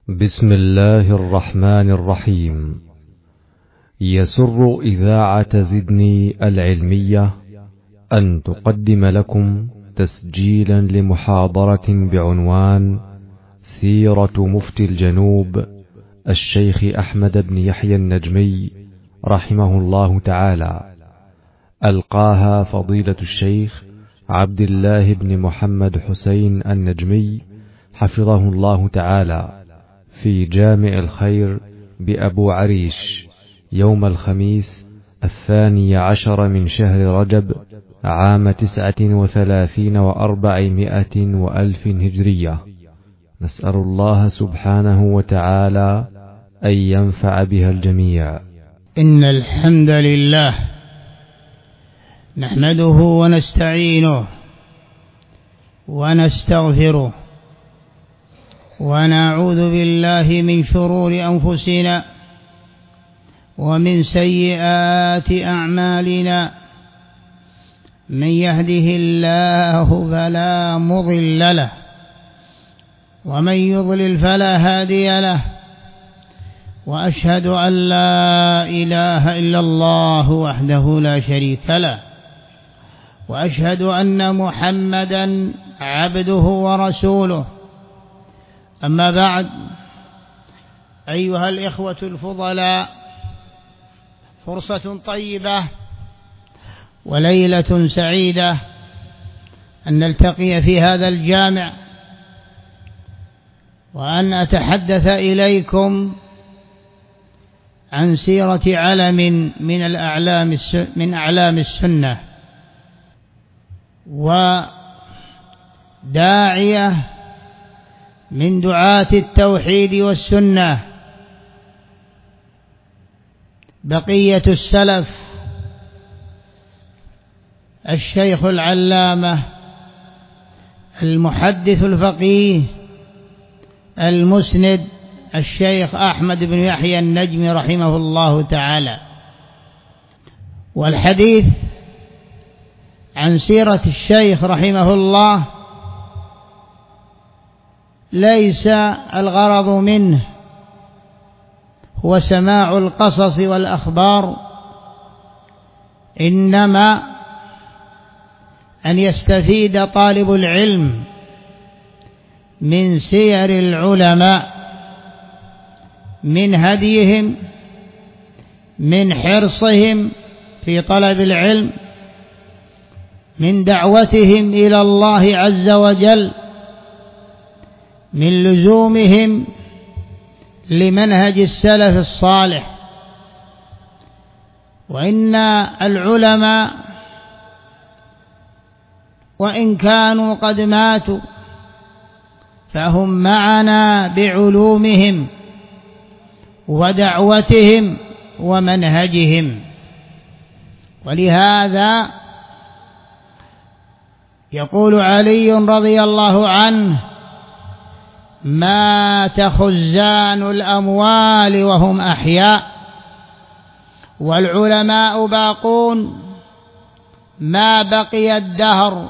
بسم الله الرحمن الرحيم. يسر إذاعة زدني العلمية أن تقدم لكم تسجيلا لمحاضرة بعنوان سيرة مفتي الجنوب الشيخ أحمد بن يحيى النجمي رحمه الله تعالى، ألقاها فضيلة الشيخ عبد الله بن محمد حسين النجمي حفظه الله تعالى في جامع الخير بأبو عريش يوم الخميس 12 من شهر رجب عام 39 و400 وألف هجرية. نسأل الله سبحانه وتعالى أن ينفع بها الجميع. إن الحمد لله نحمده ونستعينه ونستغفره ونعوذ بالله من شرور أنفسنا ومن سيئات أعمالنا. من يهده الله فلا مضل له ومن يضلل فلا هادي له، وأشهد أن لا إله إلا الله وحده لا شريك له، وأشهد أن محمدا عبده ورسوله. أما بعد، أيها الإخوة الفضلاء، فرصة طيبة وليلة سعيدة أن نلتقي في هذا الجامع وأن أتحدث إليكم عن سيرة علم من أعلام السنة، وداعية من دعاة التوحيد والسنة، بقية السلف، الشيخ العلامة المحدث الفقيه المسند الشيخ أحمد بن يحيى النجمي رحمه الله تعالى. والحديث عن سيرة الشيخ رحمه الله ليس الغرض منه هو سماع القصص والأخبار، إنما أن يستفيد طالب العلم من سير العلماء، من هديهم، من حرصهم في طلب العلم، من دعوتهم إلى الله عز وجل، من لزومهم لمنهج السلف الصالح. وإن العلماء وإن كانوا قد ماتوا فهم معنا بعلومهم ودعوتهم ومنهجهم. ولهذا يقول علي رضي الله عنه: مات خزان الأموال وهم أحياء، والعلماء باقون ما بقي الدهر،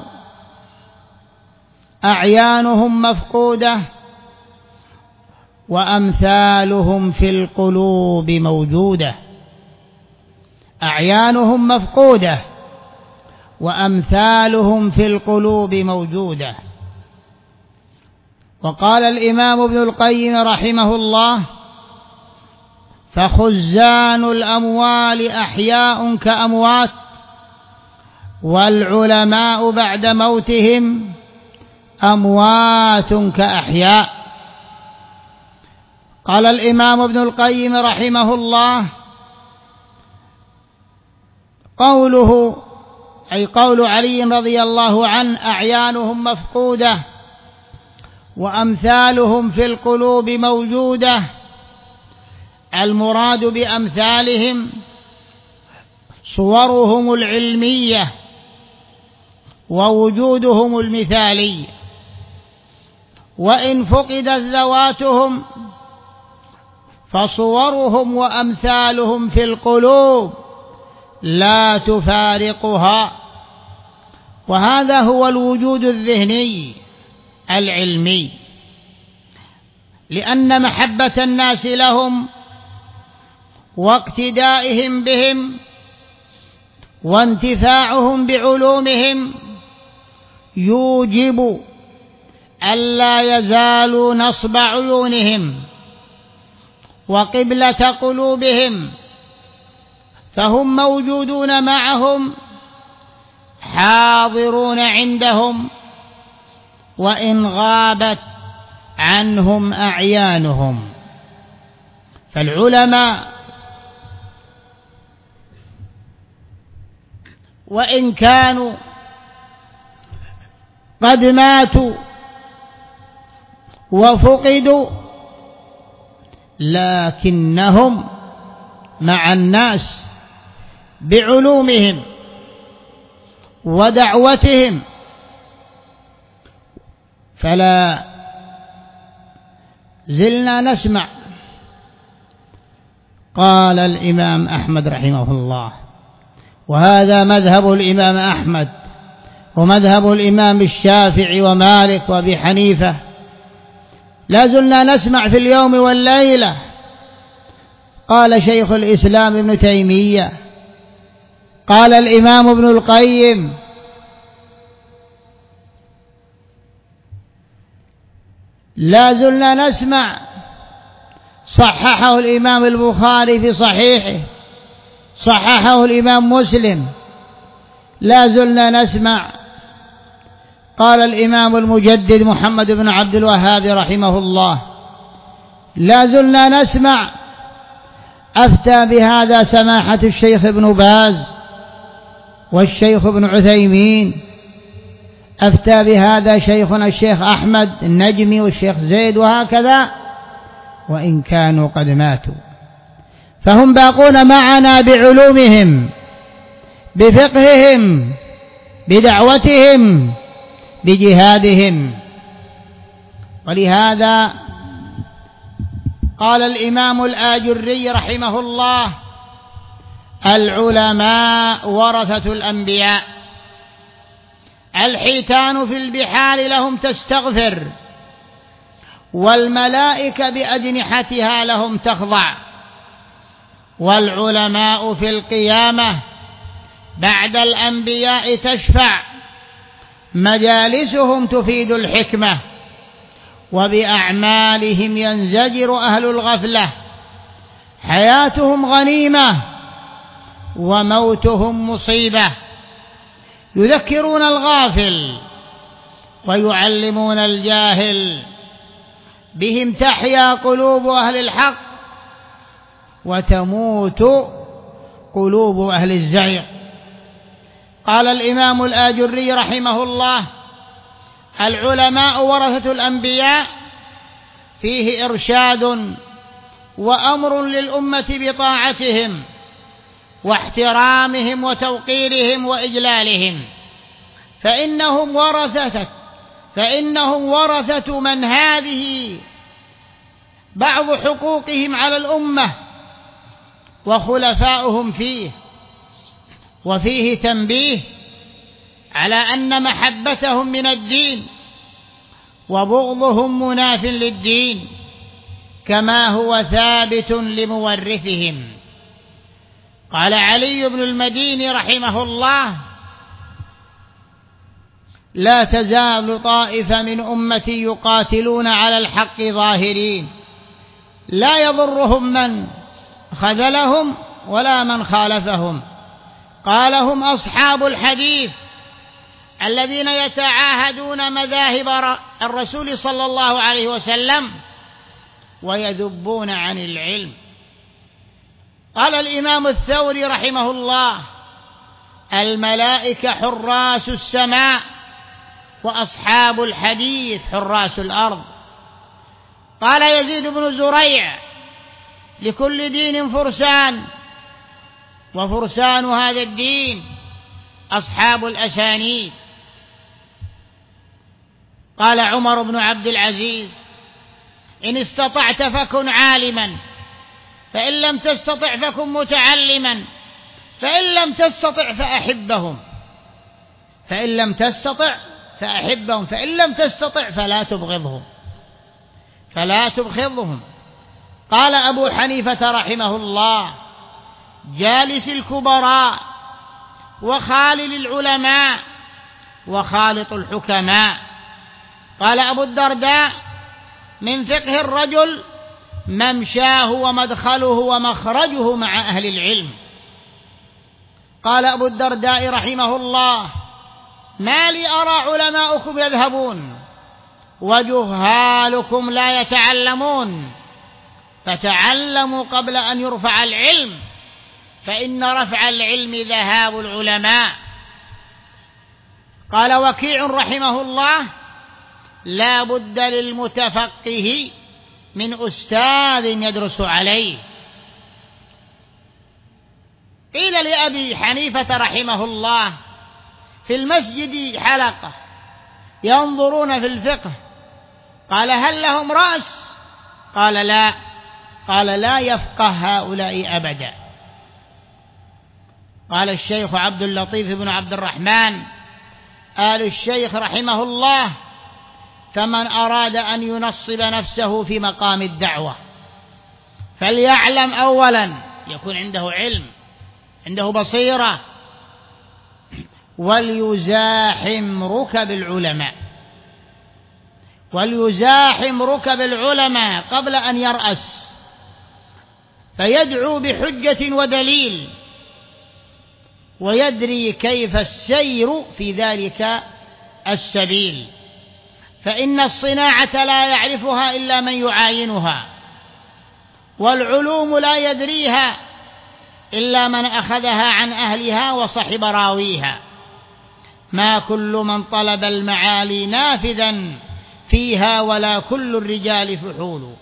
أعيانهم مفقودة وأمثالهم في القلوب موجودة. أعيانهم مفقودة وأمثالهم في القلوب موجودة. وقال الإمام ابن القيم رحمه الله: فخزان الأموال أحياء كأموات، والعلماء بعد موتهم أموات كأحياء. قال الإمام ابن القيم رحمه الله: قوله أي قول علي رضي الله عنه أعيانهم مفقودة وأمثالهم في القلوب موجودة، المراد بأمثالهم صورهم العلمية ووجودهم المثالي، وإن فقدت ذواتهم فصورهم وأمثالهم في القلوب لا تفارقها. وهذا هو الوجود الذهني العلمي. لأن محبة الناس لهم واقتدائهم بهم وانتفاعهم بعلومهم يوجب ألا يزالوا نصب عيونهم وقبلة قلوبهم، فهم موجودون معهم حاضرون عندهم وإن غابت عنهم أعيانهم. فالعلماء وإن كانوا قد ماتوا وفقدوا لكنهم مع الناس بعلومهم ودعوتهم، فلا زلنا نسمع. قال الإمام أحمد رحمه الله، وهذا مذهب الإمام أحمد ومذهب الإمام الشافعي ومالك وأبي حنيفة، لا زلنا نسمع في اليوم والليلة. قال شيخ الإسلام ابن تيمية، قال الإمام ابن القيم، لا زلنا نسمع. صححه الإمام البخاري في صحيحه، صححه الإمام مسلم، لا زلنا نسمع. قال الإمام المجدد محمد بن عبد الوهاب رحمه الله، لا زلنا نسمع. أفتى بهذا سماحة الشيخ ابن باز والشيخ ابن عثيمين، أفتى بهذا شيخنا الشيخ أحمد النجمي والشيخ زيد، وهكذا وإن كانوا قد ماتوا، فهم باقون معنا بعلومهم بفقههم بدعوتهم بجهادهم. ولهذا قال الإمام الآجري رحمه الله: العلماء ورثة الأنبياء، الحيتان في البحار لهم تستغفر، والملائكة بأجنحتها لهم تخضع، والعلماء في القيامة بعد الأنبياء تشفع، مجالسهم تفيد الحكمة، وبأعمالهم ينزجر أهل الغفلة، حياتهم غنيمة وموتهم مصيبة، يذكرون الغافل ويعلمون الجاهل، بهم تحيا قلوب أهل الحق وتموت قلوب أهل الزيغ. قال الإمام الآجري رحمه الله: العلماء ورثة الأنبياء، فيه إرشاد وأمر للأمة بطاعتهم واحترامهم وتوقيرهم وإجلالهم، فإنهم ورثة من هذه بعض حقوقهم على الأمة وخلفاؤهم فيه. وفيه تنبيه على أن محبتهم من الدين وبغضهم مناف للدين، كما هو ثابت لمورثهم. قال علي بن المديني رحمه الله: لا تزال طائفة من أمتي يقاتلون على الحق ظاهرين، لا يضرهم من خذلهم ولا من خالفهم. قال: هم أصحاب الحديث الذين يتعاهدون مذاهب الرسول صلى الله عليه وسلم ويذبون عن العلم. قال الإمام الثوري رحمه الله: الملائكة حراس السماء، وأصحاب الحديث حراس الأرض. قال يزيد بن زريع: لكل دين فرسان، وفرسان هذا الدين أصحاب الأسانيد. قال عمر بن عبد العزيز: إن استطعت فكن عالما، فإن لم تستطع فكن متعلما، فإن لم تستطع فأحبهم، فإن لم تستطع فأحبهم، فإن لم تستطع فلا تبغضهم. فلا تبخضهم. قال أبو حنيفة رحمه الله: جالس الكبراء وخالل العلماء وخالط الحكماء. قال أبو الدرداء: من فقه الرجل ممشاه ومدخله ومخرجه مع أهل العلم. قال أبو الدرداء رحمه الله: ما لي أرى علماؤكم يذهبون وجهالكم لا يتعلمون، فتعلموا قبل أن يرفع العلم، فإن رفع العلم ذهاب العلماء. قال وكيع رحمه الله: لا بد للمتفقه من أستاذ يدرس عليه. قيل لأبي حنيفة رحمه الله: في المسجد حلقة ينظرون في الفقه. قال: هل لهم رأس؟ قال: لا. قال: لا يفقه هؤلاء أبدا. قال الشيخ عبد اللطيف بن عبد الرحمن آل الشيخ رحمه الله: فمن أراد أن ينصب نفسه في مقام الدعوة فليعلم أولا، يكون عنده علم، عنده بصيرة، وليزاحم ركب العلماء، وليزاحم ركب العلماء قبل أن يرأس، فيدعو بحجة ودليل، ويدري كيف السير في ذلك السبيل، فإن الصناعة لا يعرفها إلا من يعاينها، والعلوم لا يدريها إلا من أخذها عن أهلها وصحب راويها. ما كل من طلب المعالي نافذا فيها، ولا كل الرجال فحول.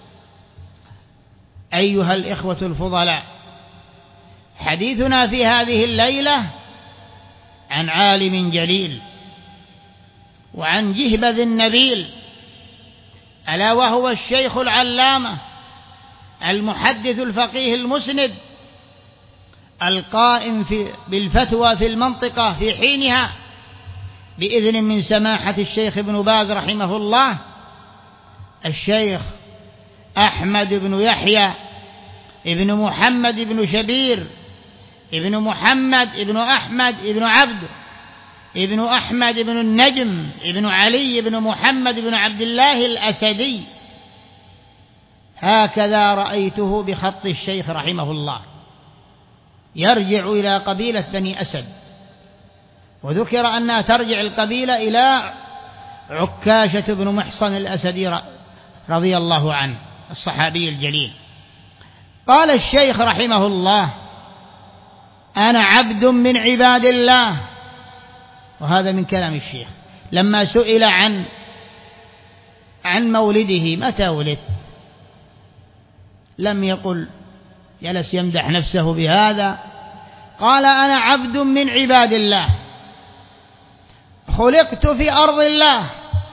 أيها الإخوة الفضلاء، حديثنا في هذه الليلة عن عالم جليل وعن جهبذ نبيل، ألا وهو الشيخ العلامة المحدث الفقيه المسند القائم بالفتوى في المنطقة في حينها بإذن من سماحة الشيخ ابن باز رحمه الله، الشيخ أحمد بن يحيى ابن محمد بن شبير ابن محمد ابن أحمد ابن عبد ابن أحمد بن النجم ابن علي بن محمد بن عبد الله الأسدي. هكذا رأيته بخط الشيخ رحمه الله، يرجع إلى قبيلة بني أسد، وذكر أنها ترجع القبيلة إلى عكاشة بن محصن الأسدي رضي الله عنه الصحابي الجليل. قال الشيخ رحمه الله: أنا عبد من عباد الله. وهذا من كلام الشيخ لما سئل عن مولده، متى ولد؟ لم يقل، جلس يمدح نفسه بهذا، قال: أنا عبد من عباد الله، خلقت في أرض الله،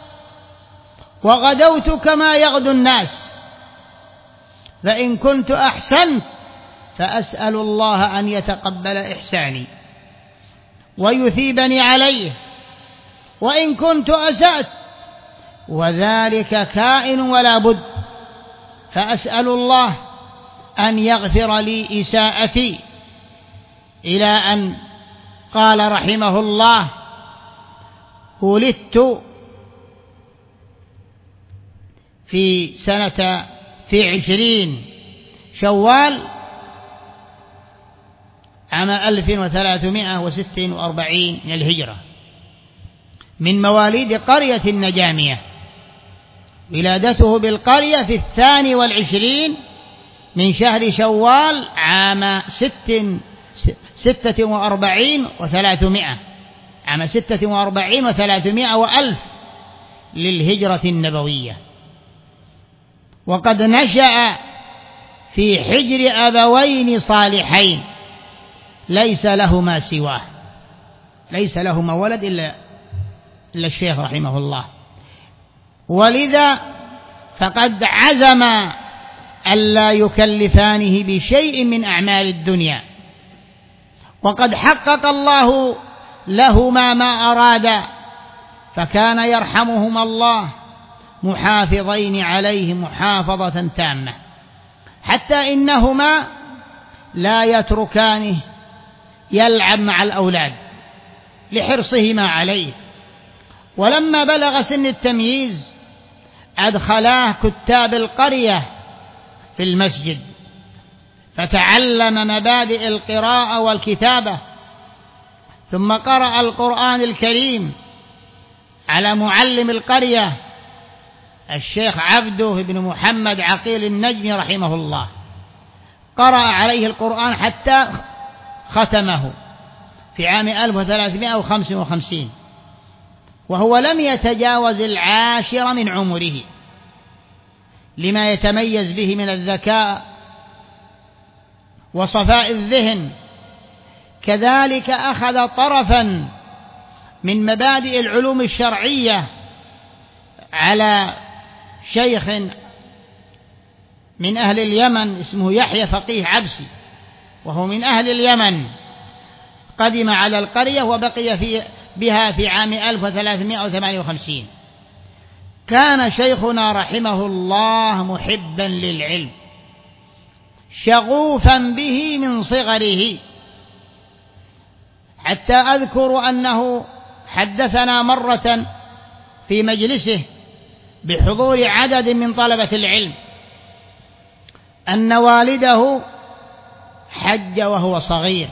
وغدوت كما يغدو الناس، فإن كنت أحسنت فأسأل الله أن يتقبل إحساني ويثيبني عليه، وإن كنت أسأت وذلك كائن ولا بد، فأسأل الله أن يغفر لي إساءتي. إلى أن قال رحمه الله: ولدت في 20 شوال عام 1346 من الهجرة، من مواليد قرية النجامية. ولادته بالقرية في 22 من شهر شوال عام 46 و300، عام 46 و300 وألف للهجرة النبوية. وقد نشأ في حجر أبوين صالحين ليس لهما سواه، ليس لهما ولد إلا الشيخ رحمه الله، ولذا فقد عزم ألا يكلفانه بشيء من أعمال الدنيا، وقد حقق الله لهما ما أراد، فكان يرحمهما الله محافظين عليه محافظة تامة، حتى إنهما لا يتركانه يلعب مع الأولاد لحرصهما عليه. ولما بلغ سن التمييز أدخلاه كتاب القرية في المسجد، فتعلم مبادئ القراءة والكتابة، ثم قرأ القرآن الكريم على معلم القرية الشيخ عبده بن محمد عقيل النجمي رحمه الله. قرأ عليه القرآن حتى ختمه في عام 1355، وهو لم يتجاوز 10 من عمره، لما يتميز به من الذكاء وصفاء الذهن. كذلك أخذ طرفا من مبادئ العلوم الشرعية على شيخ من أهل اليمن اسمه يحيى فقيه عبسي، وهو من أهل اليمن، قدم على القرية وبقي بها في عام 1358. كان شيخنا رحمه الله محبا للعلم شغوفا به من صغره، حتى أذكر أنه حدثنا مرة في مجلسه بحضور عدد من طلبة العلم أن والده حج وهو صغير،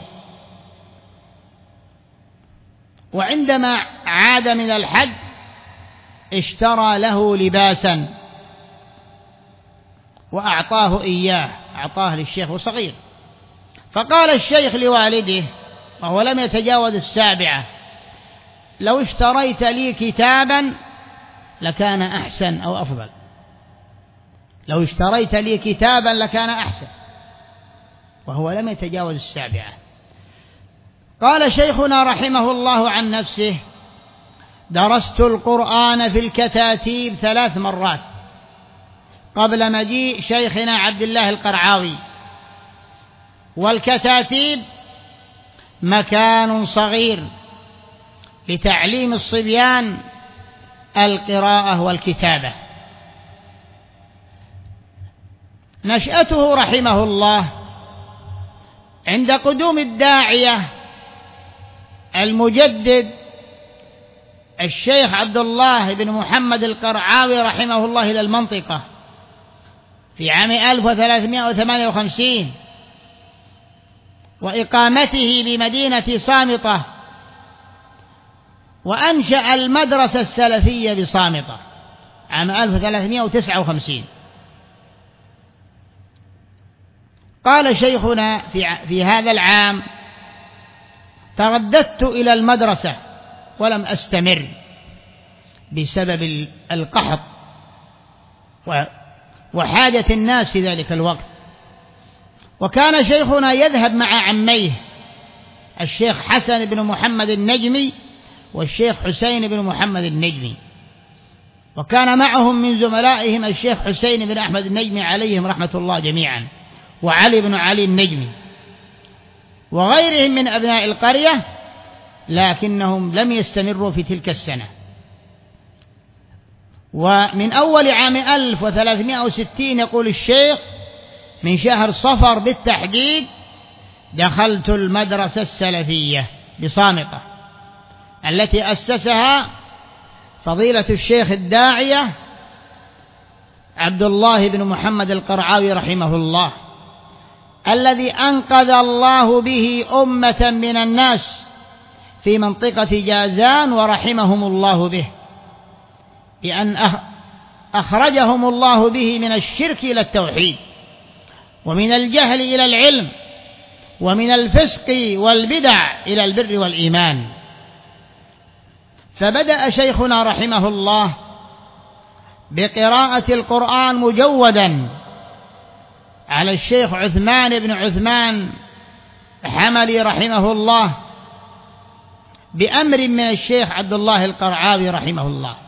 وعندما عاد من الحج اشترى له لباسا وأعطاه إياه، أعطاه للشيخ وصغير. فقال الشيخ لوالده وهو لم يتجاوز 7: لو اشتريت لي كتابا لكان أحسن أو أفضل، لو اشتريت لي كتابا لكان أحسن، وهو لم يتجاوز 7. قال شيخنا رحمه الله عن نفسه: درست القرآن في الكتاتيب 3 مرات قبل مجيء شيخنا عبد الله القرعاوي، والكتاتيب مكان صغير لتعليم الصبيان القراءة والكتابة. نشأته رحمه الله عند قدوم الداعية المجدد الشيخ عبد الله بن محمد القرعاوي رحمه الله إلى المنطقة في عام 1358، وإقامته بمدينة صامطة، وأنشأ المدرسة السلفية بصامطة عام 1359. قال شيخنا في هذا العام: ترددت إلى المدرسة ولم أستمر بسبب القحط وحاجة الناس في ذلك الوقت. وكان شيخنا يذهب مع عميه الشيخ حسن بن محمد النجمي والشيخ حسين بن محمد النجمي، وكان معهم من زملائهم الشيخ حسين بن أحمد النجمي عليهم رحمة الله جميعا، وعلي بن علي النجمي، وغيرهم من أبناء القرية، لكنهم لم يستمروا في تلك السنة. ومن أول عام 1360 يقول الشيخ: من شهر صفر بالتحديد دخلت المدرسة السلفية بصامطة التي أسسها فضيلة الشيخ الداعية عبد الله بن محمد القرعاوي رحمه الله، الذي أنقذ الله به أمة من الناس في منطقة جازان ورحمهم الله به، بأن أخرجهم الله به من الشرك إلى التوحيد، ومن الجهل إلى العلم، ومن الفسق والبدع إلى البر والإيمان. فبدأ شيخنا رحمه الله بقراءة القرآن مجودا على الشيخ عثمان بن عثمان حملي رحمه الله بأمر من الشيخ عبد الله القرعاوي رحمه الله،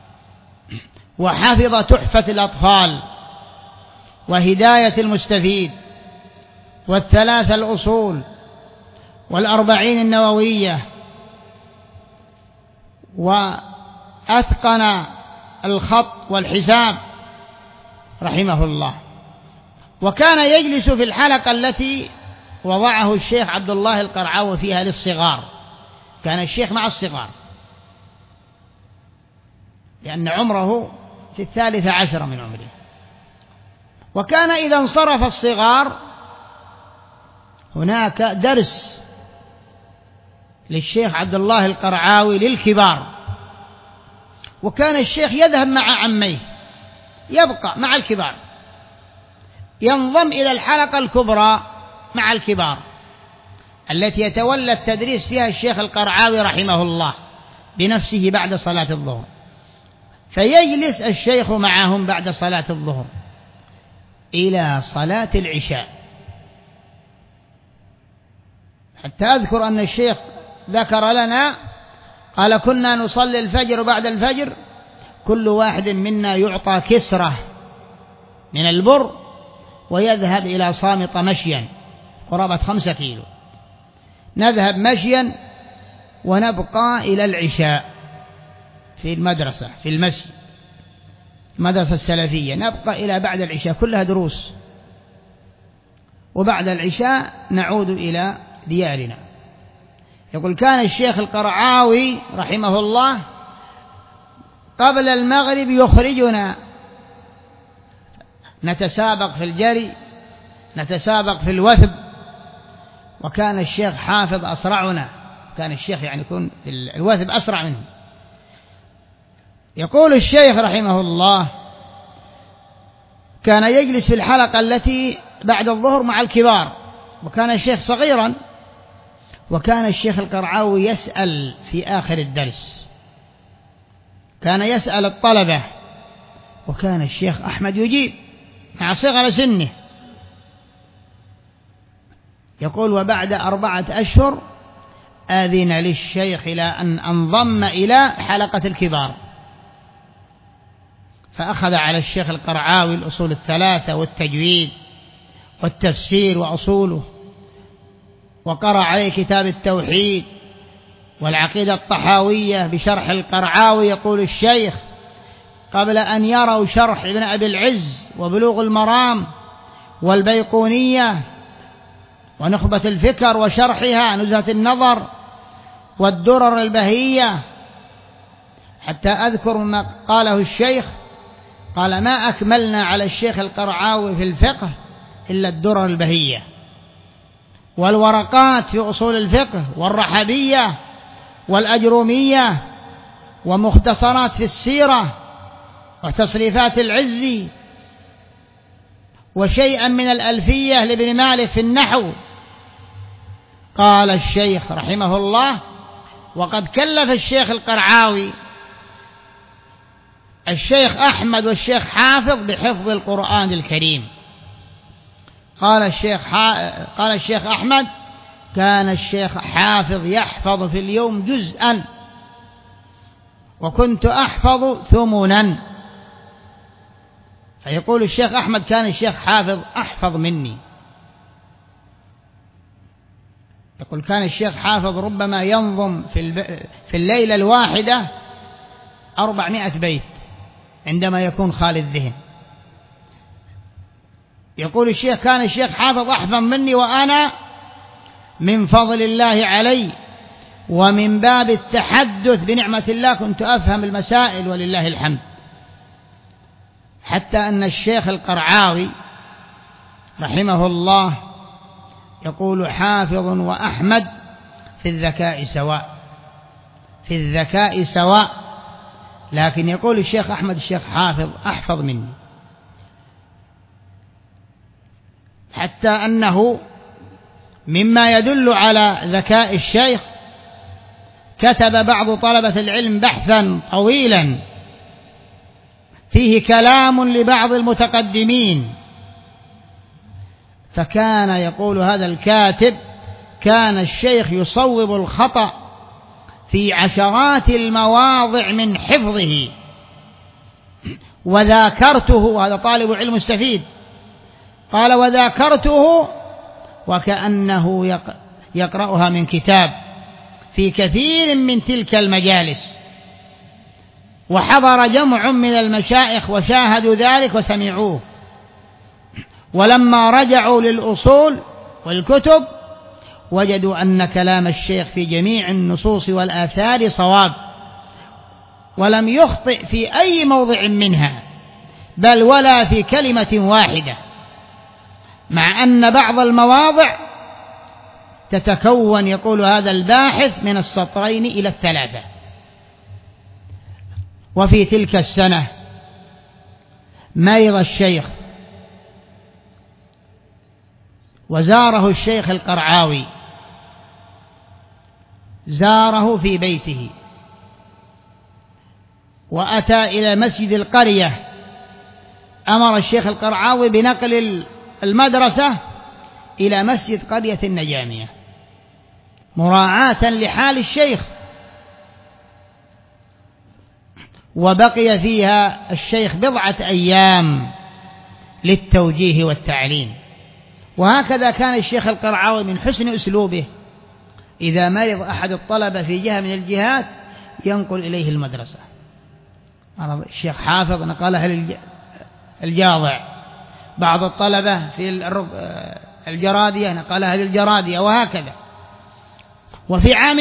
وحفظ تحفة الأطفال وهداية المستفيد وال3 الأصول وال40 النووية، وأتقن الخط والحساب رحمه الله. وكان يجلس في الحلقة التي وضعه الشيخ عبد الله القرعاوي فيها للصغار، كان الشيخ مع الصغار لأن عمره في 13 من عمره. وكان إذا انصرف الصغار هناك درس للشيخ عبد الله القرعاوي للكبار، وكان الشيخ يذهب مع عميه، يبقى مع الكبار، ينضم إلى الحلقة الكبرى مع الكبار التي يتولى التدريس فيها الشيخ القرعاوي رحمه الله بنفسه بعد صلاة الظهر، فيجلس الشيخ معهم بعد صلاة الظهر إلى صلاة العشاء. حتى أذكر أن الشيخ ذكر لنا قال: كنا نصلي الفجر، وبعد الفجر كل واحد منا يعطى كسرة من البر ويذهب إلى صامت مشيا قرابة 5 كيلو، نذهب مشيا ونبقى إلى العشاء في المدرسة في المسجد، المدرسة السلفية، نبقى إلى بعد العشاء، كلها دروس، وبعد العشاء نعود إلى ديارنا. يقول: كان الشيخ القرعاوي رحمه الله قبل المغرب يخرجنا نتسابق في الجري، نتسابق في الوثب، وكان الشيخ حافظ أسرعنا، كان الشيخ يعني يكون في الوثب أسرع منه. يقول الشيخ رحمه الله: كان يجلس في الحلقة التي بعد الظهر مع الكبار، وكان الشيخ صغيرا، وكان الشيخ القرعاوي يسأل في آخر الدرس، كان يسأل الطلبة، وكان الشيخ أحمد يجيب مع صغر سنه. يقول: وبعد 4 أشهر آذن للشيخ إلى أن انضم إلى حلقة الكبار، فأخذ على الشيخ القرعاوي الأصول الثلاثة والتجويد والتفسير وأصوله، وقرأ عليه كتاب التوحيد والعقيدة الطحاوية بشرح القرعاوي. يقول الشيخ: قبل أن يروا شرح ابن أبي العز وبلوغ المرام والبيقونية ونخبة الفكر وشرحها نزهة النظر والدرر البهية، حتى أذكر ما قاله الشيخ، قال: ما أكملنا على الشيخ القرعاوي في الفقه إلا الدرر البهية والورقات في أصول الفقه والرحبية والأجرومية ومختصرات في السيرة وتصريفات العزي وشيئا من الألفية لابن مالك في النحو. قال الشيخ رحمه الله: وقد كلف الشيخ القرعاوي الشيخ أحمد والشيخ حافظ بحفظ القرآن الكريم. قال الشيخ أحمد: كان الشيخ حافظ يحفظ في اليوم جزءا، وكنت أحفظ 8. فيقول الشيخ أحمد: كان الشيخ حافظ أحفظ مني. يقول: كان الشيخ حافظ ربما ينظم في الليلة الواحدة 400 بيت عندما يكون خالي الذهن. يقول الشيخ: كان الشيخ حافظ أحفظ مني، وأنا من فضل الله علي ومن باب التحدث بنعمة الله كنت أفهم المسائل ولله الحمد. حتى أن الشيخ القرعاوي رحمه الله يقول: حافظ وأحمد في الذكاء سواء، في الذكاء سواء، لكن يقول الشيخ أحمد: الشيخ حافظ أحفظ مني. حتى أنه مما يدل على ذكاء الشيخ، كتب بعض طلبة العلم بحثا طويلا فيه كلام لبعض المتقدمين، فكان يقول هذا الكاتب: كان الشيخ يصوب الخطأ في عشرات المواضع من حفظه، وذاكرته، هذا طالب علم مستفيد، قال: وذاكرته وكأنه يقرأها من كتاب في كثير من تلك المجالس. وحضر جمع من المشايخ وشاهدوا ذلك وسمعوه، ولما رجعوا للأصول والكتب وجدوا أن كلام الشيخ في جميع النصوص والآثار صواب، ولم يخطئ في أي موضع منها، بل ولا في كلمة واحدة، مع أن بعض المواضع تتكون، يقول هذا الباحث، من السطرين إلى الثلاثة. وفي تلك السنة مرض الشيخ وزاره الشيخ القرعاوي، زاره في بيته وأتى إلى مسجد القرية. أمر الشيخ القرعاوي بنقل المدرسة إلى مسجد قرية النجامية مراعاة لحال الشيخ، وبقي فيها الشيخ 4 أيام للتوجيه والتعليم. وهكذا كان الشيخ القرعاوي من حسن أسلوبه، إذا مرض أحد الطلبة في جهة من الجهات ينقل إليه المدرسة. الشيخ حافظ نقله الجاضع، بعض الطلبة في الجرادية نقلها للجرادية، وهكذا. وفي عام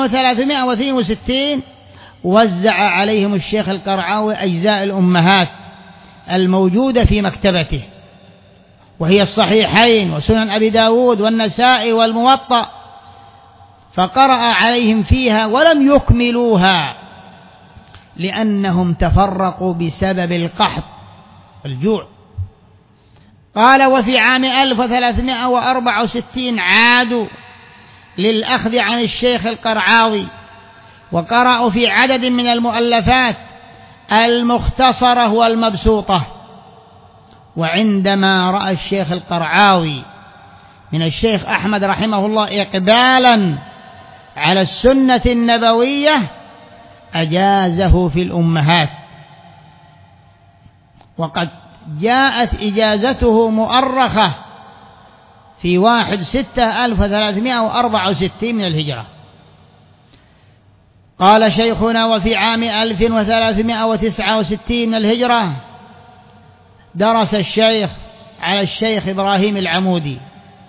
1362 وزع عليهم الشيخ القرعاوي أجزاء الأمهات الموجودة في مكتبته، وهي الصحيحين وسنن أبي داود والنسائي والموطأ، فقرأ عليهم فيها ولم يكملوها لأنهم تفرقوا بسبب القحط والجوع. قال: وفي عام 1364 عادوا للأخذ عن الشيخ القرعاوي، وقرأوا في عدد من المؤلفات المختصرة والمبسوطة. وعندما رأى الشيخ القرعاوي من الشيخ أحمد رحمه الله إقبالا على السنة النبوية أجازه في الأمهات، وقد جاءت إجازته مؤرخة في 1/6/1364 من الهجرة. قال شيخنا: وفي عام 1369 من الهجرة درس الشيخ على الشيخ إبراهيم العمودي.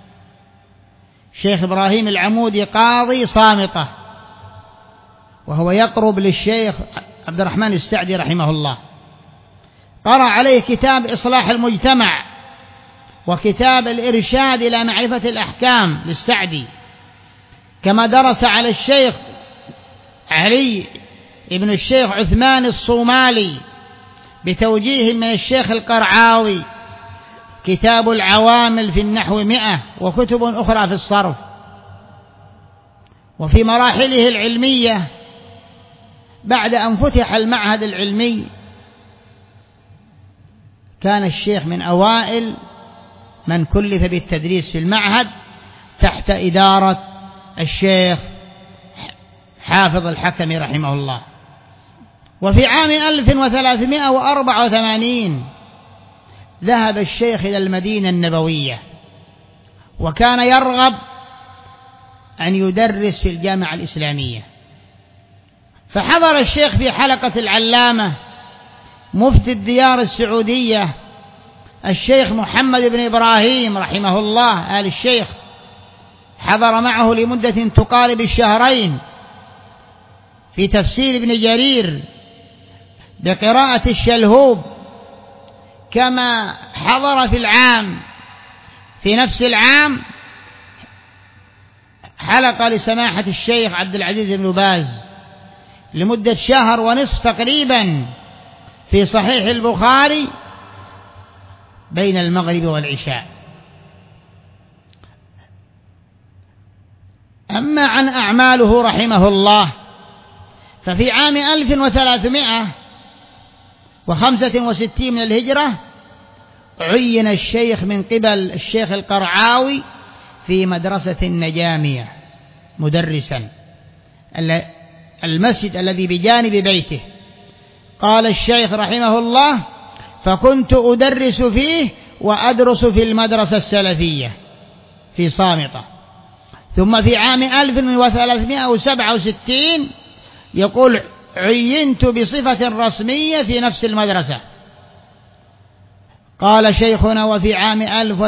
الشيخ إبراهيم العمودي قاضي صامتة، وهو يقرب للشيخ عبد الرحمن السعدي رحمه الله. قرأ عليه كتاب إصلاح المجتمع وكتاب الإرشاد إلى معرفة الأحكام للسعدي، كما درس على الشيخ علي ابن الشيخ عثمان الصومالي بتوجيه من الشيخ القرعاوي كتاب العوامل في النحو 100 وكتب أخرى في الصرف. وفي مراحله العلمية بعد أن فتح المعهد العلمي كان الشيخ من أوائل من كلف بالتدريس في المعهد تحت إدارة الشيخ حافظ الحكمي رحمه الله. وفي عام 1384 ذهب الشيخ إلى المدينة النبوية، وكان يرغب أن يدرس في الجامعة الإسلامية، فحضر الشيخ في حلقة العلامة مفتي الديار السعودية الشيخ محمد بن إبراهيم رحمه الله آل الشيخ، حضر معه لمدة تقارب الشهرين في تفسير ابن جرير بقراءة الشلهوب، كما حضر في نفس العام حلقة لسماحة الشيخ عبد العزيز بن باز لمدة 1.5 شهر تقريبا في صحيح البخاري بين المغرب والعشاء. أما عن أعماله رحمه الله، ففي عام 1365 من الهجرة عين الشيخ من قبل الشيخ القرعاوي في مدرسة النجامية مدرسا، المسجد الذي بجانب بيته. قال الشيخ رحمه الله: فكنت أدرس فيه وأدرس في المدرسة السلفية في صامتة. ثم في عام 1367 يقول: عينت بصفة رسمية في نفس المدرسة. قال شيخنا: وفي عام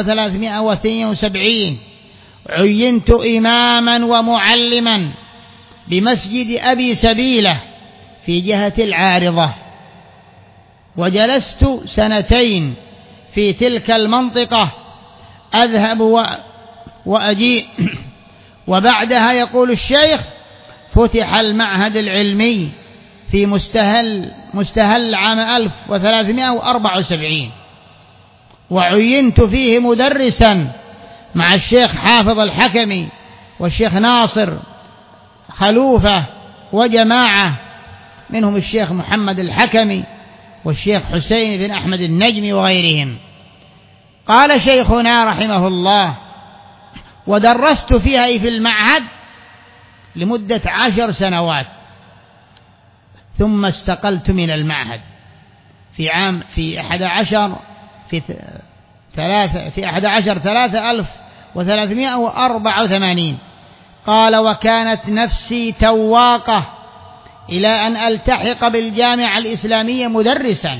1372 عينت إماما ومعلما بمسجد أبي سبيلة في جهة العارضة، وجلست 2 في تلك المنطقة أذهب وأجيء. وبعدها يقول الشيخ: فتح المعهد العلمي في مستهل عام 1374، وعينت فيه مدرسا مع الشيخ حافظ الحكمي والشيخ ناصر خلوفة وجماعة، منهم الشيخ محمد الحكمي والشيخ حسين بن أحمد النجمي وغيرهم. قال شيخنا رحمه الله: ودرست فيها في المعهد لمدة 10 سنوات، ثم استقلت من المعهد في 11/3/1384. قال: وكانت نفسي تواقة إلى أن ألتحق بالجامعة الإسلامية مدرسا،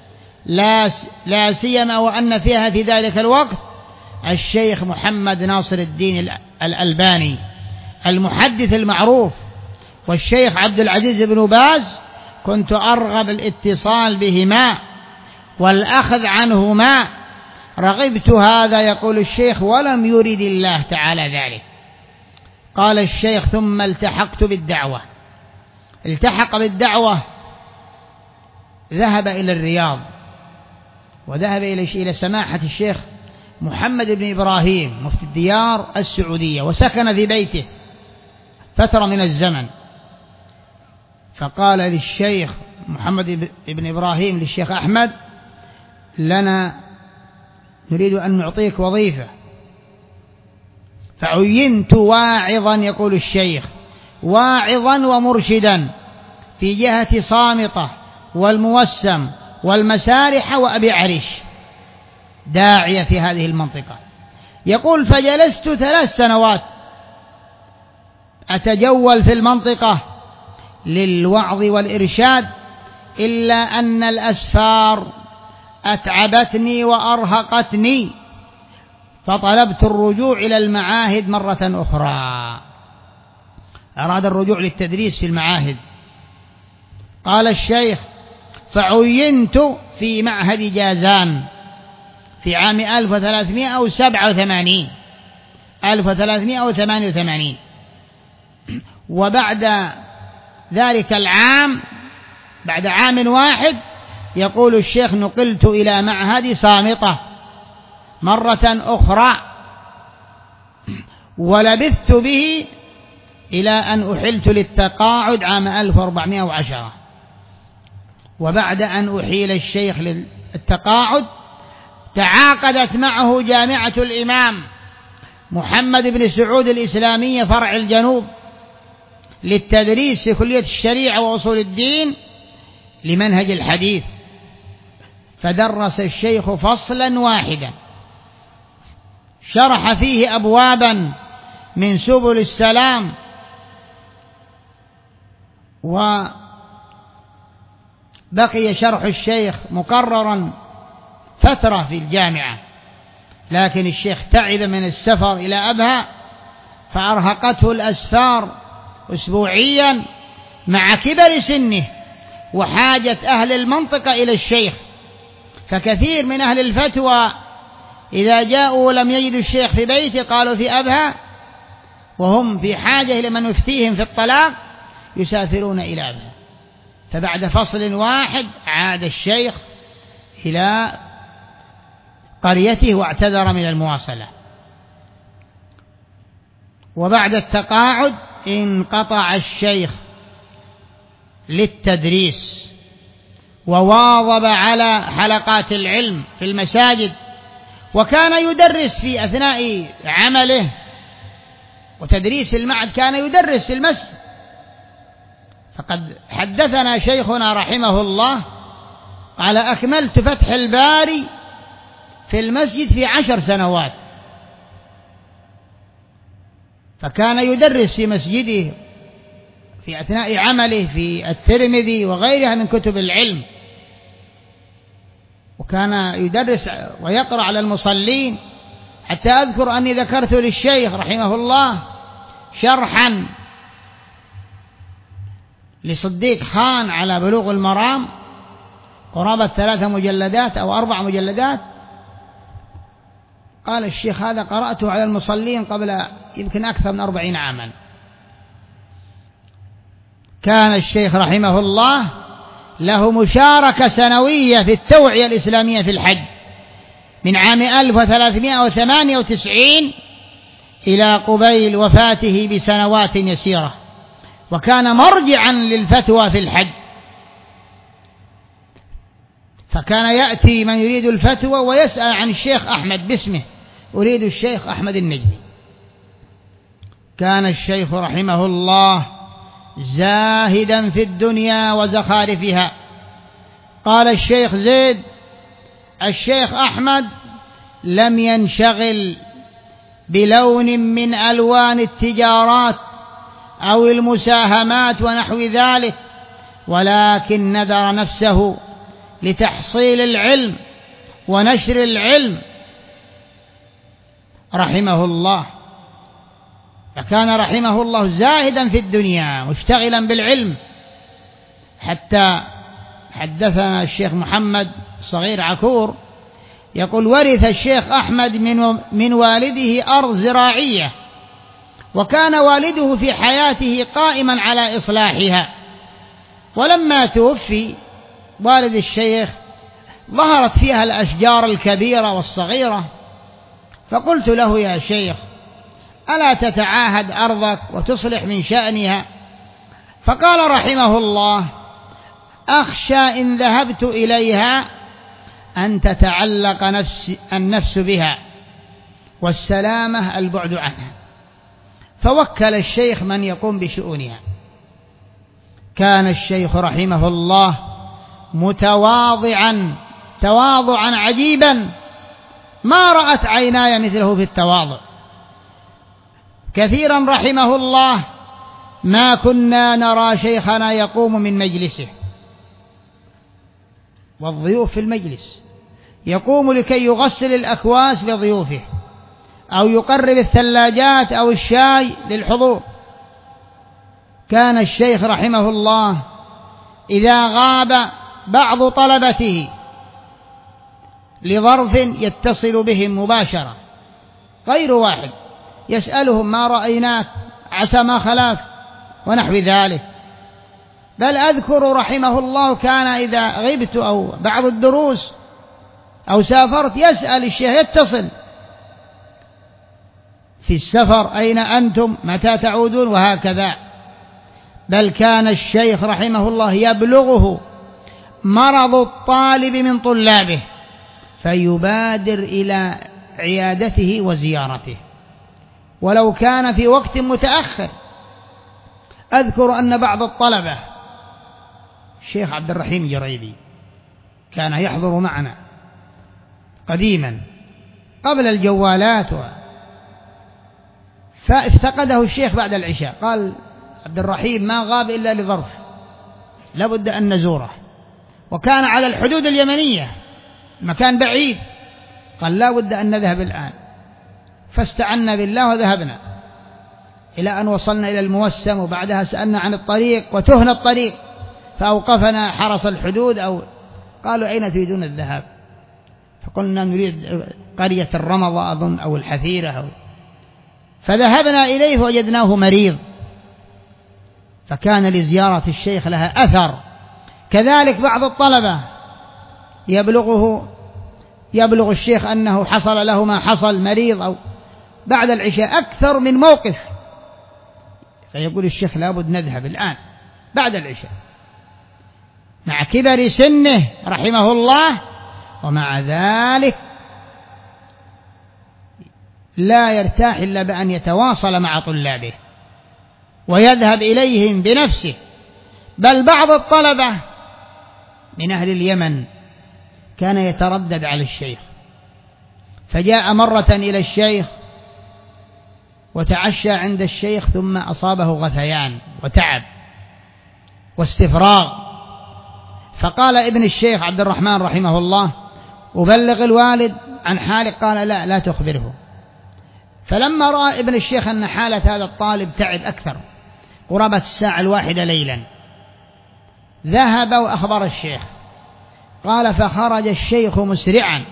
لا سيما وأن فيها في ذلك الوقت الشيخ محمد ناصر الدين الألباني المحدث المعروف والشيخ عبد العزيز بن باز. كنت أرغب الاتصال بهما والأخذ عنهما، رغبت هذا يقول الشيخ ولم يرد الله تعالى ذلك. قال الشيخ: ثم التحق بالدعوة، ذهب إلى الرياض، وذهب إلى سماحة الشيخ محمد بن إبراهيم مفتي الديار السعودية، وسكن في بيته فترة من الزمن. فقال للشيخ محمد بن إبراهيم للشيخ أحمد: لنا نريد أن نعطيك وظيفة. فعينت واعظا، يقول الشيخ، واعظا ومرشدا في جهة صامطة والموسم والمسارح وأبي عريش، داعية في هذه المنطقة. يقول: فجلست 3 سنوات أتجول في المنطقة للوعظ والإرشاد، إلا أن الأسفار أتعبتني وأرهقتني، فطلبت الرجوع إلى المعاهد مرة أخرى. أراد الرجوع للتدريس في المعاهد. قال الشيخ: فعينت في معهد جازان في عام 1388. وبعد ذلك العام، بعد عام واحد، يقول الشيخ: نقلت إلى معهد صامطة مرة أخرى، ولبثت به إلى أن أحلت للتقاعد عام 1410. وبعد أن أحيل الشيخ للتقاعد تعاقدت معه جامعة الإمام محمد بن سعود الإسلامية فرع الجنوب للتدريس في كلية الشريعة وأصول الدين لمنهج الحديث. فدرس الشيخ فصلا واحدا شرح فيه أبوابا من سبل السلام، وبقي شرح الشيخ مقررا فترة في الجامعة، لكن الشيخ تعب من السفر إلى أبها فأرهقته الأسفار أسبوعيا مع كبر سنه وحاجة أهل المنطقة إلى الشيخ. فكثير من أهل الفتوى إذا جاءوا ولم يجدوا الشيخ في بيته قالوا في أبها، وهم في حاجة إلى من يفتيهم في الطلاق يسافرون إلى أبها. فبعد فصل واحد عاد الشيخ إلى قريته واعتذر من المواصلة. وبعد التقاعد انقطع الشيخ للتدريس، وواظب على حلقات العلم في المساجد، وكان يدرس في أثناء عمله وتدريس المعهد، كان يدرس في المسجد. فقد حدثنا شيخنا رحمه الله قال: أكملت فتح الباري في المسجد في 10 سنوات. فكان يدرس في مسجده في أثناء عمله في الترمذي وغيرها من كتب العلم، وكان يدرس ويقرأ على المصلين، حتى أذكر أني ذكرت للشيخ رحمه الله شرحا لصديق خان على بلوغ المرام قرابة 3 مجلدات أو 4 مجلدات. قال الشيخ هذا قرأته على المصلين قبل يمكن أكثر من 40 عاما. كان الشيخ رحمه الله له مشاركة سنوية في التوعية الإسلامية في الحج من عام 1398 إلى قبيل وفاته بسنوات يسيرة، وكان مرجعا للفتوى في الحج، فكان يأتي من يريد الفتوى ويسأل عن الشيخ أحمد باسمه، أريد الشيخ أحمد النجمي. كان الشيخ رحمه الله زاهدا في الدنيا وزخارفها. قال الشيخ زيد: الشيخ أحمد لم ينشغل بلون من ألوان التجارات أو المساهمات ونحو ذلك، ولكن نذر نفسه لتحصيل العلم ونشر العلم رحمه الله. فكان رحمه الله زاهدا في الدنيا مشتغلا بالعلم، حتى حدثنا الشيخ محمد صغير عكور يقول: ورث الشيخ أحمد من والده أرض زراعية، وكان والده في حياته قائما على إصلاحها، ولما توفي والد الشيخ ظهرت فيها الأشجار الكبيرة والصغيرة، فقلت له: يا شيخ ألا تتعاهد أرضك وتصلح من شأنها؟ فقال رحمه الله: أخشى إن ذهبت إليها أن تتعلق النفس بها، والسلامة البعد عنها. فوكل الشيخ من يقوم بشؤونها. كان الشيخ رحمه الله متواضعا تواضعا عجيبا ما رأت عيناي مثله في التواضع. كثيرا رحمه الله ما كنا نرى شيخنا يقوم من مجلسه والضيوف في المجلس، يقوم لكي يغسل الأكواس لضيوفه، أو يقرب الثلاجات أو الشاي للحضور. كان الشيخ رحمه الله إذا غاب بعض طلبته لظرف يتصل بهم مباشرة، غير واحد، يسألهم: ما رأيناك؟ عسى ما خلاف، ونحو ذلك. بل أذكر رحمه الله كان إذا غبت أو بعض الدروس أو سافرت يسأل الشيخ، يتصل في السفر: أين أنتم؟ متى تعودون؟ وهكذا. بل كان الشيخ رحمه الله يبلغه مرض الطالب من طلابه فيبادر إلى عيادته وزيارته ولو كان في وقت متأخر. أذكر أن بعض الطلبة، الشيخ عبد الرحيم جريدي، كان يحضر معنا قديما قبل الجوالات، فافتقده الشيخ بعد العشاء، قال: عبد الرحيم ما غاب إلا لظرف، لابد أن نزوره. وكان على الحدود اليمنية، مكان بعيد، قال: لابد أن نذهب الآن. فاستعنا بالله وذهبنا إلى أن وصلنا إلى الموسم، وبعدها سألنا عن الطريق وتهنا الطريق، فأوقفنا حرس الحدود قالوا: أين تريدون الذهاب؟ فقلنا: نريد قرية الرمضة أظن أو الحفيرة فذهبنا إليه فوجدناه مريض، فكان لزيارة الشيخ لها أثر. كذلك بعض الطلبة يبلغ الشيخ أنه حصل له ما حصل، مريض، أو بعد العشاء أكثر من موقف، فيقول الشيخ: لابد نذهب الآن بعد العشاء، مع كبر سنه رحمه الله، ومع ذلك لا يرتاح إلا بأن يتواصل مع طلابه ويذهب إليهم بنفسه. بل بعض الطلبة من أهل اليمن كان يتردد على الشيخ، فجاء مرة إلى الشيخ وتعشى عند الشيخ، ثم أصابه غثيان وتعب، واستفراغ. فقال ابن الشيخ عبد الرحمن رحمه الله: أبلغ الوالد عن حالك؟ قال: لا تخبره. فلما رأى ابن الشيخ أن حالة هذا الطالب تعب أكثر قرابة 1:01 ليلا، ذهب وأخبر الشيخ. قال: فخرج الشيخ مسرعا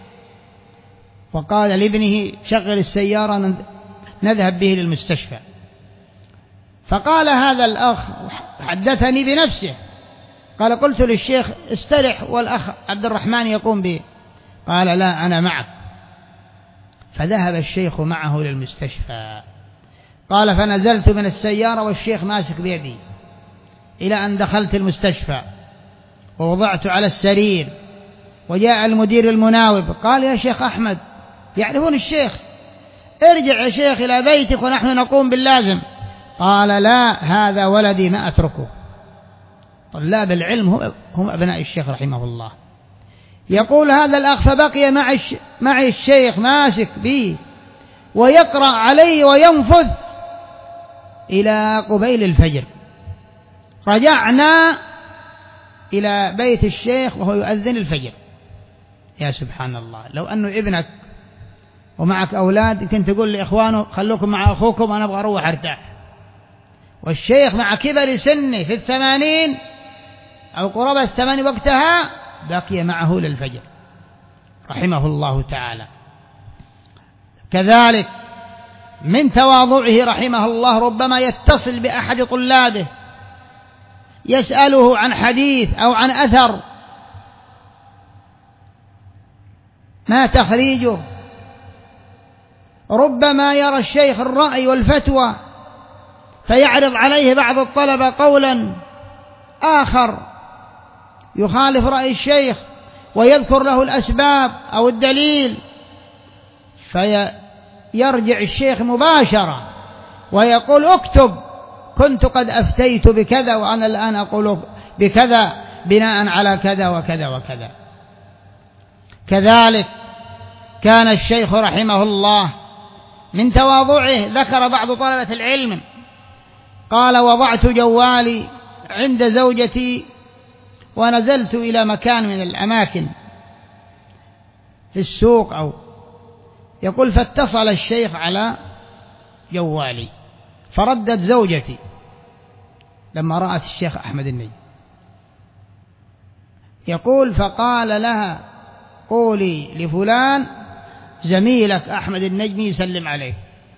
وقال لابنه: شغل السيارة نذهب به للمستشفى. فقال هذا الأخ، حدثني بنفسه، قال: قلت للشيخ: استرح والأخ عبد الرحمن يقوم به. قال: لا، أنا معك. فذهب الشيخ معه للمستشفى. قال: فنزلت من السيارة والشيخ ماسك بيدي إلى أن دخلت المستشفى ووضعت على السرير، وجاء المدير المناوب قال: يا شيخ أحمد، يعرفون الشيخ، ارجع يا شيخ إلى بيتك ونحن نقوم باللازم. قال: لا، هذا ولدي ما أتركه. طلاب العلم هم أبناء الشيخ رحمه الله. يقول هذا الأخ: فبقي معي الشيخ ماسك بي ويقرأ علي وينفث إلى قبيل الفجر. رجعنا إلى بيت الشيخ وهو يؤذن الفجر. يا سبحان الله، لو أنه ابنك ومعك أولاد كنت تقول لإخوانه: خلوكم مع أخوكم، أنا أبغى أروح أرتاح. والشيخ مع كبر سنه في 80 أو قرابة 80 وقتها بقي معه للفجر رحمه الله تعالى. كذلك من تواضعه رحمه الله ربما يتصل بأحد طلابه يسأله عن حديث أو عن أثر، ما تخريجه؟ ربما يرى الشيخ الرأي والفتوى فيعرض عليه بعض الطلبة قولا آخر يخالف رأي الشيخ ويذكر له الأسباب أو الدليل، فيرجع الشيخ مباشرة ويقول: اكتب، كنت قد أفتيت بكذا وأنا الآن أقول بكذا بناء على كذا وكذا وكذا. كذلك كان الشيخ رحمه الله من تواضعه، ذكر بعض طلبة العلم قال: وضعت جوالي عند زوجتي ونزلت إلى مكان من الأماكن في السوق يقول: فاتصل الشيخ على جوالي فردت زوجتي لما رأت الشيخ أحمد النجمي. يقول: فقال لها: قولي لفلان زميلك أحمد النجمي يسلم عليه.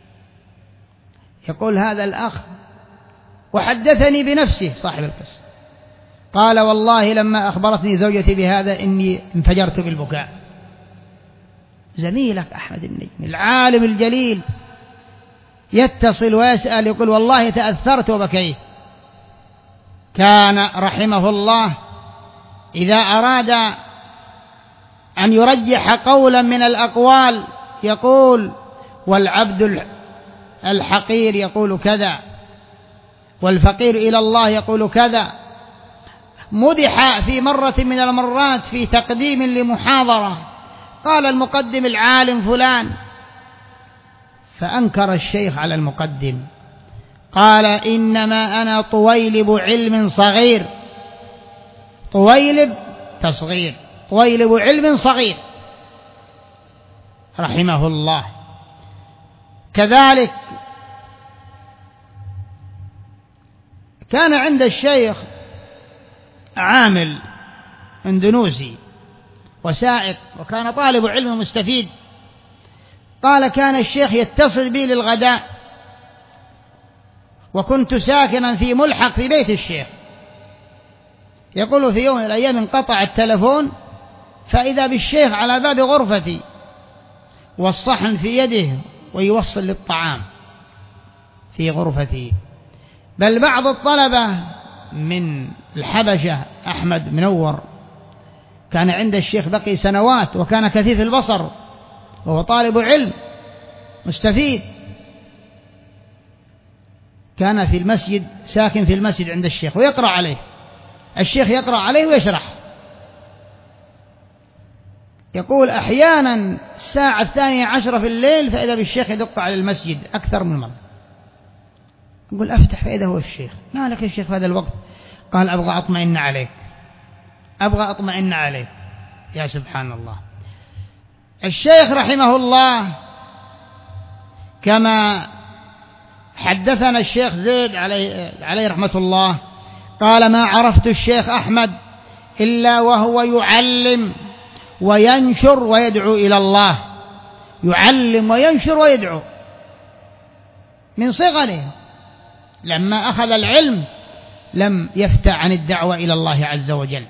يقول هذا الأخ وحدثني بنفسه صاحب القصة، قال: والله لما أخبرتني زوجتي بهذا إني انفجرت بالبكاء. زميلك أحمد النجمي العالم الجليل يتصل ويسأل، يقول: والله تأثرت وبكيت. كان رحمه الله إذا أراد أن يرجح قولا من الأقوال يقول: والعبد الحقير يقول كذا، والفقير إلى الله يقول كذا. مدح في مرة من المرات في تقديم لمحاضرة، قال المقدم: العالم فلان، فأنكر الشيخ على المقدم، قال: إنما أنا طويلب علم صغير. طويلب تصغير، طويلب علم صغير رحمه الله. كذلك كان عند الشيخ عامل اندونيسي وسائق، وكان طالب علم مستفيد. قال: كان الشيخ يتصل بي للغداء وكنت ساكنا في ملحق في بيت الشيخ. يقول: في يوم من الأيام انقطع التلفون فإذا بالشيخ على باب غرفتي والصحن في يده ويوصل للطعام في غرفتي. بل بعض الطلبة من الحبشة أحمد منور كان عند الشيخ بقي سنوات وكان كثيف البصر وهو طالب علم مستفيد، كان في المسجد ساكن في المسجد عند الشيخ ويقرأ عليه، الشيخ يقرأ عليه ويشرح. يقول: أحيانا الساعة 12 في الليل فإذا بالشيخ يدق على المسجد أكثر من مرة. يقول: أفتح فإذا هو الشيخ. ما لك يا شيخ في هذا الوقت؟ قال أبغى أطمئن عليك، أبغى أطمئن عليك. يا سبحان الله. الشيخ رحمه الله كما حدثنا الشيخ زيد عليه رحمة الله قال: ما عرفت الشيخ أحمد إلا وهو يعلم وينشر ويدعو إلى الله، يعلم وينشر ويدعو من صغره. لما أخذ العلم لم يفتع عن الدعوة إلى الله عز وجل،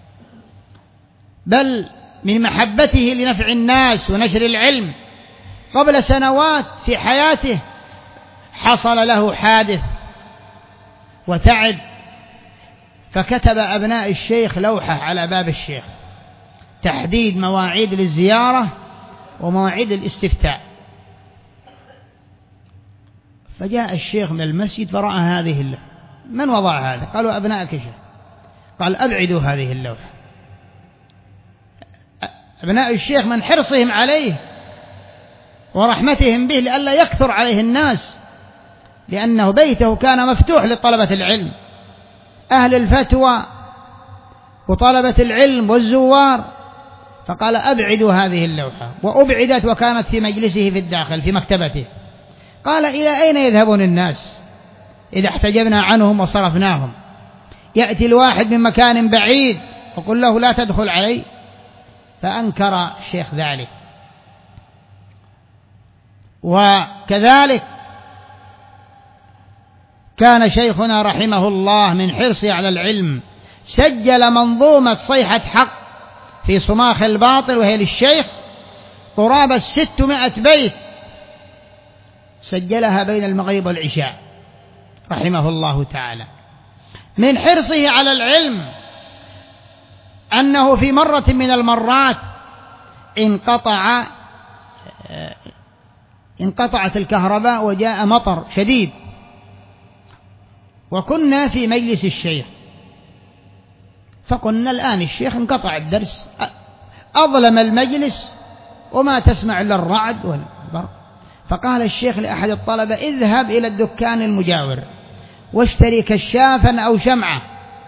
بل من محبته لنفع الناس ونشر العلم قبل سنوات في حياته حصل له حادث وتعب، فكتب أبناء الشيخ لوحة على باب الشيخ تحديد مواعيد للزيارة ومواعيد الاستفتاء. فجاء الشيخ من المسجد فرأى هذه اللوحة. من وضع هذا؟ قالوا أبنائك يا شيخ. قال: أبعدوا هذه اللوحة. أبناء الشيخ من حرصهم عليه ورحمتهم به لئلا يكثر عليه الناس، لأنه بيته كان مفتوح لطلبة العلم، أهل الفتوى وطلبة العلم والزوار. فقال: أبعدوا هذه اللوحة. وأبعدت وكانت في مجلسه في الداخل في مكتبته. قال: إلى أين يذهبون الناس إذا احتجبنا عنهم وصرفناهم؟ يأتي الواحد من مكان بعيد وقل له لا تدخل علي. فأنكر الشيخ ذلك. وكذلك كان شيخنا رحمه الله من حرصه على العلم سجل منظومة صيحة حق في صماخ الباطل، وهي للشيخ قرابة 600 بيت، سجلها بين المغرب والعشاء رحمه الله تعالى. من حرصه على العلم أنه في مرة من المرات انقطعت الكهرباء وجاء مطر شديد، وكنا في مجلس الشيخ، فقلنا الآن الشيخ انقطع الدرس، أظلم المجلس وما تسمع إلا الرعد والبرق. فقال الشيخ لأحد الطلبة: اذهب إلى الدكان المجاور واشتري كشافا أو شمعة.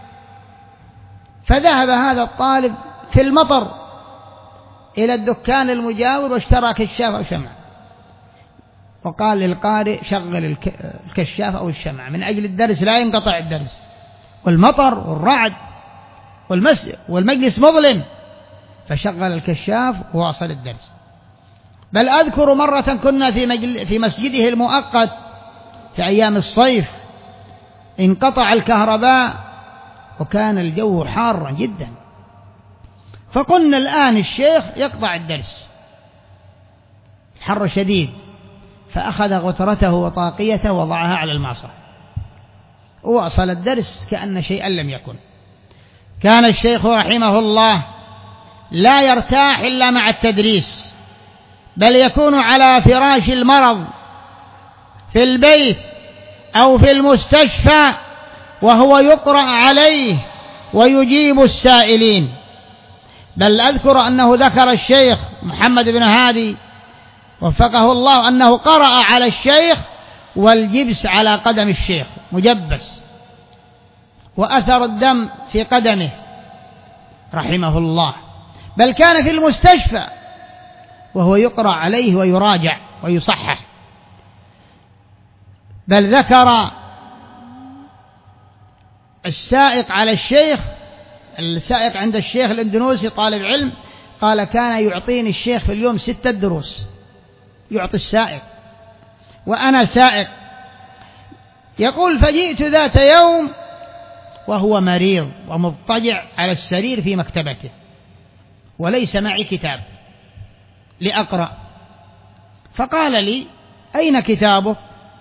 فذهب هذا الطالب في المطر إلى الدكان المجاور واشترى كشاف أو شمعة، وقال للقارئ: شغل الكشاف أو الشمعة من أجل الدرس لا ينقطع الدرس، والمطر والرعد والمجلس مظلم. فشغل الكشاف وواصل الدرس. بل أذكر مرة كنا في مسجده المؤقت في أيام الصيف، انقطع الكهرباء وكان الجو حارا جدا، فقلنا الآن الشيخ يقطع الدرس، حر شديد. فأخذ غترته وطاقيته وضعها على المعصرة وواصل الدرس كأن شيئا لم يكن. كان الشيخ رحمه الله لا يرتاح إلا مع التدريس، بل يكون على فراش المرض في البيت أو في المستشفى وهو يقرأ عليه ويجيب السائلين. بل أذكر أنه ذكر الشيخ محمد بن هادي وفقه الله أنه قرأ على الشيخ والجبس على قدم الشيخ مجبس وأثر الدم في قدمه رحمه الله. بل كان في المستشفى وهو يقرأ عليه ويراجع ويصحح. بل ذكر السائق على الشيخ، السائق عند الشيخ الإندونيسي طالب علم، قال: كان يعطيني الشيخ في اليوم 6 دروس، يعطي السائق وأنا سائق. يقول: فجئت ذات يوم وهو مريض ومضطجع على السرير في مكتبته وليس معي كتاب لأقرأ، فقال لي: أين كتابك؟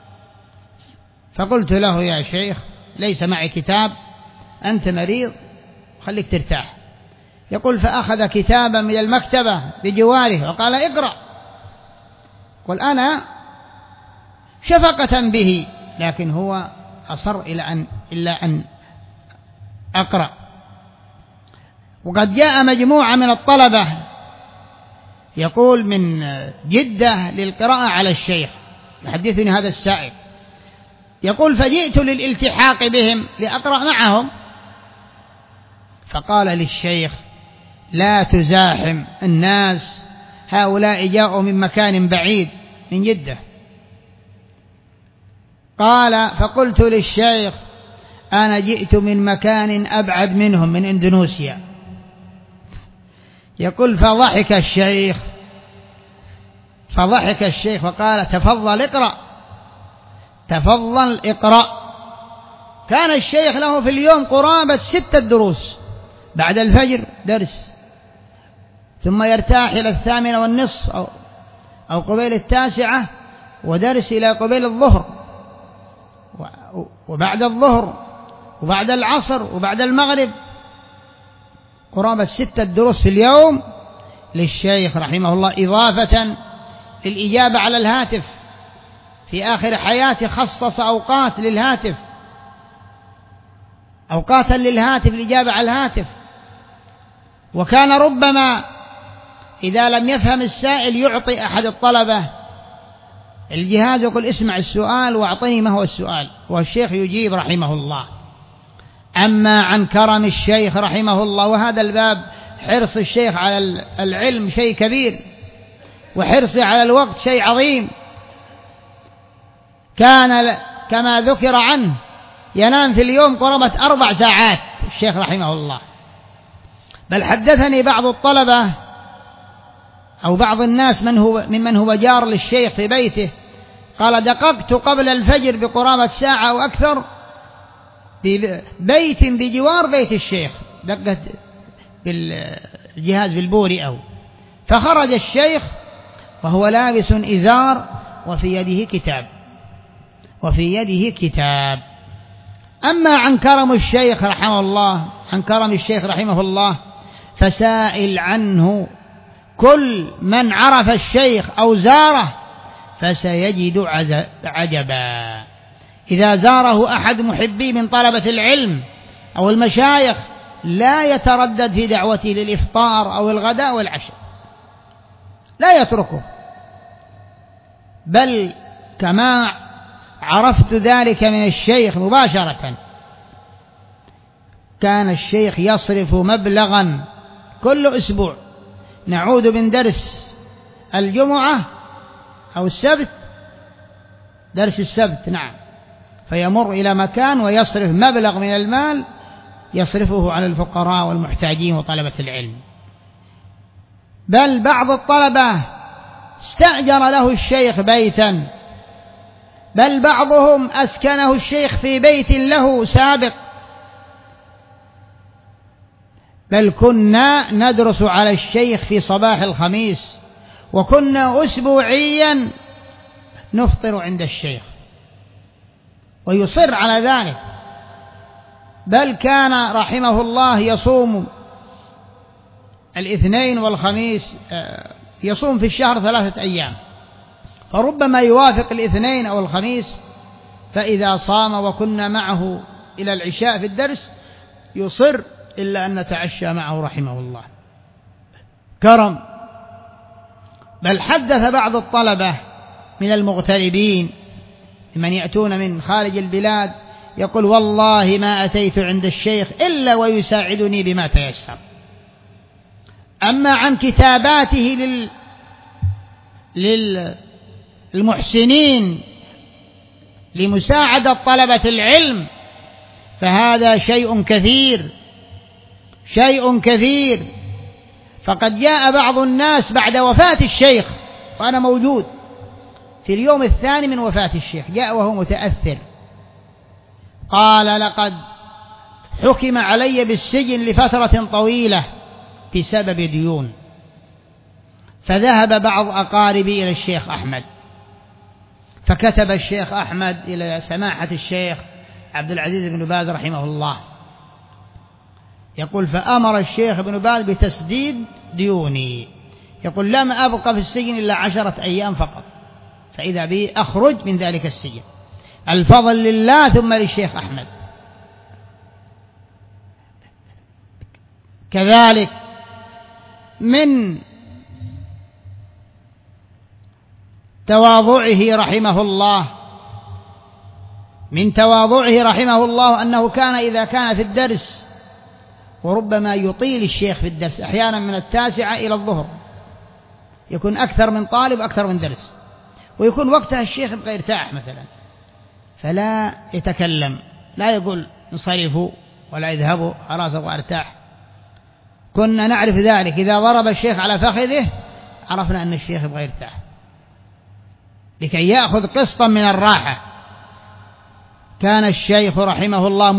فقلت له: يا شيخ ليس معي كتاب، أنت مريض خليك ترتاح. يقول: فأخذ كتابا من المكتبة بجواره وقال: اقرأ. قل أنا شفقة به، لكن هو أصر إلا أن أقرأ. وقد جاء مجموعة من الطلبة يقول من جدة للقراءة على الشيخ، يحدثني هذا السائق، يقول: فجئت للالتحاق بهم لأقرأ معهم، فقال للشيخ: لا تزاحم الناس، هؤلاء جاءوا من مكان بعيد من جدة. قال: فقلت للشيخ: أنا جئت من مكان أبعد منهم، من إندونيسيا. يقول: فضحك الشيخ وقال: تفضل اقرأ، تفضل اقرأ. كان الشيخ له في اليوم قرابة 6 دروس، بعد الفجر درس، ثم يرتاح إلى 8:30 أو قبيل 9، ودرس إلى قبيل الظهر، وبعد الظهر، وبعد العصر، وبعد المغرب، قرابة 6 دروس في اليوم للشيخ رحمه الله، إضافة للإجابة على الهاتف. في آخر حياته خصص أوقات للهاتف، أوقاتا للهاتف، الإجابة على الهاتف. وكان ربما إذا لم يفهم السائل يعطي أحد الطلبة الجهاز ويقول: اسمع السؤال وأعطني ما هو السؤال، والشيخ يجيب رحمه الله. أما عن كرم الشيخ رحمه الله، وهذا الباب حرص الشيخ على العلم شيء كبير، وحرصه على الوقت شيء عظيم. كان كما ذكر عنه ينام في اليوم قرابة 4 ساعات الشيخ رحمه الله. بل حدثني بعض الطلبة أو بعض الناس ممن هو جار للشيخ في بيته، قال: دققت قبل الفجر بقرابة ساعة أو أكثر ببيت بجوار بيت الشيخ، دقت بالجهاز بالبوري فخرج الشيخ وهو لابس إزار وفي يده كتاب. أما عن كرم الشيخ رحمه الله، فسائل عنه كل من عرف الشيخ أو زاره فسيجد عجبا. إذا زاره أحد محبي من طلبة العلم أو المشايخ لا يتردد في دعوته للإفطار أو الغداء والعشاء، لا يتركه. بل كما عرفت ذلك من الشيخ مباشرة، كان الشيخ يصرف مبلغا كل أسبوع، نعود من درس الجمعة أو السبت، درس السبت نعم، فيمر إلى مكان ويصرف مبلغ من المال يصرفه على الفقراء والمحتاجين وطلبة العلم. بل بعض الطلبة استأجر له الشيخ بيتا، بل بعضهم أسكنه الشيخ في بيت له سابق. بل كنا ندرس على الشيخ في صباح الخميس، وكنا أسبوعيا نفطر عند الشيخ ويصر على ذلك. بل كان رحمه الله يصوم الاثنين والخميس، يصوم في الشهر 3 أيام، فربما يوافق الاثنين أو الخميس، فإذا صام وكنا معه إلى العشاء في الدرس يصر إلا أن نتعشى معه رحمه الله. كرم. بل حدث بعض الطلبة من المغتربين من يأتون من خارج البلاد يقول: والله ما أتيت عند الشيخ إلا ويساعدني بما تيسر. أما عن كتاباته للمحسنين لمساعدة طلبة العلم فهذا شيء كثير. فقد جاء بعض الناس بعد وفاة الشيخ، وأنا موجود في اليوم الثاني من وفاة الشيخ، جاء وهو متأثر، قال: لقد حكم علي بالسجن لفترة طويلة بسبب ديون. فذهب بعض أقاربي إلى الشيخ أحمد، فكتب الشيخ أحمد إلى سماحة الشيخ عبد العزيز بن باز رحمه الله، يقول: فأمر الشيخ ابن باز بتسديد ديوني. يقول: لم أبقى في السجن إلا 10 أيام فقط، فإذا بي أخرج من ذلك السجن. الفضل لله ثم للشيخ أحمد. كذلك من تواضعه رحمه الله أنه كان إذا كان في الدرس وربما يطيل الشيخ في الدرس، أحيانا من 9 إلى الظهر، يكون أكثر من طالب أكثر من درس، ويكون وقتها الشيخ يبقى يرتاح مثلا، فلا يتكلم، لا يقول انصرفوا ولا يذهبوا خلاص أبغى أرتاح. كنا نعرف ذلك، إذا ضرب الشيخ على فخذه عرفنا أن الشيخ يبغى يرتاح لكي يأخذ قسطا من الراحة. كان الشيخ رحمه الله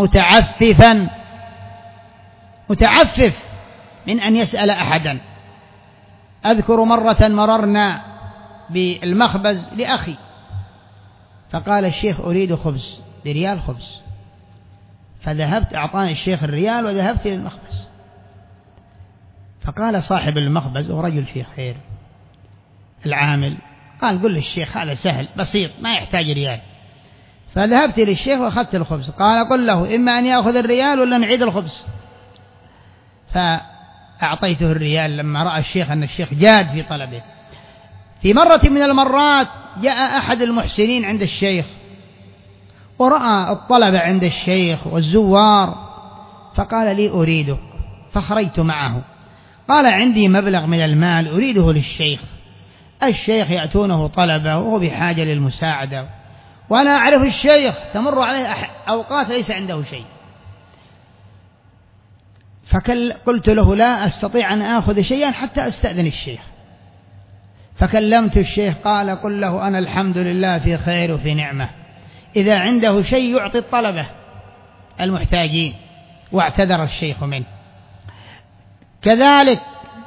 متعفف من أن يسأل أحدا. أذكر مرة مررنا بالمخبز لأخي، فقال الشيخ أريد خبز بريال خبز، فذهبت أعطاني الشيخ الريال وذهبت للمخبز، فقال صاحب المخبز ورجل فيه خير العامل قال قل للشيخ هذا سهل بسيط ما يحتاج ريال. فذهبت للشيخ وأخذت الخبز، قال قل له إما أن يأخذ الريال ولا نعيد الخبز، فأعطيته الريال لما رأى الشيخ أن الشيخ جاد في طلبه. في مرة من المرات جاء أحد المحسنين عند الشيخ ورأى الطلبة عند الشيخ والزوار، فقال لي أريدك، فخرجت معه. قال عندي مبلغ من المال أريده للشيخ، الشيخ يأتونه طلبة وهو بحاجة للمساعدة، وأنا أعرف الشيخ تمر عليه أوقات ليس عنده شيء. فقلت له لا أستطيع أن آخذ شيئا حتى أستأذن الشيخ. فكلمت الشيخ قال قل له أنا الحمد لله في خير وفي نعمة، إذا عنده شيء يعطي الطلبة المحتاجين، واعتذر الشيخ منه. كذلك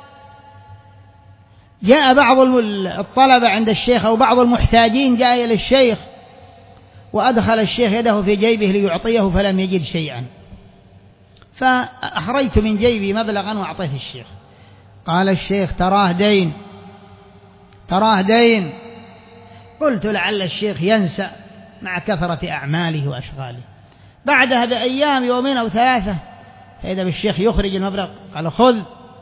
جاء بعض الطلبة عند الشيخ أو بعض المحتاجين جاء إلى الشيخ وأدخل الشيخ يده في جيبه ليعطيه فلم يجد شيئا، فأخرجت من جيبي مبلغا وأعطيت الشيخ. قال الشيخ تراه دين. قلت لعل الشيخ ينسى مع كثرة أعماله وأشغاله. بعدها بأيام 2 أو 3 فإذا بالشيخ يخرج المبلغ قال خذ،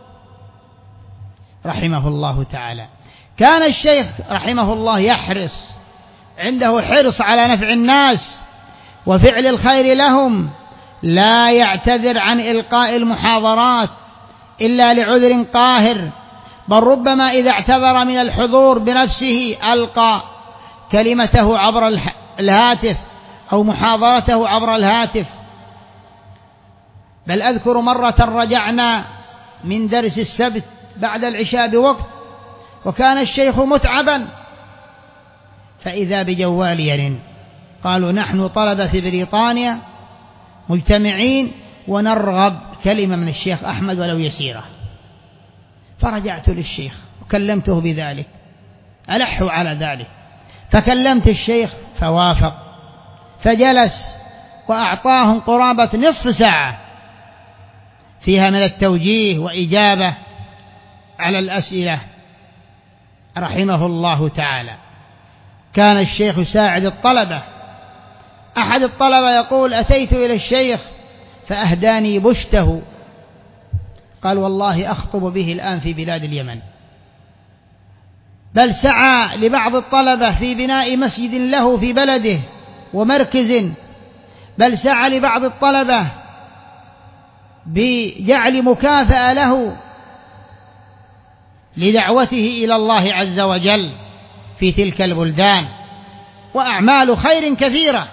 رحمه الله تعالى. كان الشيخ رحمه الله يحرص، عنده حرص على نفع الناس وفعل الخير لهم، لا يعتذر عن إلقاء المحاضرات إلا لعذر قاهر، بل ربما إذا اعتذر من الحضور بنفسه ألقى كلمته عبر الهاتف أو محاضرته عبر الهاتف. بل أذكر مرة رجعنا من درس السبت بعد العشاء بوقت وكان الشيخ متعبا، فإذا بجوال يرن، قالوا نحن طلبة في بريطانيا مجتمعين ونرغب كلمة من الشيخ أحمد ولو يسيرة. فرجعت للشيخ وكلمته بذلك، ألحوا على ذلك، فكلمت الشيخ فوافق، فجلس وأعطاهم قرابة نصف ساعة فيها من التوجيه وإجابة على الأسئلة رحمه الله تعالى. كان الشيخ يساعد الطلبة. أحد الطلبة يقول أتيت إلى الشيخ فأهداني بشته، قال والله أخطب به الآن في بلاد اليمن. بل سعى لبعض الطلبة في بناء مسجد له في بلده ومركز، بل سعى لبعض الطلبة بجعل مكافأة له لدعوته إلى الله عز وجل في تلك البلدان، وأعمال خير كثيرة.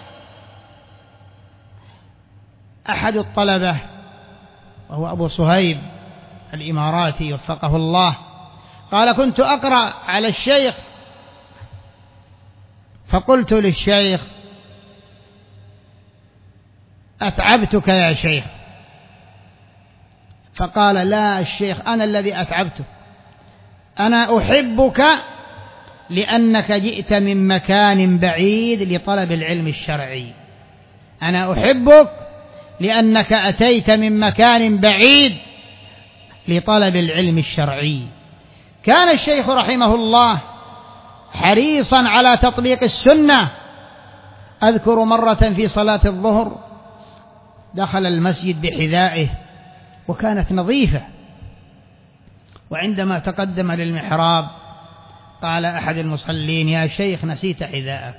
أحد الطلبة وهو أبو صهيب الإماراتي وفقه الله قال كنت أقرأ على الشيخ فقلت للشيخ أتعبتك يا شيخ؟ فقال لا الشيخ أنا الذي أتعبتك، أنا أحبك لأنك جئت من مكان بعيد لطلب العلم الشرعي، أنا أحبك لأنك أتيت من مكان بعيد لطلب العلم الشرعي. كان الشيخ رحمه الله حريصا على تطبيق السنة. أذكر مرة في صلاة الظهر دخل المسجد بحذائه وكانت نظيفة، وعندما تقدم للمحراب قال أحد المصلين يا شيخ نسيت حذاءك.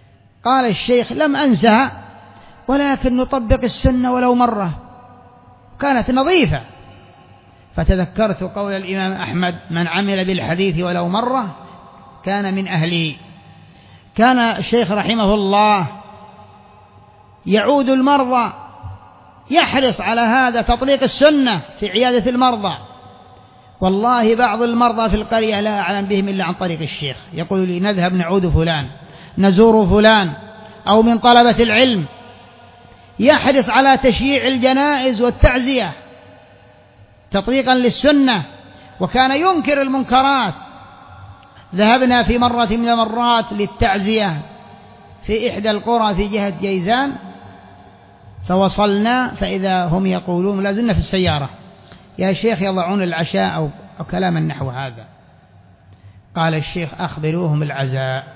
قال الشيخ لم أنسها ولكن نطبق السنة ولو مرة. كانت نظيفة. فتذكرت قول الإمام أحمد: من عمل بالحديث ولو مرة كان من أهله. كان الشيخ رحمه الله يعود المرضى، يحرص على هذا تطبيق السنة في عيادة المرضى. والله بعض المرضى في القرية لا أعلم بهم إلا عن طريق الشيخ، يقول لي: نذهب نعود فلان، نزور فلان، أو من طلبة العلم. يحرص على تشييع الجنائز والتعزية تطبيقا للسنة، وكان ينكر المنكرات. ذهبنا في مرة من المرات للتعزية في إحدى القرى في جهة جيزان، فوصلنا فإذا هم يقولون، لازلنا في السيارة: يا شيخ يضعون العشاء أو كلاما نحو هذا. قال الشيخ: أخبروهم العزاء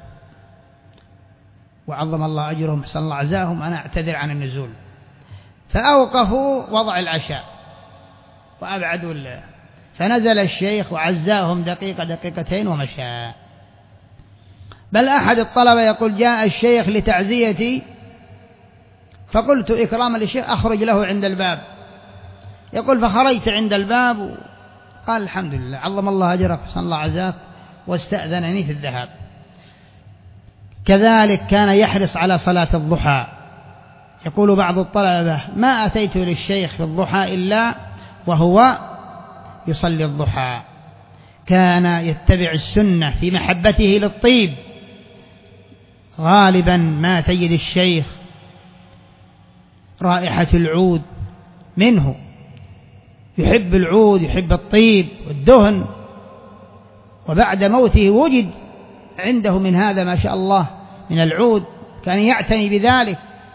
وعظم الله أجرهم، حسن الله عزاهم، أنا أعتذر عن النزول. فأوقفوا وضع العشاء وأبعدوا الله، فنزل الشيخ وعزاهم دقيقة دقيقتين ومشى. بل أحد الطلبة يقول: جاء الشيخ لتعزيتي، فقلت إكراما للشيخ أخرج له عند الباب. يقول: فخرجت عند الباب قال: الحمد لله، عظم الله أجرك، حسن الله عزاك، واستأذنني في الذهاب. كذلك كان يحرص على صلاة الضحى. يقول بعض الطلبة: ما أتيت للشيخ في الضحى إلا وهو يصلي الضحى. كان يتبع السنة في محبته للطيب. غالبا ما تجد الشيخ رائحة العود منه، يحب العود، يحب الطيب والدهن. وبعد موته وجد عنده من هذا ما شاء الله من العود، كان يعتني بذلك.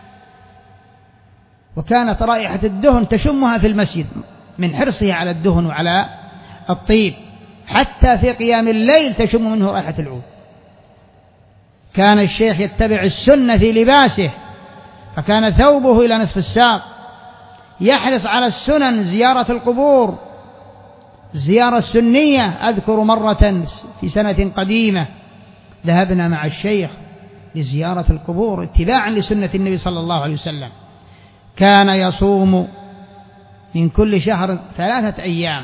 وكانت رائحة الدهن تشمها في المسجد من حرصه على الدهن وعلى الطيب، حتى في قيام الليل تشم منه رائحة العود. كان الشيخ يتبع السنة في لباسه، فكان ثوبه إلى نصف الساق. يحرص على السنن، زيارة القبور، الزيارة السنية. أذكر مرة في سنة قديمة ذهبنا مع الشيخ لزيارة القبور اتباعا لسنة النبي صلى الله عليه وسلم. كان يصوم من كل شهر 3 أيام.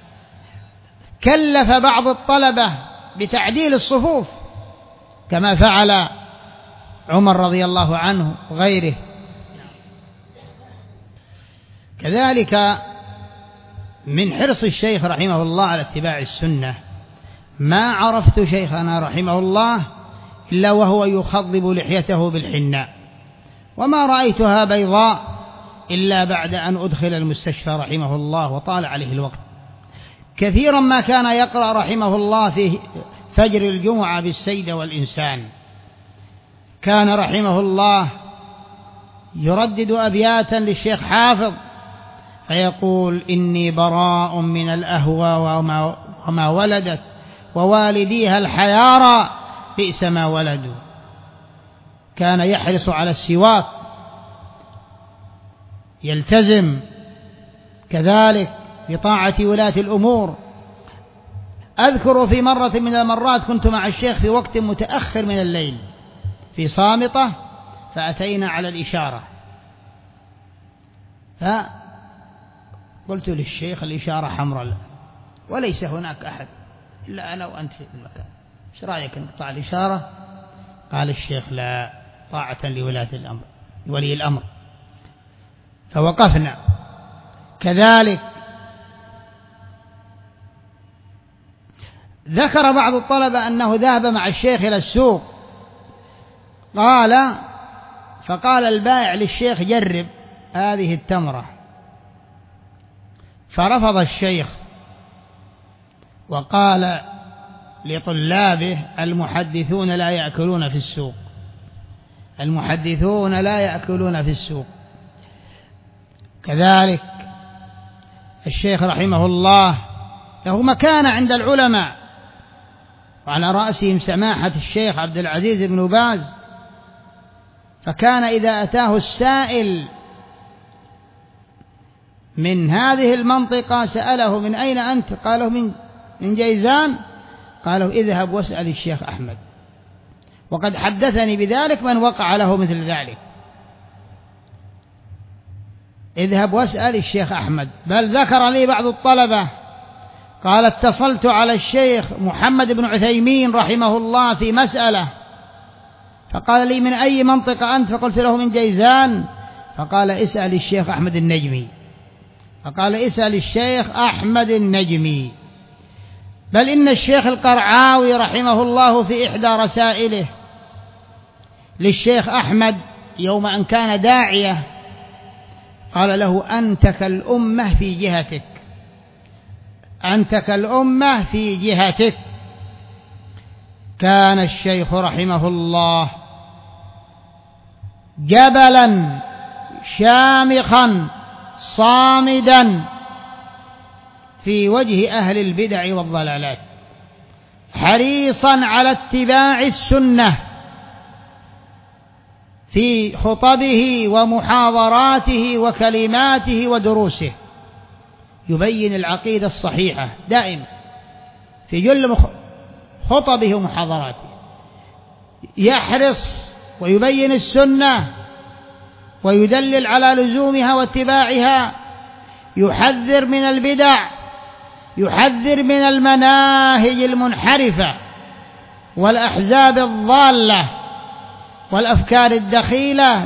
كلف بعض الطلبة بتعديل الصفوف كما فعل عمر رضي الله عنه وغيره. كذلك من حرص الشيخ رحمه الله على اتباع السنة، ما عرفت شيخنا رحمه الله إلا وهو يخضب لحيته بالحناء، وما رأيتها بيضاء إلا بعد أن أدخل المستشفى رحمه الله وطال عليه الوقت. كثيرا ما كان يقرأ رحمه الله في فجر الجمعة بالسيد والإنسان. كان رحمه الله يردد أبياتا للشيخ حافظ فيقول: إني براء من الأهوى وما ولدت، ووالديها الحيارى بئس ما ولدوا. كان يحرص على السواك، يلتزم كذلك بطاعة ولاة الأمور. أذكر في مرة من المرات كنت مع الشيخ في وقت متأخر من الليل في صامتة، فأتينا على الإشارة، فقلت للشيخ: الإشارة حمراء وليس هناك أحد إلا أنا وأنت في المكان، إيش رأيك نقطع الإشارة؟ قال الشيخ: لا، طاعة لولاة الأمر، ولي الأمر. فوقفنا. كذلك ذكر بعض الطلبة أنه ذهب مع الشيخ إلى السوق، فقال البائع للشيخ: جرب هذه التمرة. فرفض الشيخ وقال لطلابه: المحدثون لا يأكلون في السوق، المحدثون لا يأكلون في السوق. كذلك الشيخ رحمه الله له مكانة عند العلماء، وعلى رأسهم سماحة الشيخ عبد العزيز بن باز. فكان إذا أتاه السائل من هذه المنطقة سأله: من أين أنت؟ قاله: من جيزان. قالوا: اذهب واسأل الشيخ أحمد. وقد حدثني بذلك من وقع له مثل ذلك. اذهب واسأل الشيخ أحمد. بل ذكر لي بعض الطلبة قال اتصلت على الشيخ محمد بن عثيمين رحمه الله في مسألة، فقال لي من أي منطقة أنت؟ فقلت له من جيزان. فقال اسأل الشيخ أحمد النجمي. فقال اسأل الشيخ أحمد النجمي. بل إن الشيخ القرعاوي رحمه الله في إحدى رسائله للشيخ أحمد يوم أن كان داعية قال له أنت كالأمة في جهتك، أنت كالأمة في جهتك. كان الشيخ رحمه الله جبلا شامخا صامدا في وجه أهل البدع والضلالات، حريصا على اتباع السنة في خطبه ومحاضراته وكلماته ودروسه، يبين العقيدة الصحيحة دائما في جل خطبه ومحاضراته، يحرص ويبين السنة ويدلل على لزومها واتباعها، يحذر من البدع، يحذر من المناهج المنحرفة والأحزاب الضالة والأفكار الدخيلة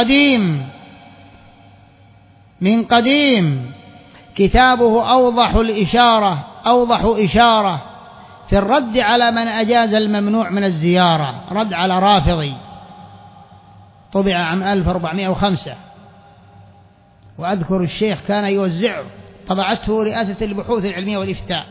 من قديم. كتابه أوضح إشارة في الرد على من أجاز الممنوع من الزيارة، رد على رافضي، طبع عام 1405، وأذكر الشيخ كان يوزعه، طبعته رئاسة البحوث العلمية والإفتاء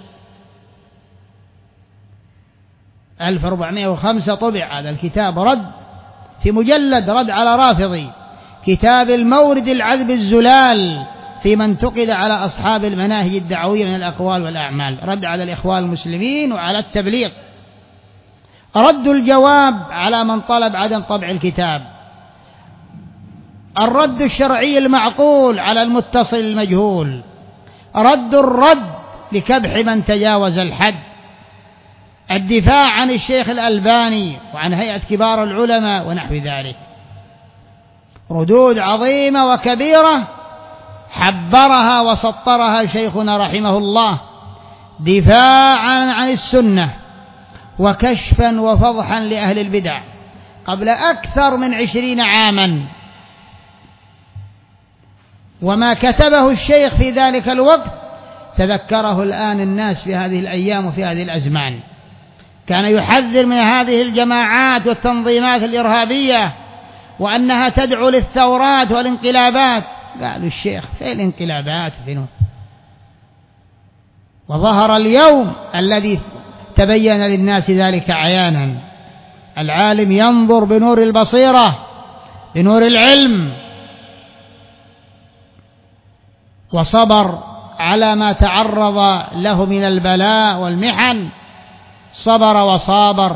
1405 طبع هذا الكتاب، رد في مجلد رد على رافضي. كتاب المورد العذب الزلال في من انتقد على أصحاب المناهج الدعوية من الأقوال والأعمال، رد على الإخوان المسلمين وعلى التبليغ. رد الجواب على من طلب عدم طبع الكتاب، الرد الشرعي المعقول على المتصل المجهول، الرد لكبح من تجاوز الحد، الدفاع عن الشيخ الألباني وعن هيئة كبار العلماء ونحو ذلك. ردود عظيمة وكبيرة حبرها وسطرها شيخنا رحمه الله، دفاعا عن السنة وكشفا وفضحا لأهل البدع قبل أكثر من 20 عاما. وما كتبه الشيخ في ذلك الوقت تذكره الآن الناس في هذه الأيام وفي هذه الأزمان. كان يحذر من هذه الجماعات والتنظيمات الإرهابية وأنها تدعو للثورات والانقلابات. قالوا الشيخ في الانقلابات فينه؟ وظهر اليوم الذي تبين للناس ذلك عيانا. العالم ينظر بنور البصيرة، بنور العلم، وصبر على ما تعرض له من البلاء والمحن، صبر وصابر.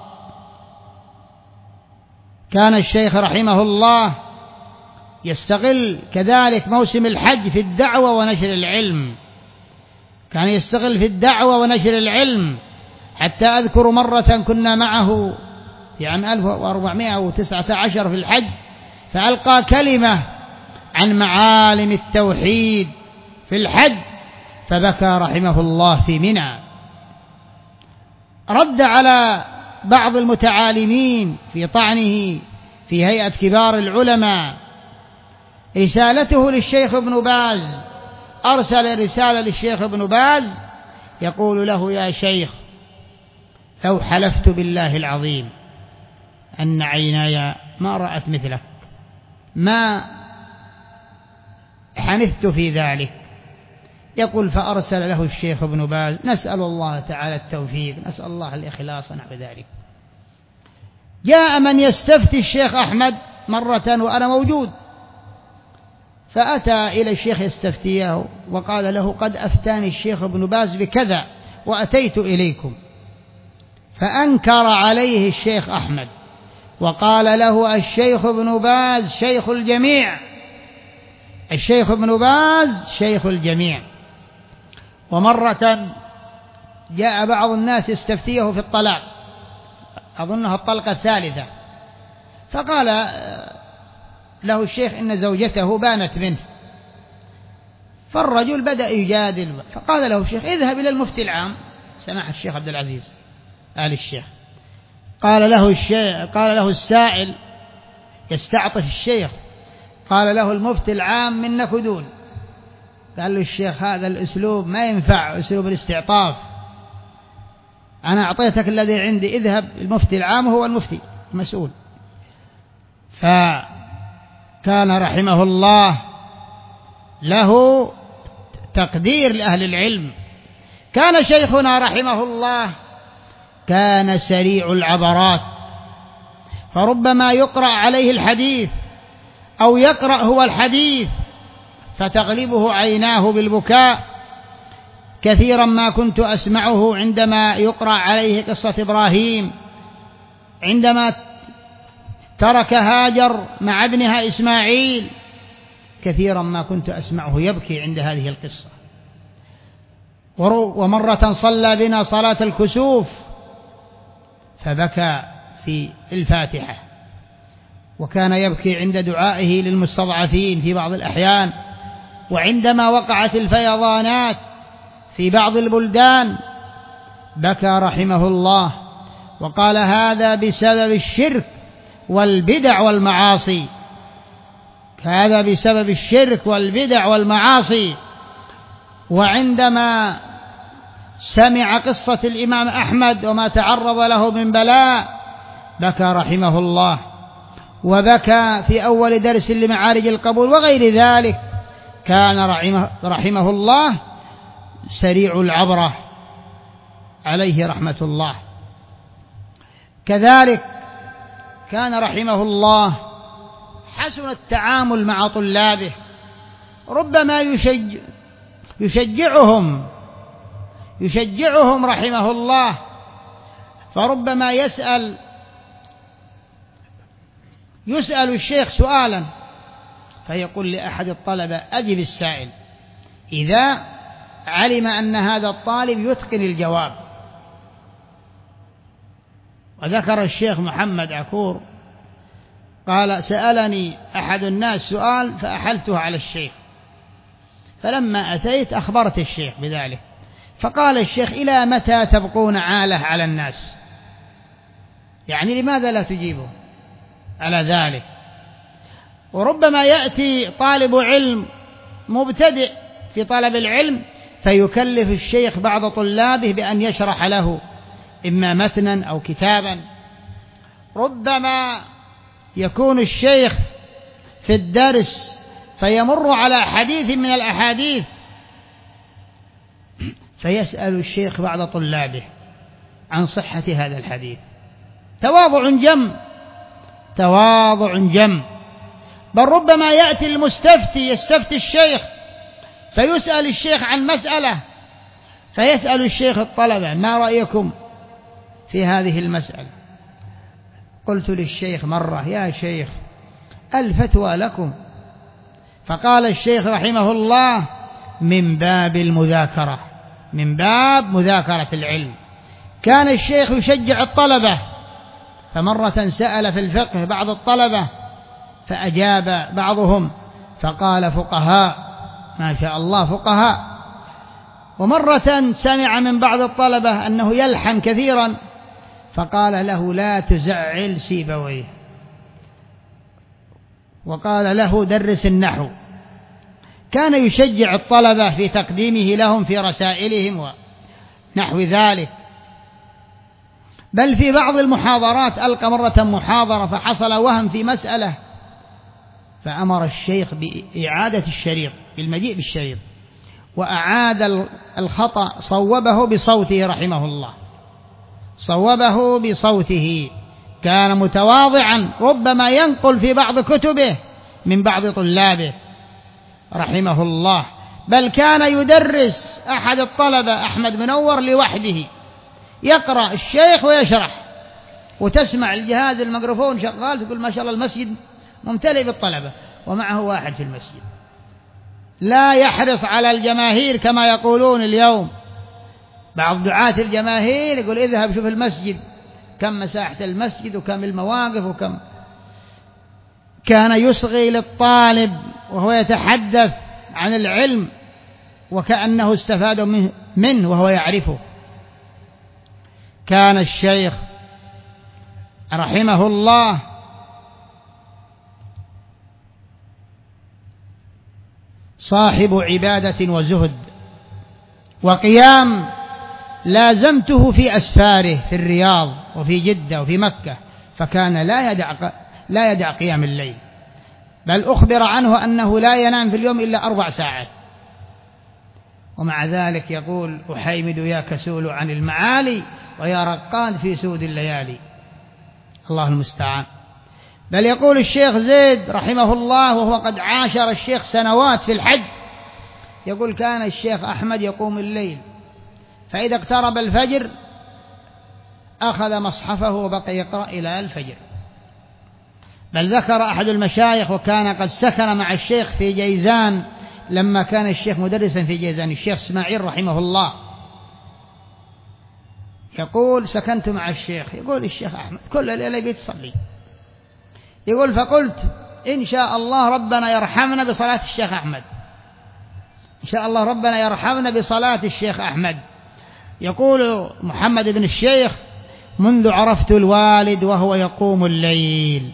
كان الشيخ رحمه الله يستغل كذلك موسم الحج في الدعوة ونشر العلم، كان يستغل في الدعوة ونشر العلم. حتى أذكر مرة كنا معه في عام 1419 في الحج، فألقى كلمة عن معالم التوحيد في الحج، فبكى رحمه الله في منى. رد على بعض المتعالمين في طعنه في هيئة كبار العلماء. رسالته للشيخ ابن باز، أرسل رسالة للشيخ ابن باز يقول له: يا شيخ، لو حلفت بالله العظيم أن عيناي ما رأت مثلك ما حنثت في ذلك. يقول: فأرسل له الشيخ ابن باز: نسأل الله تعالى التوفيق، نسأل الله الإخلاص ونحو ذلك. جاء من يستفتي الشيخ أحمد مرة وأنا موجود، فأتى إلى الشيخ يستفتيه وقال له: قد أفتاني الشيخ ابن باز بكذا وأتيت إليكم. فأنكر عليه الشيخ أحمد وقال له: الشيخ ابن باز شيخ الجميع، الشيخ ابن باز شيخ الجميع. ومرة جاء بعض الناس يستفتيه في الطلاق، أظنها الطلقة الثالثة، فقال له الشيخ: إن زوجته بانت منه فالرجل بدأ يجادل، فقال له الشيخ اذهب إلى المفتي العام سماحة الشيخ عبد العزيز آل الشيخ. قال له السائل يستعطف الشيخ، قال له المفتي العام منك ودون. قال له الشيخ هذا الأسلوب ما ينفع، أسلوب الاستعطاف، أنا أعطيتك الذي عندي، اذهب المفتي العام هو المفتي المسؤول. فكان رحمه الله له تقدير لأهل العلم. كان شيخنا رحمه الله كان سريع العبرات، فربما يقرأ عليه الحديث أو يقرأ هو الحديث فتغلبه عيناه بالبكاء. كثيرا ما كنت أسمعه عندما يقرأ عليه قصة إبراهيم عندما ترك هاجر مع ابنها إسماعيل، كثيرا ما كنت أسمعه يبكي عند هذه القصة. ومرة صلى بنا صلاة الكسوف فبكى في الفاتحة، وكان يبكي عند دعائه للمستضعفين في بعض الأحيان، وعندما وقعت الفيضانات في بعض البلدان بكى رحمه الله، وقال هذا بسبب الشرك والبدع والمعاصي، هذا بسبب الشرك والبدع والمعاصي. وعندما سمع قصة الإمام أحمد وما تعرض له من بلاء بكى رحمه الله، وبكى في أول درس لمعارج القبول وغير ذلك. كان رحمه الله سريع العبرة عليه رحمة الله. كذلك كان رحمه الله حسن التعامل مع طلابه، ربما يشجعهم رحمه الله، فربما يسأل الشيخ سؤالا فيقول لأحد الطلبة أجب السائل، إذا علم أن هذا الطالب يتقن الجواب. وذكر الشيخ محمد عكور قال سألني أحد الناس سؤال فأحلته على الشيخ، فلما أتيت أخبرت الشيخ بذلك، فقال الشيخ إلى متى تبقون عالة على الناس؟ يعني لماذا لا تجيبوا على ذلك؟ وربما يأتي طالب علم مبتدئ في طلب العلم فيكلف الشيخ بعض طلابه بأن يشرح له إما متنا أو كتابا. ربما يكون الشيخ في الدرس فيمر على حديث من الأحاديث فيسأل الشيخ بعض طلابه عن صحة هذا الحديث. تواضع جم. بل ربما يأتي المستفتي يستفتي الشيخ فيسأل الشيخ عن مسألة، فيسأل الشيخ الطلبة ما رأيكم في هذه المسألة؟ قلت للشيخ مرة يا شيخ الفتوى لكم، فقال الشيخ رحمه الله من باب المذاكرة، من باب مذاكرة العلم. كان الشيخ يشجع الطلبة، فمرة سأل في الفقه بعض الطلبة فأجاب بعضهم فقال فقهاء ما شاء الله فقهاء. ومرة سمع من بعض الطلبة أنه يلحن كثيرا فقال له لا تزعل سيبويه، وقال له درس النحو. كان يشجع الطلبة في تقديمه لهم في رسائلهم ونحو ذلك. بل في بعض المحاضرات ألقى مرة محاضرة فحصل وهم في مسألة فأمر الشيخ بإعادة الشريط، بالمجيء بالشريط، وأعاد الخطأ، صوبه بصوته رحمه الله، صوبه بصوته. كان متواضعا، ربما ينقل في بعض كتبه من بعض طلابه رحمه الله. بل كان يدرس أحد الطلبة أحمد منور لوحده، يقرأ الشيخ ويشرح، وتسمع الجهاز الميكروفون شغال، تقول ما شاء الله المسجد ممتلئ بالطلبة ومعه واحد في المسجد. لا يحرص على الجماهير كما يقولون اليوم بعض دعاة الجماهير، يقول اذهب شوف المسجد كم مساحة المسجد وكم المواقف وكم. كان يصغي للطالب وهو يتحدث عن العلم وكأنه استفاد منه وهو يعرفه. كان الشيخ رحمه الله صاحب عبادة وزهد وقيام، لازمته في أسفاره في الرياض وفي جدة وفي مكة، فكان لا يدع قيام الليل، بل أخبر عنه أنه لا ينام في اليوم إلا 4 ساعات، ومع ذلك يقول: أحيمد يا كسول عن المعالي ويا رقان في سود الليالي. الله المستعان. بل يقول الشيخ زيد رحمه الله وهو قد عاشر الشيخ سنوات في الحج، يقول: كان الشيخ أحمد يقوم الليل، فإذا اقترب الفجر أخذ مصحفه وبقي يقرأ إلى الفجر. بل ذكر أحد المشايخ وكان قد سكن مع الشيخ في جيزان لما كان الشيخ مدرسا في جيزان، الشيخ إسماعيل رحمه الله، يقول: سكنت مع الشيخ، يقول الشيخ أحمد كل الليلة بيتصلي، يقول: فقلت إن شاء الله ربنا يرحمنا بصلاة الشيخ أحمد، إن شاء الله ربنا يرحمنا بصلاة الشيخ أحمد. يقول محمد بن الشيخ: منذ عرفت الوالد وهو يقوم الليل.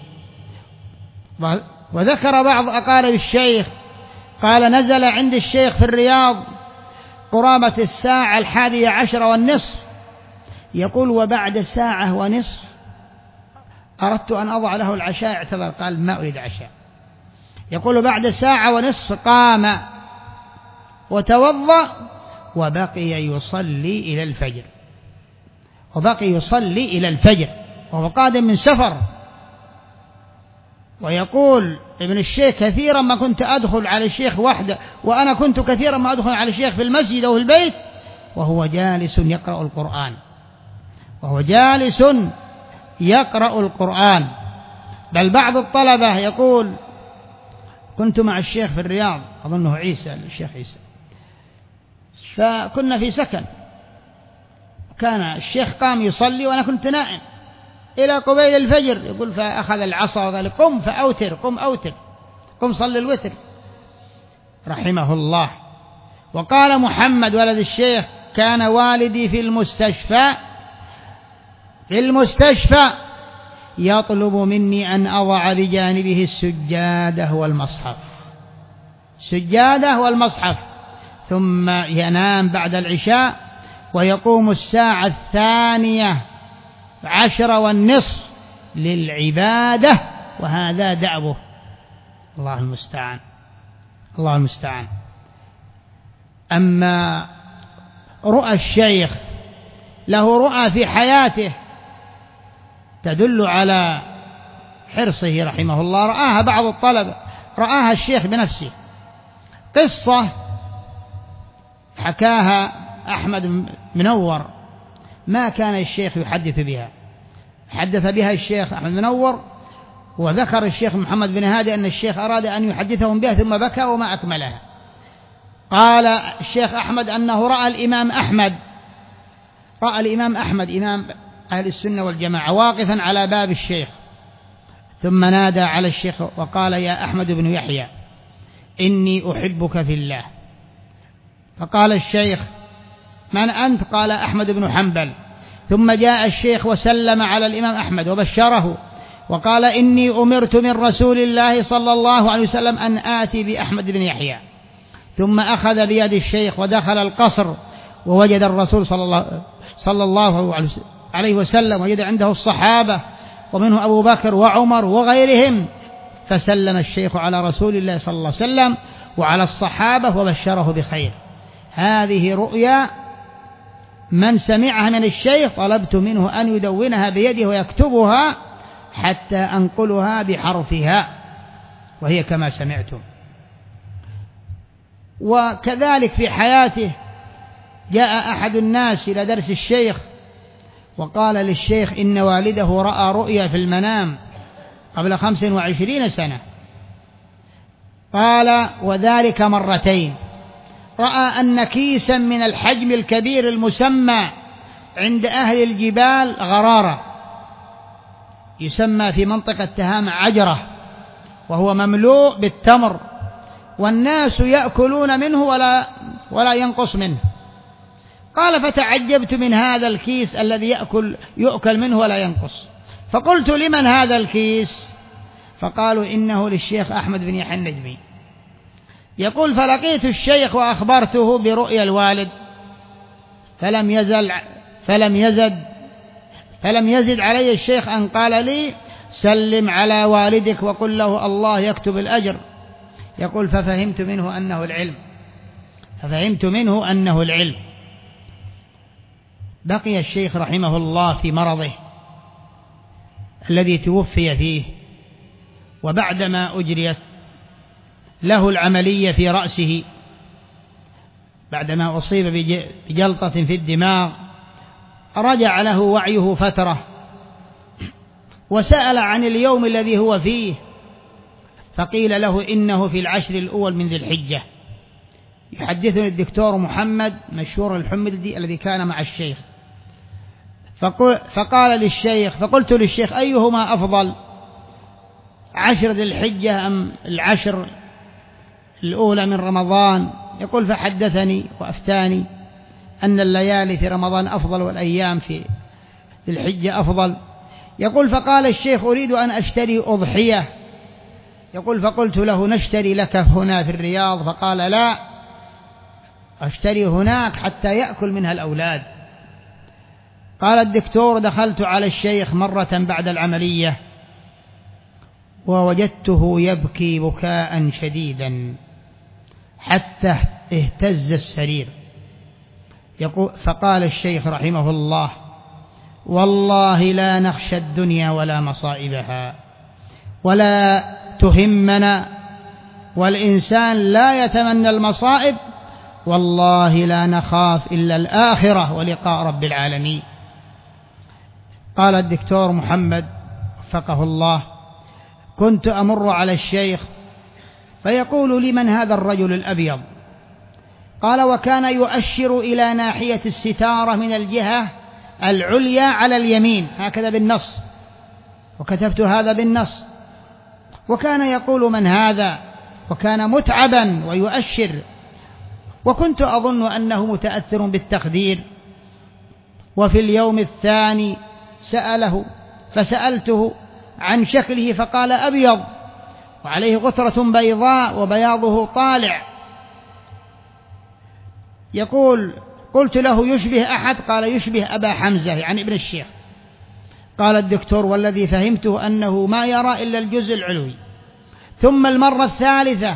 وذكر بعض أقارب الشيخ قال: نزل عند الشيخ في الرياض قرابة 11:30، يقول: وبعد 1:30 أردت أن أضع له العشاء، اعتذر قال: ما أريد عشاء. يقول: بعد 1:30 قام وتوضأ وبقي يصلي إلى الفجر، وبقي يصلي إلى الفجر وهو قادم من سفر. ويقول ابن الشيخ: كثيرا ما كنت أدخل على الشيخ وحده، وأنا كنت كثيرا ما أدخل على الشيخ في المسجد أو في البيت وهو جالس يقرأ القرآن، وهو جالس يقرأ القرآن. بل بعض الطلبة يقول: كنت مع الشيخ في الرياض، أظنه عيسى، الشيخ عيسى، فكنا في سكن، كان الشيخ قام يصلي وأنا كنت نائم إلى قبيل الفجر، يقول: فأخذ العصا وقال: قم فأوتر، قم أوتر، قم صل الوتر، رحمه الله. وقال محمد ولد الشيخ: كان والدي في المستشفى يطلب مني أن أضع بجانبه السجادة والمصحف، السجادة والمصحف، ثم ينام بعد العشاء ويقوم 12:10 للعبادة، وهذا دأبه. الله المستعان، الله المستعان. أما رؤى الشيخ، له رؤى في حياته تدل على حرصه رحمه الله، رآها بعض الطلبة، رآها الشيخ بنفسه. قصة حكاها أحمد منور ما كان الشيخ يحدث بها، حدث بها الشيخ أحمد منور، وذكر الشيخ محمد بن هادي أن الشيخ أراد أن يحدثهم بها ثم بكى وما أكملها. قال الشيخ أحمد أنه رأى الإمام أحمد إمام أهل السنة والجماعة واقفا على باب الشيخ، ثم نادى على الشيخ وقال: يا أحمد بن يحيى إني أحبك في الله. فقال الشيخ: من أنت؟ قال: أحمد بن حنبل. ثم جاء الشيخ وسلم على الإمام أحمد وبشره وقال: إني أمرت من رسول الله صلى الله عليه وسلم أن آتي بأحمد بن يحيى. ثم أخذ بيد الشيخ ودخل القصر، ووجد الرسول صلى الله عليه وسلم، وجد عنده الصحابة ومنه أبو بكر وعمر وغيرهم، فسلم الشيخ على رسول الله صلى الله عليه وسلم وعلى الصحابة وبشره بخير. هذه رؤيا من سمعها من الشيخ طلبت منه أن يدونها بيده ويكتبها حتى أنقلها بحرفها، وهي كما سمعتم. وكذلك في حياته جاء أحد الناس إلى درس الشيخ وقال للشيخ: إن والده رأى رؤيا في المنام قبل 25 سنة. قال: وذلك مرتين. رأى أن كيسا من الحجم الكبير المسمى عند أهل الجبال غرارة، يسمى في منطقة تهامة عجرة، وهو مملوء بالتمر، والناس يأكلون منه ولا ينقص منه. قال فتعجبت من هذا الكيس الذي يؤكل منه ولا ينقص، فقلت لمن هذا الكيس؟ فقالوا إنه للشيخ أحمد بن يحيى النجمي. يقول فلقيت الشيخ وأخبرته برؤيا الوالد، فلم يزد علي الشيخ أن قال لي سلم على والدك وقل له الله يكتب الأجر. يقول ففهمت منه أنه العلم. بقي الشيخ رحمه الله في مرضه الذي توفي فيه، وبعدما أجريت له العملية في رأسه بعدما أصيب بجلطة في الدماغ، رجع له وعيه فترة وسأل عن اليوم الذي هو فيه، فقيل له إنه في 10 الأول من ذي الحجة. يحدثني الدكتور محمد مشهور الحمدي الذي كان مع الشيخ، فقلت للشيخ أيهما أفضل، 10 ذي الحجة أم 10 الأولى من رمضان؟ يقول فحدثني وأفتاني أن الليالي في رمضان أفضل والأيام في ذي الحجة أفضل. يقول فقال الشيخ أريد أن أشتري أضحية. يقول فقلت له نشتري لك هنا في الرياض، فقال لا، أشتري هناك حتى يأكل منها الأولاد. قال الدكتور دخلت على الشيخ مرة بعد العملية ووجدته يبكي بكاء شديدا حتى اهتز السرير. فقال الشيخ رحمه الله والله لا نخشى الدنيا ولا مصائبها ولا تهمنا، والإنسان لا يتمنى المصائب، والله لا نخاف إلا الآخرة ولقاء رب العالمين. قال الدكتور محمد وفقه الله كنت أمر على الشيخ فيقول لمن هذا الرجل الأبيض؟ قال وكان يؤشر إلى ناحية الستارة من الجهة العليا على اليمين هكذا بالنص، وكتبت هذا بالنص، وكان يقول من هذا، وكان متعبا ويؤشر، وكنت أظن أنه متأثر بالتخدير. وفي اليوم الثاني فسألته عن شكله فقال أبيض وعليه غترة بيضاء وبياضه طالع. يقول قلت له يشبه أحد؟ قال يشبه أبا حمزة يعني ابن الشيخ. قال الدكتور والذي فهمته أنه ما يرى إلا الجزء العلوي. ثم المرة الثالثة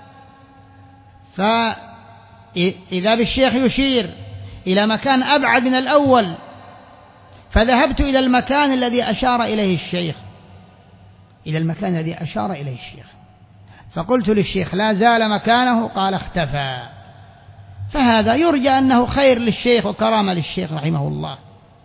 فإذا بالشيخ يشير إلى مكان أبعد من الأول، فذهبت إلى المكان الذي أشار إليه الشيخ، فقلت للشيخ لا زال مكانه؟ قال اختفى. فهذا يرجى أنه خير للشيخ وكرامة للشيخ رحمه الله.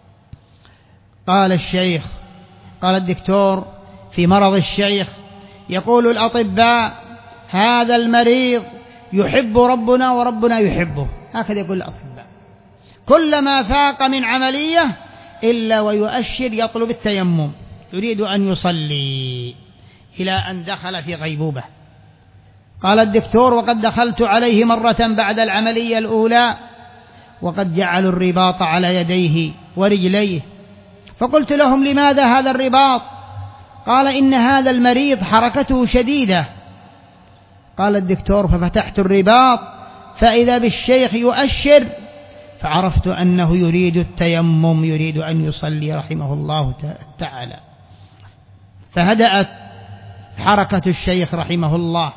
قال الدكتور في مرض الشيخ يقول الأطباء هذا المريض يحب ربنا وربنا يحبه، هكذا يقول الأطباء، كلما فاق من عملية إلا ويؤشر يطلب التيمم، يريد أن يصلي إلى أن دخل في غيبوبة. قال الدكتور وقد دخلت عليه مرة بعد العملية الأولى وقد جعلوا الرباط على يديه ورجليه، فقلت لهم لماذا هذا الرباط؟ قال إن هذا المريض حركته شديدة. قال الدكتور ففتحت الرباط فإذا بالشيخ يؤشر، فعرفت أنه يريد التيمم، يريد أن يصلي رحمه الله تعالى. فهدأت حركة الشيخ رحمه الله.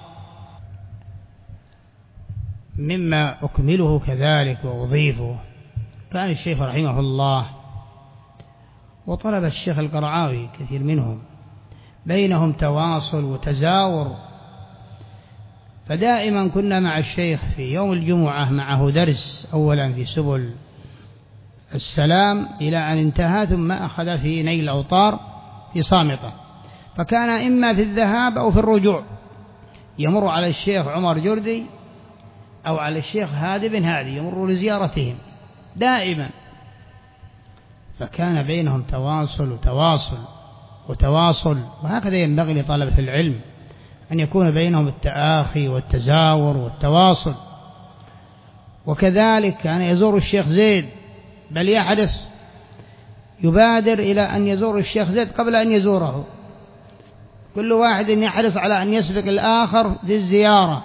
مما أكمله كذلك وأضيفه، كان الشيخ رحمه الله وطلب الشيخ القرعاوي كثير منهم بينهم تواصل وتزاور، فدائما كنا مع الشيخ في يوم الجمعة معه درس أولا في سبل السلام إلى أن انتهى، ثم أخذ في نيل الأوطار في صامتة، فكان إما في الذهاب أو في الرجوع يمر على الشيخ عمر جردي أو على الشيخ هادي بن هادي يمر لزيارتهم دائما، فكان بينهم تواصل وهكذا ينبغي لطلبة العلم أن يكون بينهم التآخي والتزاور والتواصل. وكذلك كان يزور الشيخ زيد، بل يحرص يبادر إلى أن يزور الشيخ زيد قبل أن يزوره، كل واحد يحرص على أن يسبق الآخر في الزيارة.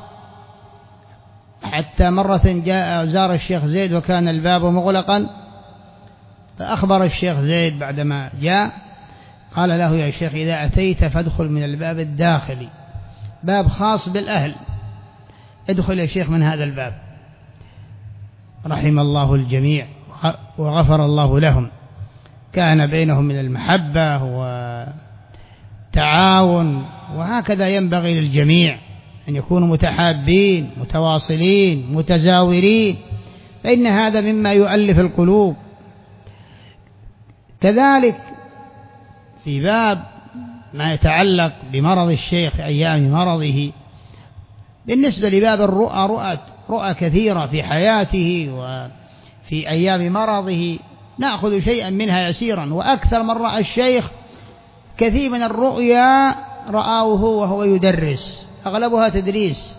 حتى مرة جاء زار الشيخ زيد وكان الباب مغلقا، فأخبر الشيخ زيد بعدما جاء قال له: يا شيخ إذا أتيت فادخل من الباب الداخلي، باب خاص بالأهل، ادخل يا شيخ من هذا الباب. رحم الله الجميع وغفر الله لهم، كان بينهم من المحبة وتعاون، وهكذا ينبغي للجميع أن يكونوا متحابين متواصلين متزاورين، فإن هذا مما يؤلف القلوب. كذلك في باب ما يتعلق بمرض الشيخ في أيام مرضه، بالنسبة لباب رؤى كثيرة في حياته وفي أيام مرضه، نأخذ شيئا منها يسيرا، وأكثر من رأى الشيخ كثير من الرؤيا رآه وهو يدرس، أغلبها تدريس.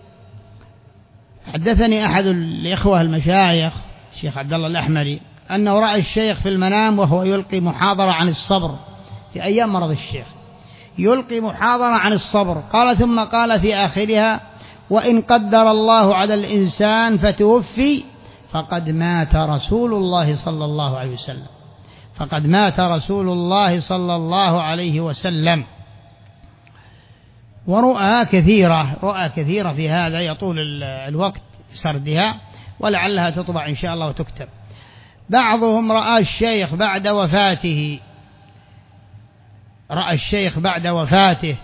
حدثني أحد الإخوة المشايخ الشيخ عبد الله الأحمري أنه رأى الشيخ في المنام وهو يلقي محاضرة عن الصبر في أيام مرض الشيخ، يلقي محاضرة عن الصبر. قال ثم قال في آخرها: وإن قدر الله على الإنسان فتوفي فقد مات رسول الله صلى الله عليه وسلم، فقد مات رسول الله صلى الله عليه وسلم. ورؤى كثيرة في هذا، يطول الوقت سردها، ولعلها تطبع إن شاء الله وتكتب. بعضهم رأى الشيخ بعد وفاته،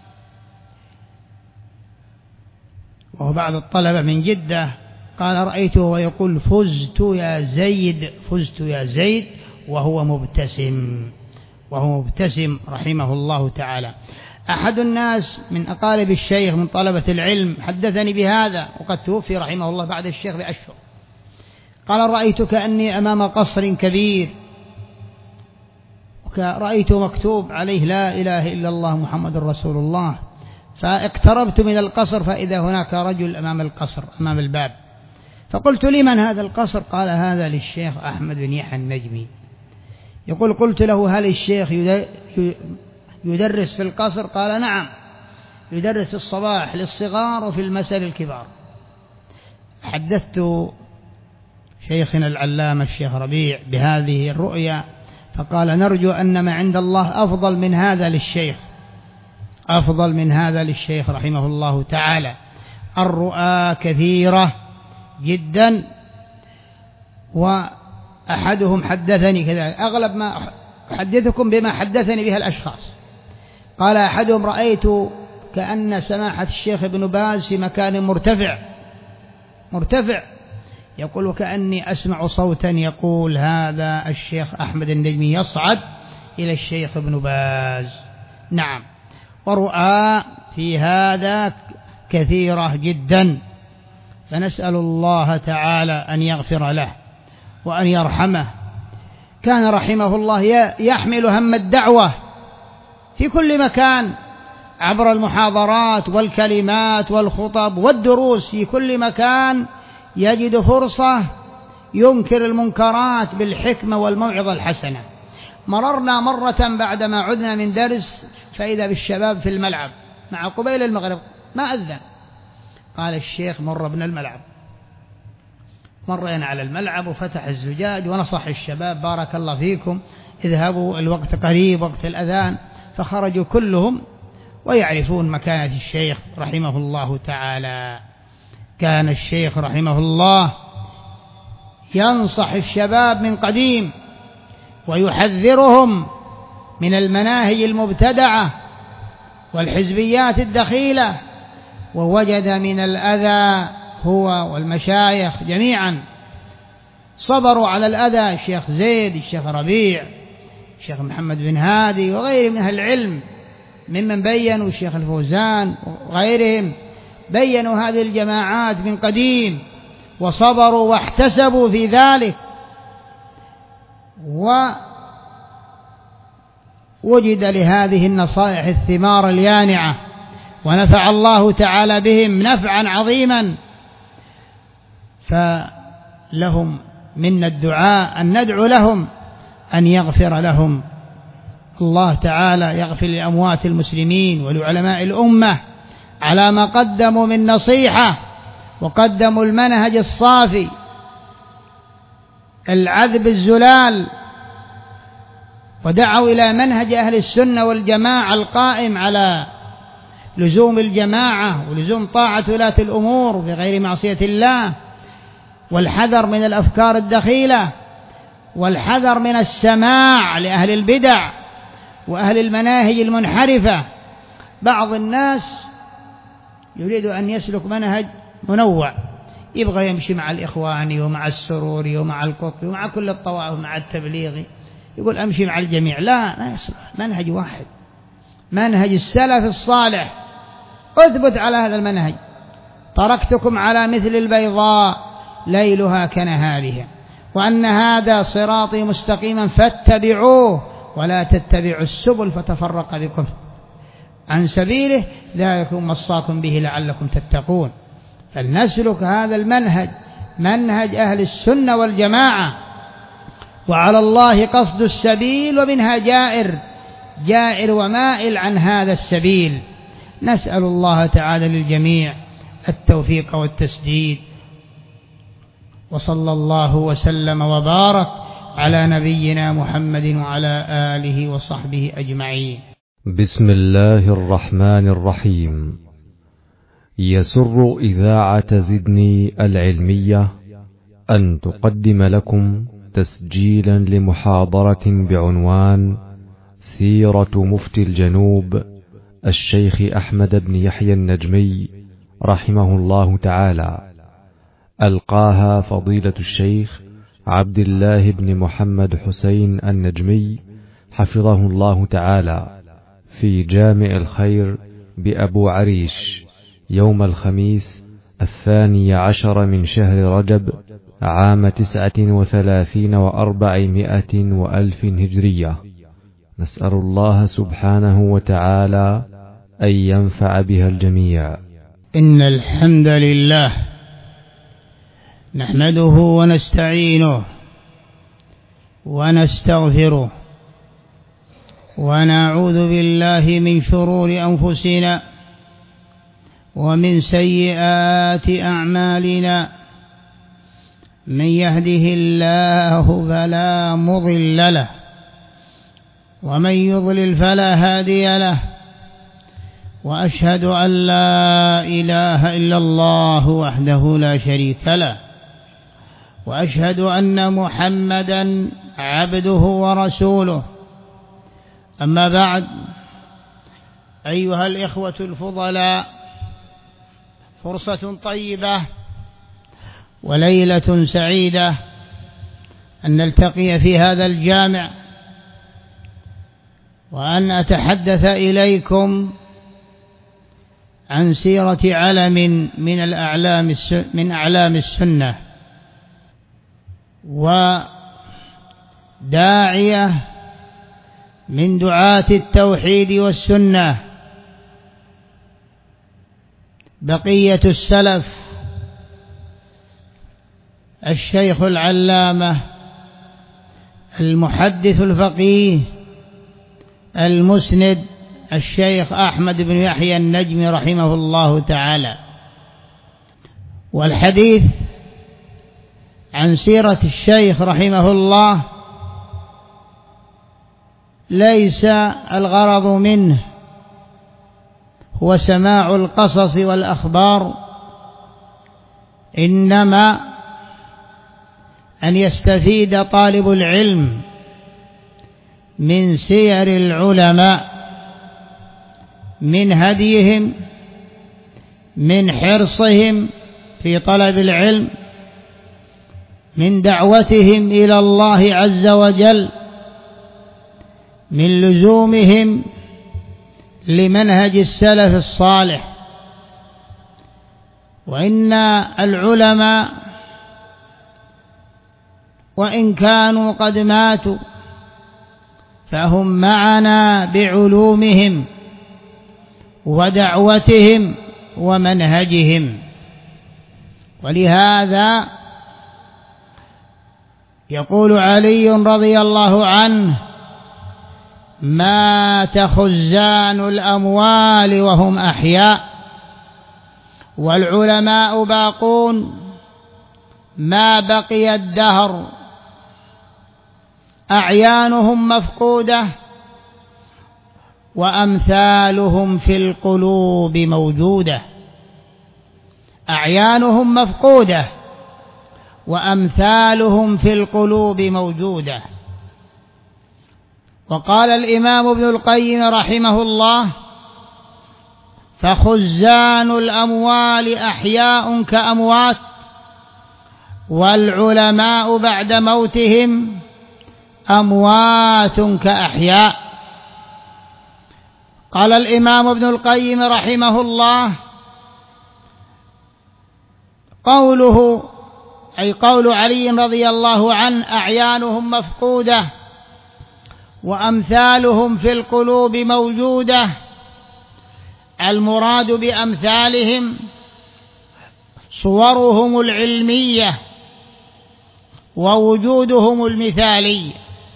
وهو بعض الطلبة من جدة قال: رأيته ويقول: فزت يا زيد، وهو مبتسم رحمه الله تعالى. أحد الناس من أقارب الشيخ من طلبة العلم حدثني بهذا، وقد توفي رحمه الله بعد الشيخ بأشهر. قال: رأيت كأني أمام قصر كبير، رأيت مكتوب عليه: لا إله إلا الله محمد رسول الله، فاقتربت من القصر فإذا هناك رجل أمام القصر أمام الباب، فقلت: لمن هذا القصر؟ قال: هذا للشيخ أحمد بن يحيى النجمي. يقول: قلت له: هل الشيخ يدرس في القصر؟ قال: نعم، يدرس في الصباح للصغار وفي المساء للكبار. حدثت شيخنا العلامة الشيخ ربيع بهذه الرؤيا، فقال: نرجو أن ما عند الله أفضل من هذا للشيخ رحمه الله تعالى. الرؤى كثيرة جدا، وأحدهم حدثني كذلك، أغلب ما أحدثكم بما حدثني بها الأشخاص. قال أحدهم: رأيت كأن سماحة الشيخ ابن باز في مكان مرتفع، يقول: كأني أسمع صوتا يقول: هذا الشيخ أحمد النجمي يصعد إلى الشيخ ابن باز. نعم، ورؤى في هذا كثيرة جدا، فنسأل الله تعالى أن يغفر له وأن يرحمه. كان رحمه الله يحمل هم الدعوة في كل مكان، عبر المحاضرات والكلمات والخطب والدروس، في كل مكان يجد فرصة ينكر المنكرات بالحكمة والموعظة الحسنة. مررنا مرة بعدما عدنا من درس فإذا بالشباب في الملعب مع قبيل المغرب، ما أذن، قال الشيخ: مر ابن الملعب. مرينا على الملعب وفتح الزجاج ونصح الشباب: بارك الله فيكم، اذهبوا، الوقت قريب، وقت الأذان. فخرجوا كلهم ويعرفون مكانة الشيخ رحمه الله تعالى. كان الشيخ رحمه الله ينصح الشباب من قديم ويحذرهم من المناهج المبتدعة والحزبيات الدخيلة، ووجد من الأذى هو والمشايخ جميعا صبروا على الأذى، الشيخ زيد، الشيخ ربيع، الشيخ محمد بن هادي وغيرهم من أهل العلم ممن بينوا، الشيخ الفوزان وغيرهم بينوا هذه الجماعات من قديم وصبروا واحتسبوا في ذلك، ووجد لهذه النصائح الثمار اليانعة، ونفع الله تعالى بهم نفعا عظيما. فلهم منا الدعاء أن ندعو لهم أن يغفر لهم الله تعالى، يغفر لأموات المسلمين ولعلماء الأمة على ما قدموا من نصيحة، وقدموا المنهج الصافي العذب الزلال، ودعوا إلى منهج أهل السنة والجماعة القائم على لزوم الجماعة ولزوم طاعة ولاة الأمور بغير معصية الله، والحذر من الأفكار الدخيلة، والحذر من السماع لأهل البدع وأهل المناهج المنحرفة. بعض الناس يريد أن يسلك منهج منوع، يبغى يمشي مع الإخواني ومع السروري ومع القطبي ومع كل الطوائف ومع التبليغي، يقول أمشي مع الجميع. لا يصلح، منهج واحد، منهج السلف الصالح، أثبت على هذا المنهج. تركتكم على مثل البيضاء ليلها كنهارها، وأن هذا صراطي مستقيما فاتبعوه ولا تتبعوا السبل فتفرق بكم عن سبيله ذلكم وصاكم به لعلكم تتقون. فلنسلك هذا المنهج، منهج أهل السنة والجماعة، وعلى الله قصد السبيل ومنها جائر ومائل عن هذا السبيل. نسأل الله تعالى للجميع التوفيق والتسديد، وصلى الله وسلم وبارك على نبينا محمد وعلى آله وصحبه أجمعين. بسم الله الرحمن الرحيم. يسر إذاعة زدني العلمية أن تقدم لكم تسجيلا لمحاضرة بعنوان سيرة مفتي الجنوب الشيخ أحمد بن يحيى النجمي رحمه الله تعالى، ألقاها فضيلة الشيخ عبد الله بن محمد حسين النجمي حفظه الله تعالى في جامع الخير بأبو عريش يوم الخميس 12 من شهر رجب عام 39 و400 وألف هجرية. نسأل الله سبحانه وتعالى أن ينفع بها الجميع. إن الحمد لله نحمده ونستعينه ونستغفره، ونعوذ بالله من شرور أنفسنا ومن سيئات أعمالنا. من يهده الله فلا مضل له، ومن يضلل فلا هادي له، وأشهد أن لا إله إلا الله وحده لا شريك له، وأشهد أن محمدا عبده ورسوله. أما بعد، أيها الإخوة الفضلاء، فرصة طيبة وليلة سعيدة أن نلتقي في هذا الجامع، وأن أتحدث إليكم عن سيرة علم من أعلام السنة، وداعية من دعاة التوحيد والسنة، بقية السلف، الشيخ العلامة المحدث الفقيه المسند الشيخ أحمد بن يحيى النجمي رحمه الله تعالى. والحديث عن سيرة الشيخ رحمه الله ليس الغرض منه هو سماع القصص والأخبار، إنما أن يستفيد طالب العلم من سير العلماء، من هديهم، من حرصهم في طلب العلم، من دعوتهم إلى الله عز وجل، من لزومهم لمنهج السلف الصالح. وإن العلماء وإن كانوا قد ماتوا فهم معنا بعلومهم ودعوتهم ومنهجهم. ولهذا يقول علي رضي الله عنه: مات خزان الأموال وهم أحياء، والعلماء باقون ما بقي الدهر، أعيانهم مفقودة وأمثالهم في القلوب موجودة. أعيانهم مفقودة وأمثالهم في القلوب موجودة. وقال الإمام ابن القيم رحمه الله: فخزان الأموال أحياء كأموات، والعلماء بعد موتهم أموات كأحياء. قال الإمام ابن القيم رحمه الله: قوله أي قول علي رضي الله عنه: أعيانهم مفقودة وأمثالهم في القلوب موجودة، المراد بأمثالهم صورهم العلمية ووجودهم المثالي،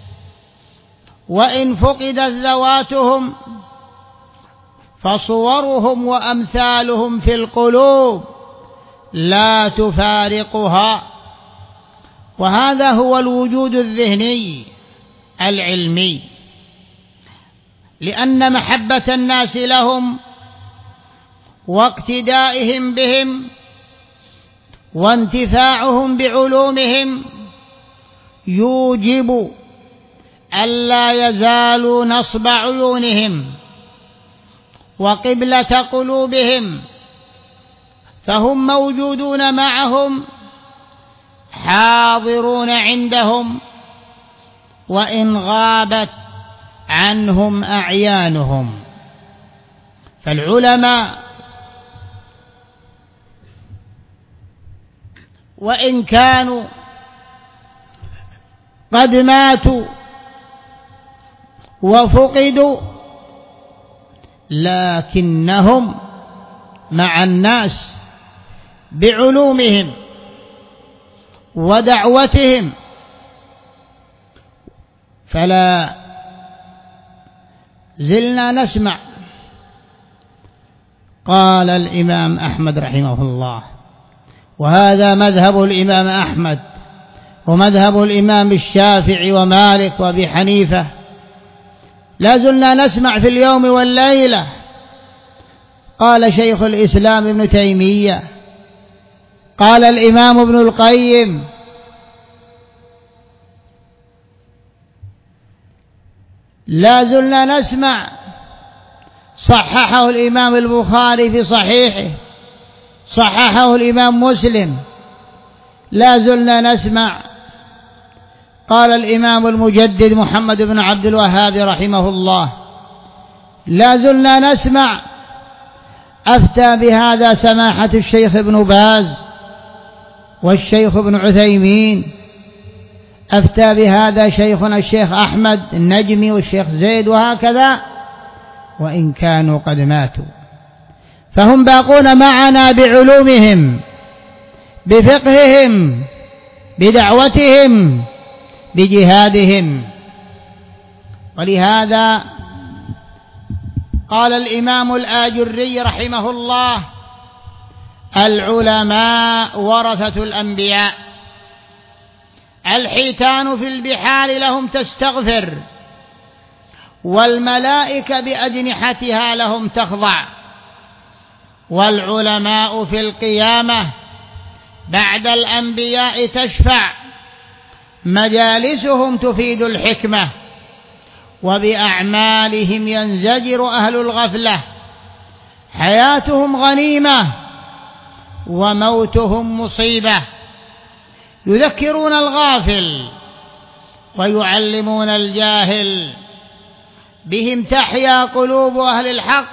وإن فقدت ذواتهم فصورهم وأمثالهم في القلوب لا تفارقها. وهذا هو الوجود الذهني العلمي، لأن محبة الناس لهم واقتدائهم بهم وانتفاعهم بعلومهم يوجب ألا يزالوا نصب عيونهم وقبلة قلوبهم، فهم موجودون معهم حاضرون عندهم، وإن غابت عنهم أعيانهم. فالعلماء وإن كانوا قد ماتوا وفقدوا لكنهم مع الناس بعلومهم ودعوتهم، فلا زلنا نسمع. قال الإمام أحمد رحمه الله، وهذا مذهب الإمام أحمد ومذهب الإمام الشافعي ومالك وأبي حنيفة، لا زلنا نسمع في اليوم والليلة. قال شيخ الإسلام ابن تيمية، قال الإمام ابن القيم، لا زلنا نسمع. صححه الإمام البخاري في صحيحه، صححه الإمام مسلم، لا زلنا نسمع. قال الإمام المجدد محمد بن عبد الوهاب رحمه الله، لا زلنا نسمع. أفتى بهذا سماحة الشيخ ابن باز والشيخ ابن عثيمين، أفتى بهذا شيخنا الشيخ أحمد النجمي والشيخ زيد، وهكذا، وإن كانوا قد ماتوا فهم باقون معنا بعلومهم بفقههم بدعوتهم بجهادهم. ولهذا قال الإمام الآجري رحمه الله: العلماء ورثة الأنبياء، الحيتان في البحار لهم تستغفر، والملائكة بأجنحتها لهم تخضع، والعلماء في القيامة بعد الأنبياء تشفع، مجالسهم تفيد الحكمة، وبأعمالهم ينزجر أهل الغفلة، حياتهم غنيمة وموتهم مصيبة، يذكرون الغافل ويعلمون الجاهل، بهم تحيا قلوب أهل الحق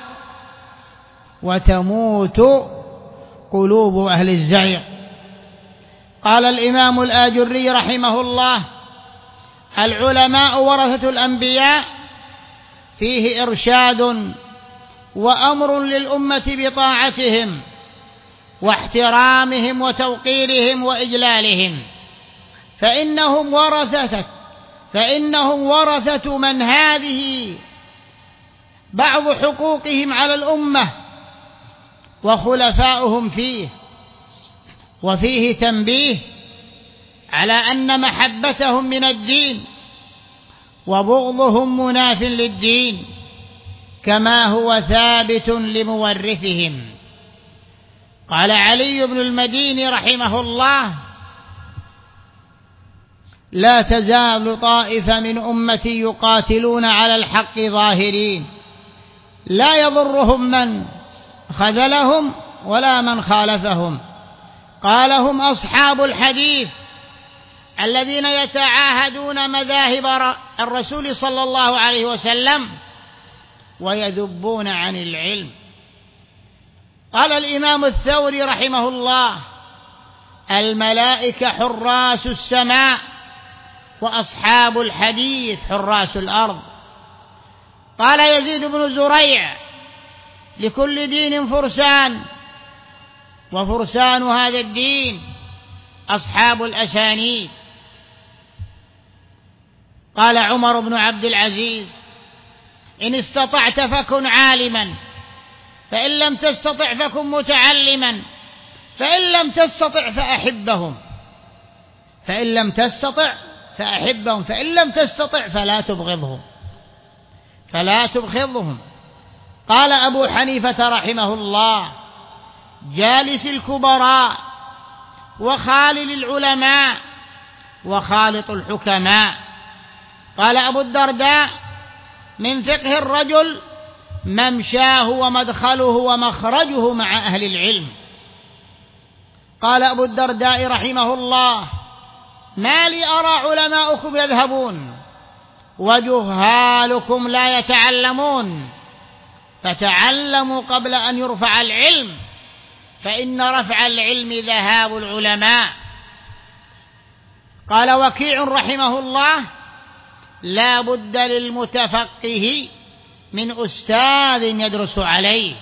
وتموت قلوب أهل الزيغ. قال الإمام الآجري رحمه الله: العلماء ورثة الأنبياء، فيه إرشاد وأمر للأمة بطاعتهم واحترامهم وتوقيرهم وإجلالهم، فإنهم ورثة من هذه بعض حقوقهم على الأمة وخلفاؤهم فيه. وفيه تنبيه على أن محبتهم من الدين وبغضهم مناف للدين، كما هو ثابت لمورثهم. قال علي بن المديني رحمه الله: لا تزال طائفة من أمتي يقاتلون على الحق ظاهرين، لا يضرهم من خذلهم ولا من خالفهم. قال: هم أصحاب الحديث الذين يتعاهدون مذاهب الرسول صلى الله عليه وسلم ويذبون عن العلم. قال الإمام الثوري رحمه الله: الملائكة حراس السماء، وأصحاب الحديث حراس الأرض. قال يزيد بن زريع: لكل دين فرسان، وفرسان هذا الدين أصحاب الأسانيد. قال عمر بن عبد العزيز: إن استطعت فكن عالما، فإن لم تستطع فكن متعلما، فإن لم تستطع فأحبهم، فإن لم تستطع فأحبهم، فإن لم تستطع فلا تبغضهم. قال أبو حنيفة رحمه الله: جالس الكبراء وخالل العلماء وخالط الحكماء. قال أبو الدرداء: من فقه الرجل ممشاه ومدخله ومخرجه مع أهل العلم. قال أبو الدرداء رحمه الله: ما لي أرى علماؤكم يذهبون وجهالكم لا يتعلمون، فتعلموا قبل أن يرفع العلم، فإن رفع العلم ذهاب العلماء. قال وكيع رحمه الله: لا بد للمتفقه من أستاذ يدرس عليه.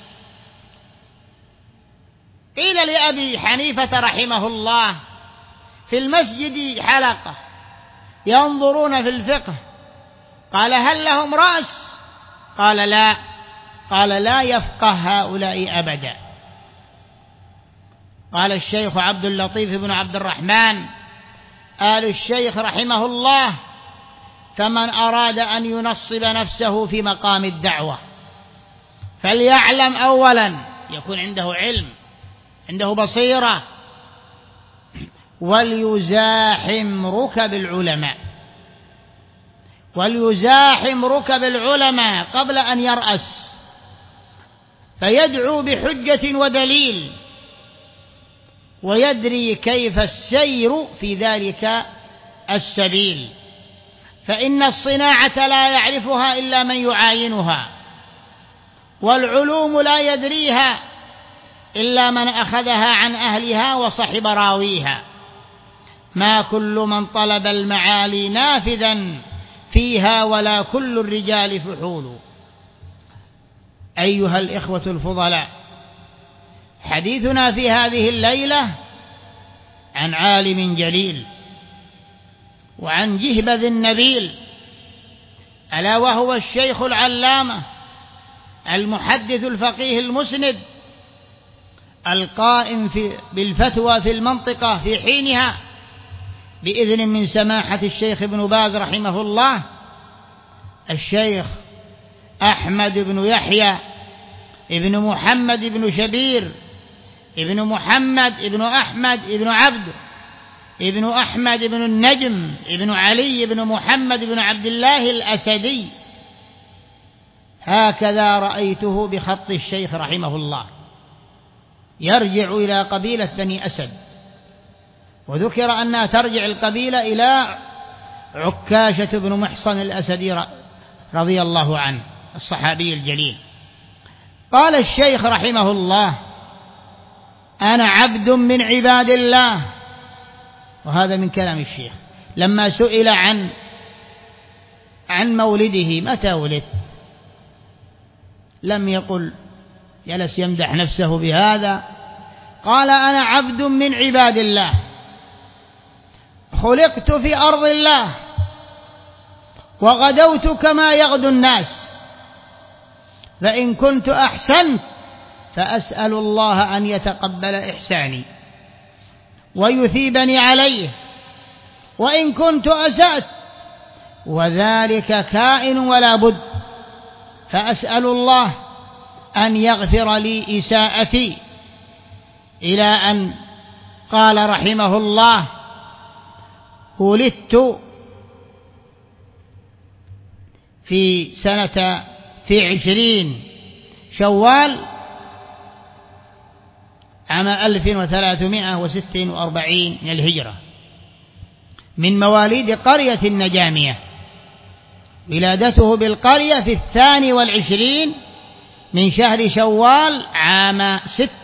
قيل لأبي حنيفة رحمه الله: في المسجد حلقة ينظرون في الفقه، قال هل لهم رأس؟ قال لا. قال لا يفقه هؤلاء أبدا. قال الشيخ عبد اللطيف بن عبد الرحمن آل الشيخ رحمه الله: فمن أراد أن ينصب نفسه في مقام الدعوة فليعلم أولا، يكون عنده علم، عنده بصيرة، وليزاحم ركب العلماء قبل أن يرأس، فيدعو بحجة ودليل، ويدري كيف السير في ذلك السبيل، فإن الصناعة لا يعرفها إلا من يعاينها، والعلوم لا يدريها إلا من أخذها عن أهلها وصحب راويها. ما كل من طلب المعالي نافذا فيها، ولا كل الرجال فحول. أيها الإخوة الفضلاء، حديثنا في هذه الليلة عن عالم جليل وعن جهبذ نبيل، ألا وهو الشيخ العلامة المحدث الفقيه المسند القائم بالفتوى في المنطقة في حينها بإذن من سماحة الشيخ ابن باز رحمه الله، الشيخ أحمد بن يحيى ابن محمد بن شبير ابن محمد ابن أحمد ابن عبد ابن أحمد بن النجم ابن علي بن محمد بن عبد الله الأسدي. هكذا رأيته بخط الشيخ رحمه الله، يرجع إلى قبيلة بني أسد، وذكر أنها ترجع القبيلة إلى عكاشة بن محصن الأسدي رضي الله عنه الصحابي الجليل. قال الشيخ رحمه الله: أنا عبد من عباد الله. وهذا من كلام الشيخ لما سئل عن مولده، متى ولد؟ لم يقل، جلس يمدح نفسه بهذا، قال أنا عبد من عباد الله، خلقت في أرض الله وغدوت كما يغدو الناس، فإن كنت أحسنت فأسأل الله أن يتقبل إحساني ويثيبني عليه، وإن كنت أسأت وذلك كائن ولا بد، فأسأل الله أن يغفر لي إساءتي. إلى أن قال رحمه الله: ولدت في 20 شوال عام 1346 من الهجرة، من مواليد قرية النجامية. ولادته بالقرية في 22 من شهر شوال عام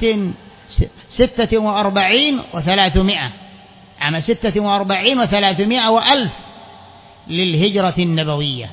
46 و300، عام 46 و300 وألف للهجرة النبوية.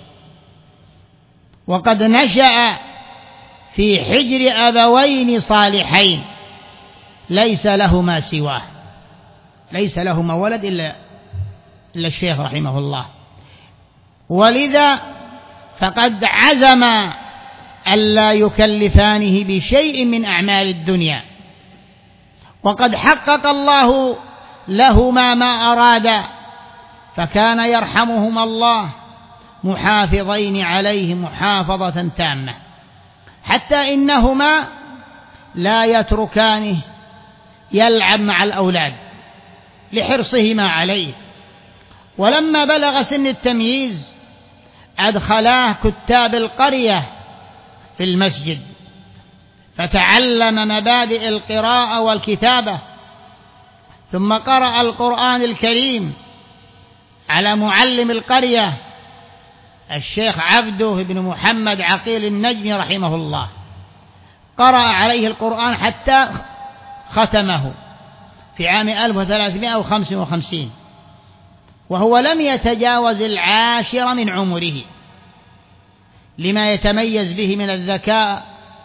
وقد نشأ في حجر أبوين صالحين ليس لهما سواه، ليس لهما ولد إلا الشيخ رحمه الله، ولذا فقد عزم ألا يكلفانه بشيء من أعمال الدنيا، وقد حقق الله لهما ما أراد، فكان يرحمهما الله محافظين عليه محافظة تامة، حتى إنهما لا يتركانه يلعب مع الأولاد لحرصهما عليه. ولما بلغ سن التمييز أدخلاه كتاب القرية في المسجد، فتعلم مبادئ القراءة والكتابة، ثم قرأ القرآن الكريم على معلم القرية الشيخ عبده بن محمد عقيل النجمي رحمه الله، قرأ عليه القرآن حتى ختمه في عام 1355، وهو لم يتجاوز 10 من عمره، لما يتميز به من الذكاء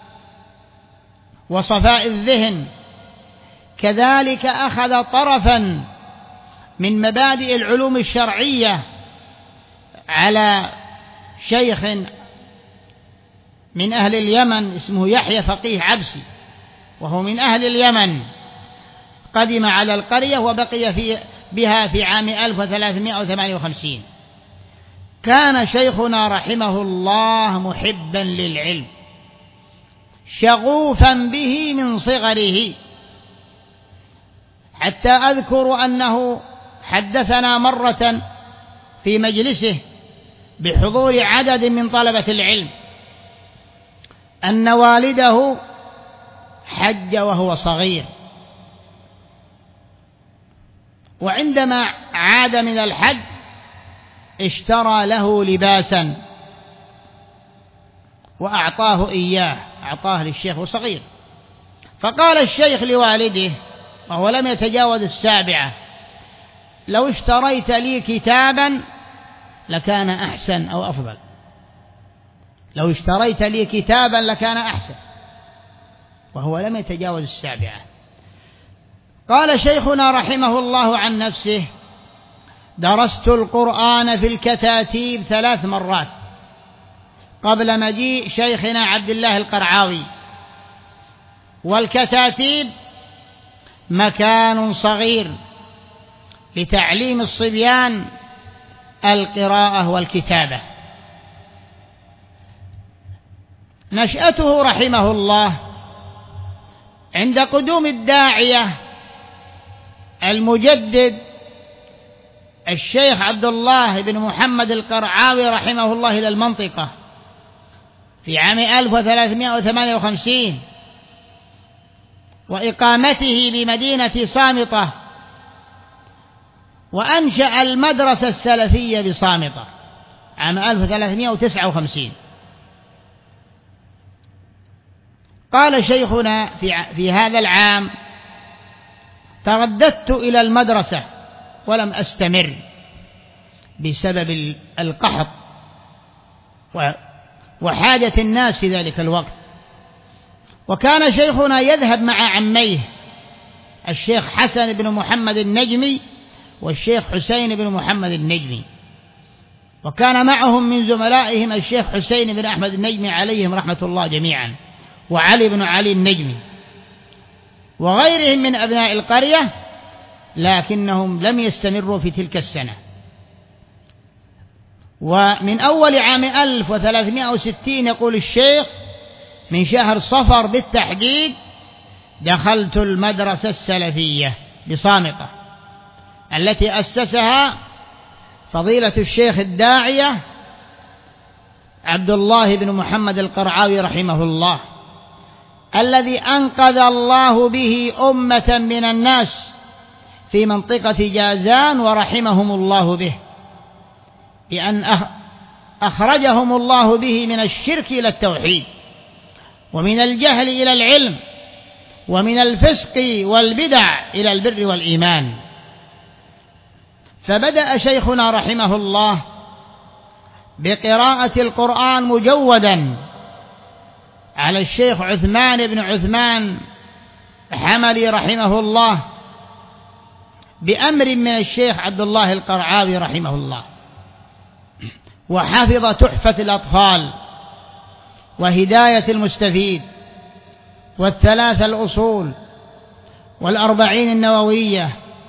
وصفاء الذهن. كذلك أخذ طرفا من مبادئ العلوم الشرعية على شيخ من أهل اليمن اسمه يحيى فقيه عبسي، وهو من أهل اليمن، قدم على القرية وبقي بها في عام 1358. كان شيخنا رحمه الله محبا للعلم شغوفا به من صغره، حتى أذكر أنه حدثنا مرة في مجلسه بحضور عدد من طلبة العلم أن والده حج وهو صغير، وعندما عاد من الحج اشترى له لباسا وأعطاه إياه، أعطاه للشيخ صغير. فقال الشيخ لوالده وهو لم يتجاوز 7: لو اشتريت لي كتابا لكان أحسن أو أفضل، لو اشتريت لي كتابا لكان أحسن، وهو لم يتجاوز 7. قال شيخنا رحمه الله عن نفسه: درست القرآن في الكتاتيب 3 مرات قبل مجيء شيخنا عبد الله القرعاوي، والكتاتيب مكان صغير لتعليم الصبيان القراءة والكتابة. نشأته رحمه الله عند قدوم الداعية المجدد الشيخ عبد الله بن محمد القرعاوي رحمه الله إلى المنطقة في عام 1358، وإقامته بمدينة صامطة، وأنشأ المدرسة السلفية بصامطة عام 1359. قال شيخنا في هذا العام: ترددت إلى المدرسة ولم أستمر بسبب القحط وحاجة الناس في ذلك الوقت. وكان شيخنا يذهب مع عميه الشيخ حسن بن محمد النجمي والشيخ حسين بن محمد النجمي، وكان معهم من زملائهم الشيخ حسين بن أحمد النجمي عليهم رحمة الله جميعا، وعلي بن علي النجمي، وغيرهم من أبناء القرية، لكنهم لم يستمروا في تلك السنة. ومن أول عام 1360 يقول الشيخ من شهر صفر بالتحديد دخلت المدرسة السلفية بصامتة التي أسسها فضيلة الشيخ الداعية عبد الله بن محمد القرعاوي رحمه الله، الذي أنقذ الله به أمة من الناس في منطقة جازان ورحمهم الله به، بأن أخرجهم الله به من الشرك إلى التوحيد، ومن الجهل إلى العلم، ومن الفسق والبدع إلى البر والإيمان. فبدأ شيخنا رحمه الله بقراءة القرآن مجودا على الشيخ عثمان بن عثمان حملي رحمه الله بأمر من الشيخ عبد الله القرعاوي رحمه الله، وحفظ تحفة الأطفال وهداية المستفيد والثلاث الأصول والأربعين النووية،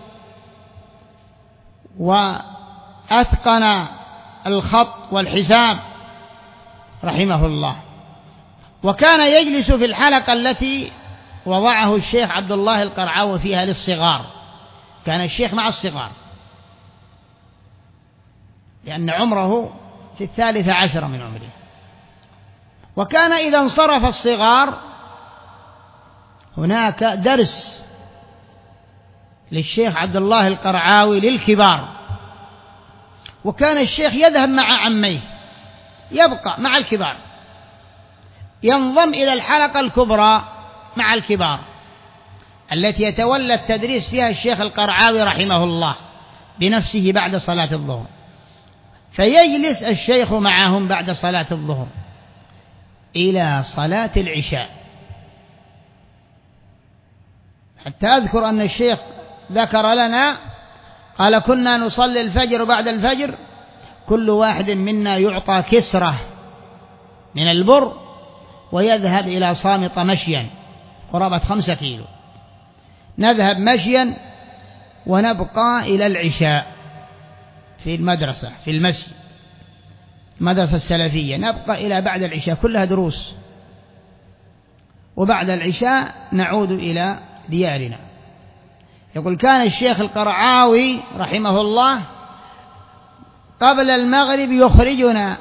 وأتقن الخط والحساب رحمه الله. وكان يجلس في الحلقة التي وضعه الشيخ عبد الله القرعاوي فيها للصغار، كان الشيخ مع الصغار لأن عمره في 13 من عمره. وكان إذا انصرف الصغار هناك درس للشيخ عبد الله القرعاوي للكبار، وكان الشيخ يذهب مع عميه، يبقى مع الكبار، ينضم إلى الحلقة الكبرى مع الكبار التي يتولى التدريس فيها الشيخ القرعاوي رحمه الله بنفسه بعد صلاة الظهر، فيجلس الشيخ معهم بعد صلاة الظهر إلى صلاة العشاء. حتى أذكر أن الشيخ ذكر لنا قال كنا نصلي الفجر، بعد الفجر كل واحد منا يعطى كسرة من البر ويذهب إلى صامتة مشيا قرابة 5 كيلو، نذهب مشيا ونبقى إلى العشاء في المدرسة في المسجد، المدرسة السلفية، نبقى إلى بعد العشاء، كلها دروس، وبعد العشاء نعود إلى ديارنا. يقول كان الشيخ القرعاوي رحمه الله قبل المغرب يخرجنا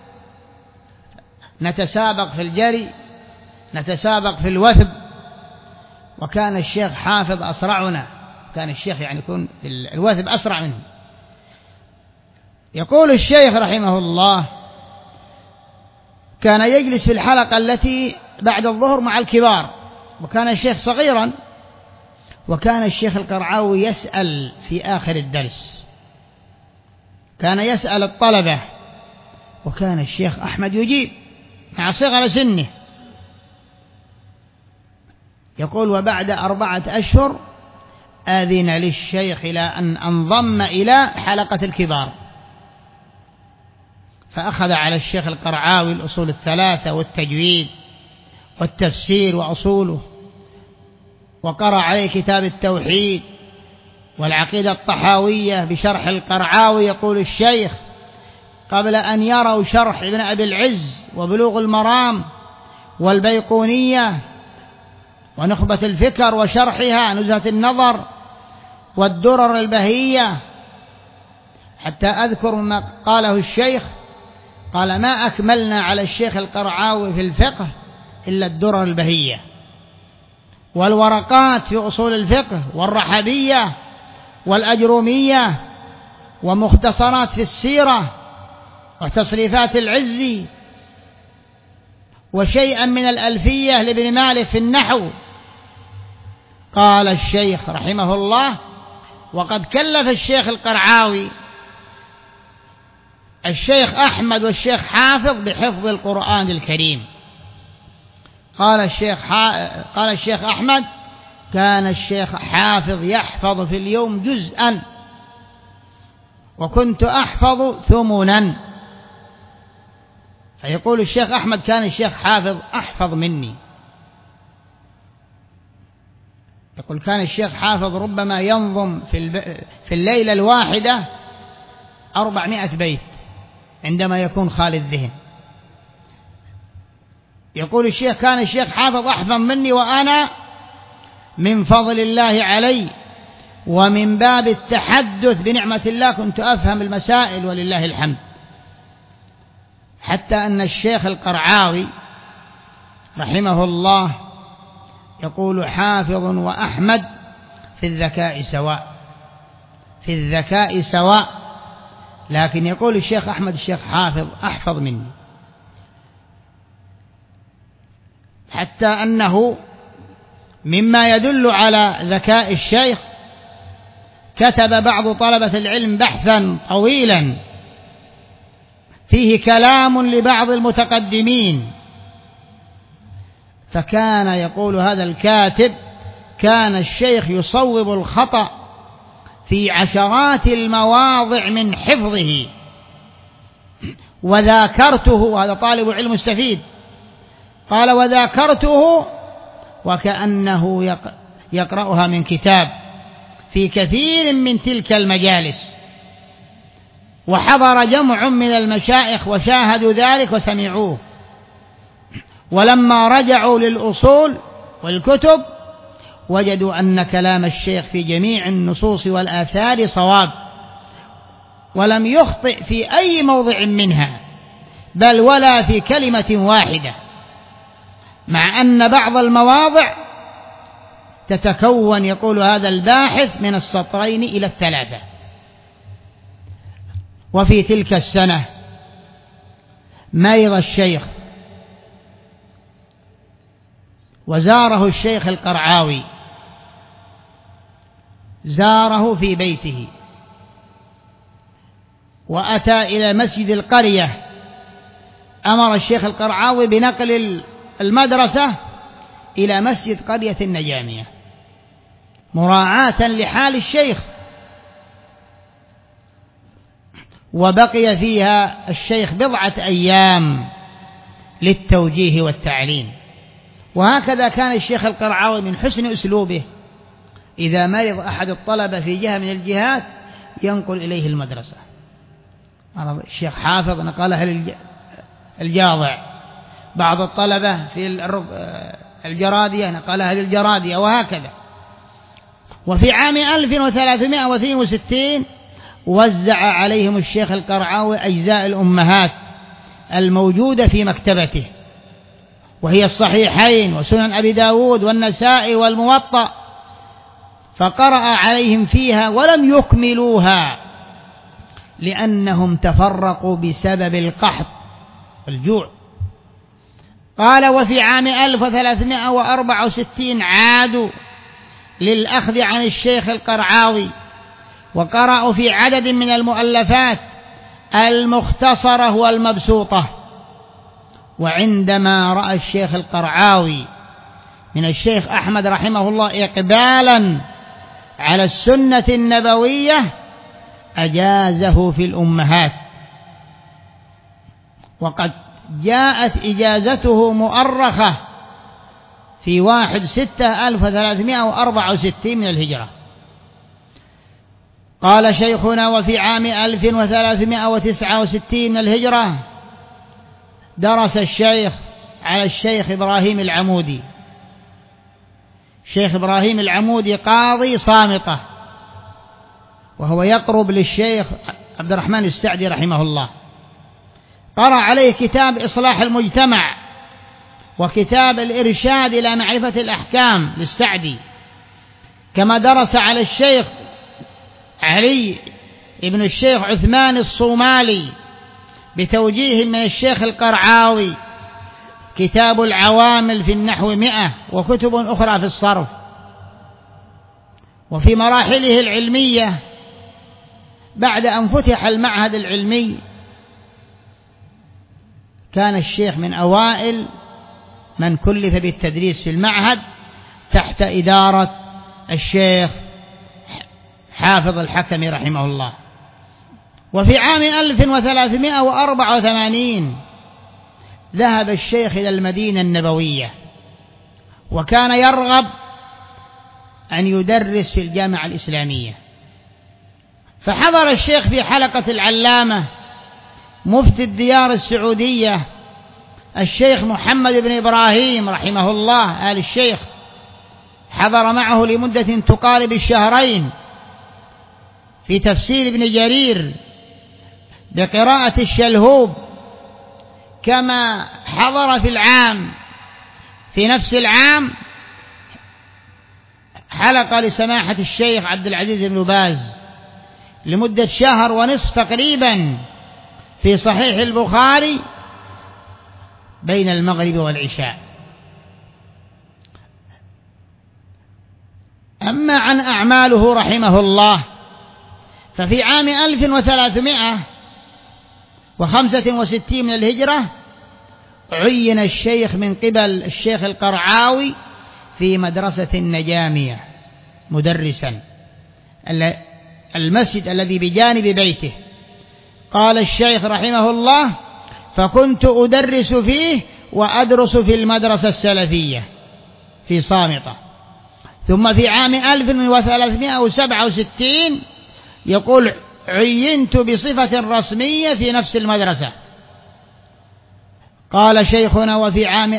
نتسابق في الجري، نتسابق في الوثب، وكان الشيخ حافظ أسرعنا، كان الشيخ يعني يكون في الوثب أسرع منه. يقول الشيخ رحمه الله كان يجلس في الحلقة التي بعد الظهر مع الكبار، وكان الشيخ صغيرا، وكان الشيخ القرعاوي يسأل في آخر الدرس، كان يسأل الطلبة، وكان الشيخ أحمد يجيب مع صغر سنه. يقول وبعد 4 أشهر آذن للشيخ إلى أن انضم إلى حلقة الكبار، فأخذ على الشيخ القرعاوي الأصول الثلاثة والتجويد والتفسير وأصوله، وقرأ عليه كتاب التوحيد والعقيدة الطحاوية بشرح القرعاوي. يقول الشيخ قبل أن يروا شرح ابن أبي العز وبلوغ المرام والبيقونية ونخبة الفكر وشرحها نزهة النظر والدرر البهية، حتى أذكر ما قاله الشيخ قال ما أكملنا على الشيخ القرعاوي في الفقه إلا الدرر البهية والورقات في أصول الفقه والرحبية والأجرومية ومختصرات في السيرة وتصريفات العزي وشيئا من الألفية لابن مالك في النحو. قال الشيخ رحمه الله وقد كلف الشيخ القرعاوي الشيخ أحمد والشيخ حافظ بحفظ القرآن الكريم. قال الشيخ أحمد كان الشيخ حافظ يحفظ في اليوم جزءا وكنت أحفظ ثمنا. فيقول الشيخ أحمد كان الشيخ حافظ أحفظ مني. يقول كان الشيخ حافظ ربما ينظم في الليلة الواحدة 400 بيت عندما يكون خالي الذهن. يقول الشيخ كان الشيخ حافظ أحفظ مني، وأنا من فضل الله علي ومن باب التحدث بنعمة الله كنت أفهم المسائل ولله الحمد. حتى أن الشيخ القرعاوي رحمه الله يقول حافظ وأحمد في الذكاء سواء، في الذكاء سواء، لكن يقول الشيخ أحمد الشيخ حافظ أحفظ مني. حتى أنه مما يدل على ذكاء الشيخ كتب بعض طلبة العلم بحثا طويلا فيه كلام لبعض المتقدمين، فكان يقول هذا الكاتب كان الشيخ يصوب الخطأ في عشرات المواضع من حفظه، وذاكرته، هذا طالب علم مستفيد، قال وذاكرته وكأنه يقرأها من كتاب في كثير من تلك المجالس، وحضر جمع من المشايخ وشاهدوا ذلك وسمعوه، ولما رجعوا للأصول والكتب وجدوا أن كلام الشيخ في جميع النصوص والآثار صواب، ولم يخطئ في أي موضع منها، بل ولا في كلمة واحدة، مع أن بعض المواضع تتكون يقول هذا الباحث من السطرين إلى الثلاثة. وفي تلك السنة مرض الشيخ وزاره الشيخ القرعاوي، زاره في بيته وأتى إلى مسجد القرية. أمر الشيخ القرعاوي بنقل المدرسة إلى مسجد قرية النجامية مراعاة لحال الشيخ، وبقي فيها الشيخ 4 أيام للتوجيه والتعليم. وهكذا كان الشيخ القرعاوي من حسن أسلوبه، إذا مرض أحد الطلبة في جهة من الجهات ينقل إليه المدرسة. الشيخ حافظ نقلها للجاضع، بعض الطلبة في الجرادية نقلها للجرادية، وهكذا. وفي عام 1362 وزع عليهم الشيخ القرعاوي أجزاء الأمهات الموجودة في مكتبته، وهي الصحيحين وسنن أبي داود والنسائي والموطأ، فقرأ عليهم فيها ولم يكملوها لأنهم تفرقوا بسبب القحط والجوع. قال وفي عام 1364 عادوا للأخذ عن الشيخ القرعاوي وقرأوا في عدد من المؤلفات المختصرة والمبسوطة. وعندما رأى الشيخ القرعاوي من الشيخ أحمد رحمه الله إقبالا على السنة النبوية أجازه في الأمهات، وقد جاءت إجازته مؤرخة في 1/6/1364 من الهجرة. قال شيخنا وفي عام 1369 من الهجرة درس الشيخ على الشيخ إبراهيم العمودي. الشيخ إبراهيم العمودي قاضي صامتة، وهو يقرب للشيخ عبد الرحمن السعدي رحمه الله. قرأ عليه كتاب إصلاح المجتمع وكتاب الإرشاد إلى معرفة الأحكام للسعدي، كما درس على الشيخ علي ابن الشيخ عثمان الصومالي بتوجيه من الشيخ القرعاوي كتاب العوامل في النحو 100 وكتب أخرى في الصرف. وفي مراحله العلمية بعد أن فتح المعهد العلمي كان الشيخ من أوائل من كلف بالتدريس في المعهد تحت إدارة الشيخ حافظ الحكمي رحمه الله. وفي عام 1384 ذهب الشيخ إلى المدينة النبوية، وكان يرغب أن يدرس في الجامعة الإسلامية، فحضر الشيخ في حلقة العلامة مفتي الديار السعودية الشيخ محمد بن إبراهيم رحمه الله آل الشيخ، حضر معه لمدة تقارب الشهرين في تفسير ابن جرير بقراءة الشلهوب، كما حضر في نفس العام حلقة لسماحة الشيخ عبد العزيز بن باز لمدة شهر ونصف تقريبا في صحيح البخاري بين المغرب والعشاء. أما عن أعماله رحمه الله، ففي عام 1365 من الهجرة عين الشيخ من قبل الشيخ القرعاوي في مدرسة النجامية مدرسا، المسجد الذي بجانب بيته. قال الشيخ رحمه الله: فكنت أدرس فيه وأدرس في المدرسة السلفية في صامتة. ثم في عام 1367 يقول: عينت بصفة رسمية في نفس المدرسة. قال شيخنا: وفي عام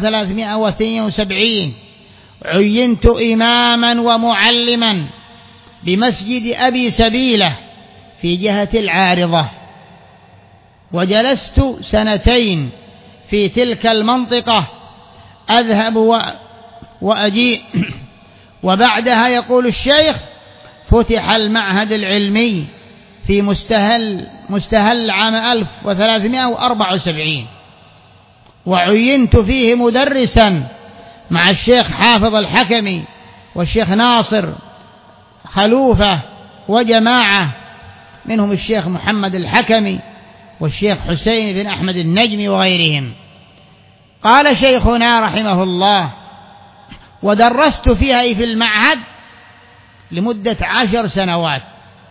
1372 عينت إماما ومعلما بمسجد أبي سبيلة في جهة العارضة، وجلست 2 في تلك المنطقة أذهب وأجيء. وبعدها يقول الشيخ: فتح المعهد العلمي في مستهل عام 1374، وعينت فيه مدرسا مع الشيخ حافظ الحكمي والشيخ ناصر خلوفة وجماعة منهم الشيخ محمد الحكمي والشيخ حسين بن أحمد النجمي وغيرهم. قال شيخنا رحمه الله: ودرست فيها في المعهد لمدة 10 سنوات،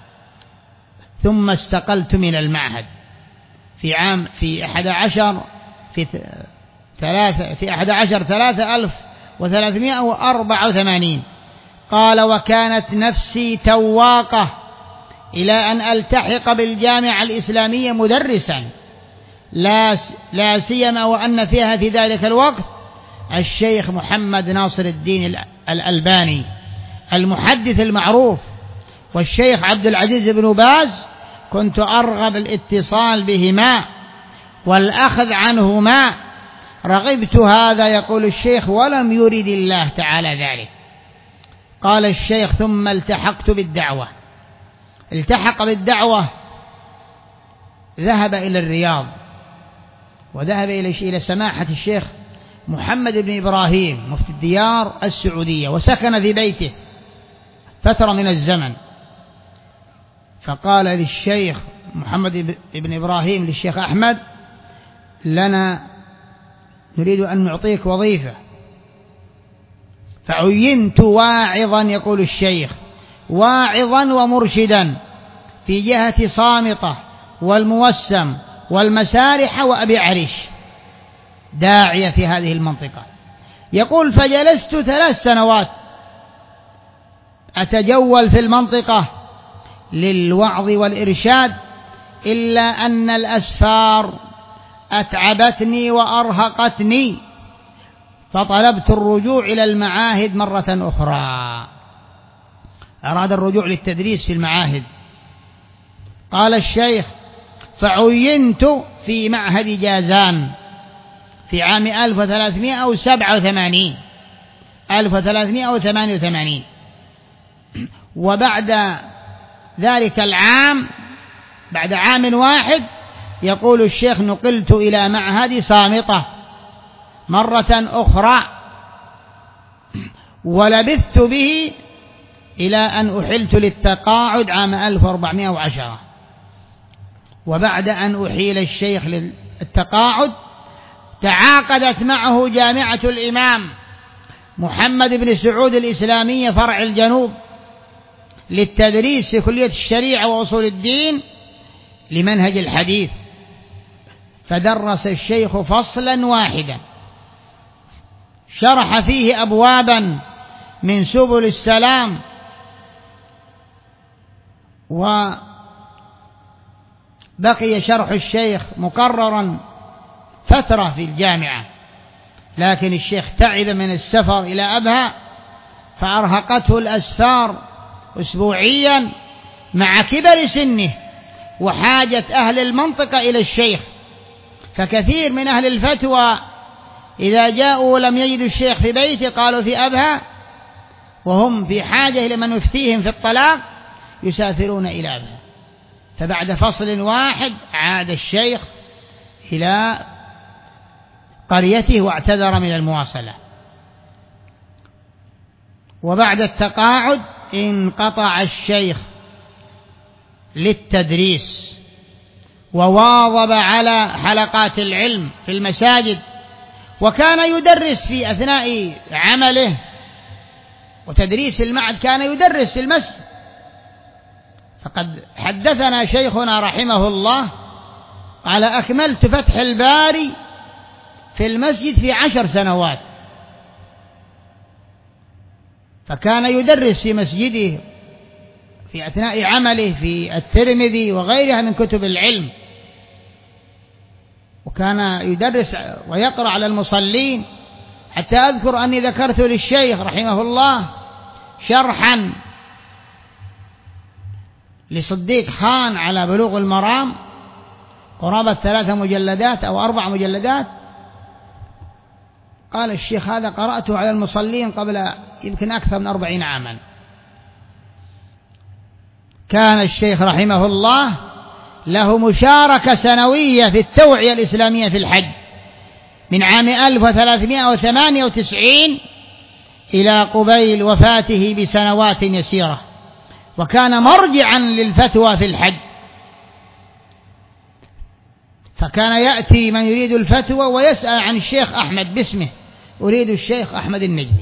ثم استقلت من المعهد في 11/3/1384. قال: وكانت نفسي تواقة إلى أن ألتحق بالجامعة الإسلامية مدرسا، لا سيما وأن فيها في ذلك الوقت الشيخ محمد ناصر الدين الألباني المحدث المعروف والشيخ عبد العزيز بن باز. كنت أرغب الاتصال بهما والأخذ عنهما، رغبت هذا يقول الشيخ ولم يرد الله تعالى ذلك. قال الشيخ: ثم التحق بالدعوة، ذهب إلى الرياض، وذهب إلى سماحة الشيخ محمد بن إبراهيم مفتي الديار السعودية، وسكن في بيته فترة من الزمن. فقال للشيخ محمد بن إبراهيم للشيخ أحمد: لنا نريد أن نعطيك وظيفة. فعينت واعظا، يقول الشيخ، واعظا ومرشدا في جهة صامتة والموسم والمسارح وأبي عريش، داعية في هذه المنطقة. يقول: فجلست 3 سنوات أتجول في المنطقة للوعظ والإرشاد، إلا أن الأسفار أتعبتني وأرهقتني، فطلبت الرجوع إلى المعاهد مرة أخرى. أراد الرجوع للتدريس في المعاهد. قال الشيخ: فعينت في معهد جازان في عام 1388. وبعد ذلك العام، بعد عام واحد، يقول الشيخ: نقلت إلى معهد صامتة مرة أخرى، ولبثت به إلى أن أحلت للتقاعد عام 1410. وبعد أن أحيل الشيخ للتقاعد تعاقدت معه جامعة الإمام محمد بن سعود الإسلامية فرع الجنوب للتدريس في كلية الشريعة وأصول الدين لمنهج الحديث، فدرس الشيخ فصلا واحدا شرح فيه أبوابا من سبل السلام، وبقي شرح الشيخ مقررا فترة في الجامعة، لكن الشيخ تعب من السفر إلى أبها فأرهقته الأسفار أسبوعيا مع كبر سنه وحاجة أهل المنطقة إلى الشيخ، فكثير من أهل الفتوى إذا جاءوا ولم يجدوا الشيخ في بيته قالوا في أبها، وهم في حاجة إلى من يفتيهم في الطلاق يسافرون إلى أبها. فبعد فصل واحد عاد الشيخ إلى قريته واعتذر من المواصلة. وبعد التقاعد انقطع الشيخ للتدريس، وواظب على حلقات العلم في المساجد، وكان يدرس في أثناء عمله وتدريس المعهد، كان يدرس في المسجد. فقد حدثنا شيخنا رحمه الله قال: أكملت فتح الباري في المسجد في 10 سنوات. فكان يدرس في مسجده في أثناء عمله في الترمذي وغيرها من كتب العلم، وكان يدرس ويقرأ على المصلين، حتى أذكر أني ذكرت للشيخ رحمه الله شرحا لصديق خان على بلوغ المرام قرابة 3 مجلدات أو 4 مجلدات. قال الشيخ: هذا قرأته على المصلين قبل يمكن أكثر من 40 عاما. كان الشيخ رحمه الله له مشاركة سنوية في التوعية الإسلامية في الحج من عام 1398 إلى قبيل وفاته بسنوات يسيرة، وكان مرجعا للفتوى في الحج. فكان يأتي من يريد الفتوى ويسأل عن الشيخ أحمد باسمه: أريد الشيخ أحمد النجمي.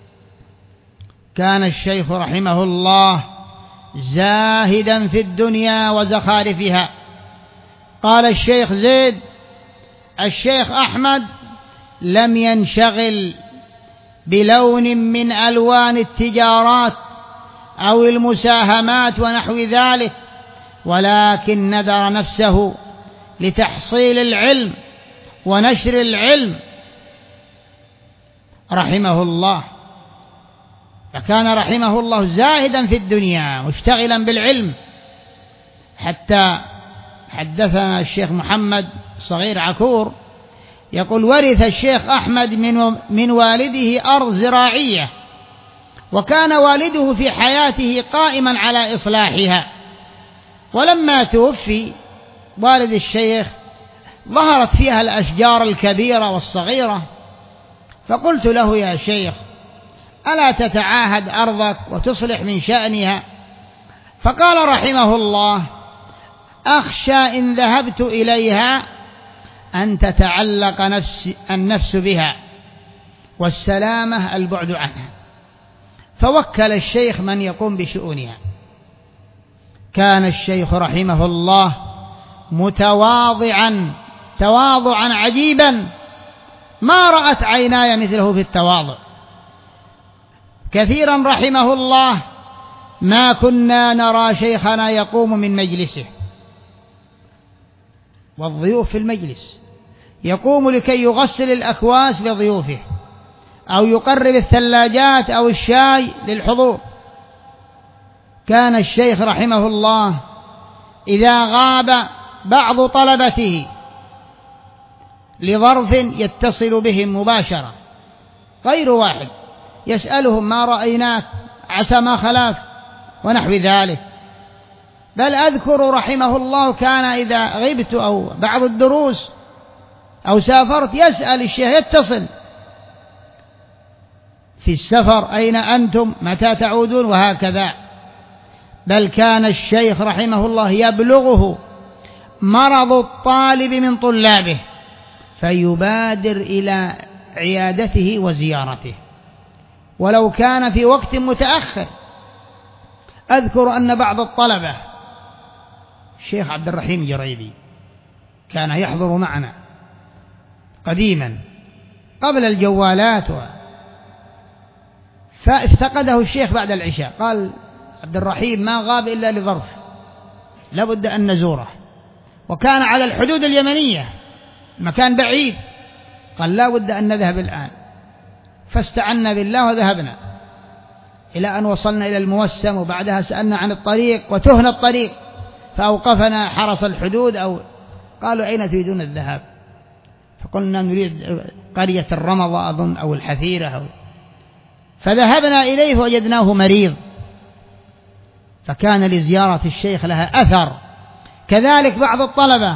كان الشيخ رحمه الله زاهدا في الدنيا وزخارفها. قال الشيخ زيد: الشيخ أحمد لم ينشغل بلون من ألوان التجارات أو المساهمات ونحو ذلك، ولكن نذر نفسه لتحصيل العلم ونشر العلم رحمه الله. فكان رحمه الله زاهدا في الدنيا مشتغلا بالعلم، حتى حدثنا الشيخ محمد صغير عكور يقول: ورث الشيخ أحمد من والده أرض زراعية، وكان والده في حياته قائما على إصلاحها، ولما توفي والد الشيخ ظهرت فيها الأشجار الكبيرة والصغيرة، فقلت له: يا شيخ، ألا تتعاهد أرضك وتصلح من شأنها؟ فقال رحمه الله: أخشى إن ذهبت إليها أن تتعلق النفس بها، والسلامة البعد عنها. فوكل الشيخ من يقوم بشؤونها. كان الشيخ رحمه الله متواضعا تواضعا عجيبا ما رأت عيناي مثله في التواضع. كثيرا رحمه الله ما كنا نرى شيخنا يقوم من مجلسه والضيوف في المجلس، يقوم لكي يغسل الأكواس لضيوفه، أو يقرب الثلاجات أو الشاي للحضور. كان الشيخ رحمه الله إذا غاب بعض طلبته لظرف يتصل بهم مباشرة، غير واحد، يسألهم: ما رأيناك؟ عسى ما خلاف، ونحو ذلك. بل أذكر رحمه الله كان إذا غبت أو بعض الدروس أو سافرت يسأل الشيخ، يتصل في السفر: أين أنتم؟ متى تعودون؟ وهكذا. بل كان الشيخ رحمه الله يبلغه مرض الطالب من طلابه فيبادر إلى عيادته وزيارته ولو كان في وقت متأخر. أذكر أن بعض الطلبة الشيخ عبد الرحيم الجريبي كان يحضر معنا قديما قبل الجوالات فافتقده الشيخ بعد العشاء، قال عبد الرحيم ما غاب إلا لظرف لابد أن نزوره، وكان على الحدود اليمنية مكان بعيد، قال لا بد أن نذهب الآن. فاستعنا بالله وذهبنا إلى أن وصلنا إلى الموسم، وبعدها سألنا عن الطريق وتهنا الطريق، فأوقفنا حرس الحدود أو قالوا أين تريدون الذهاب؟ فقلنا نريد قرية الرمضة أظن أو الحثيرة فذهبنا إليه فوجدناه مريض، فكان لزيارة الشيخ لها أثر. كذلك بعض الطلبة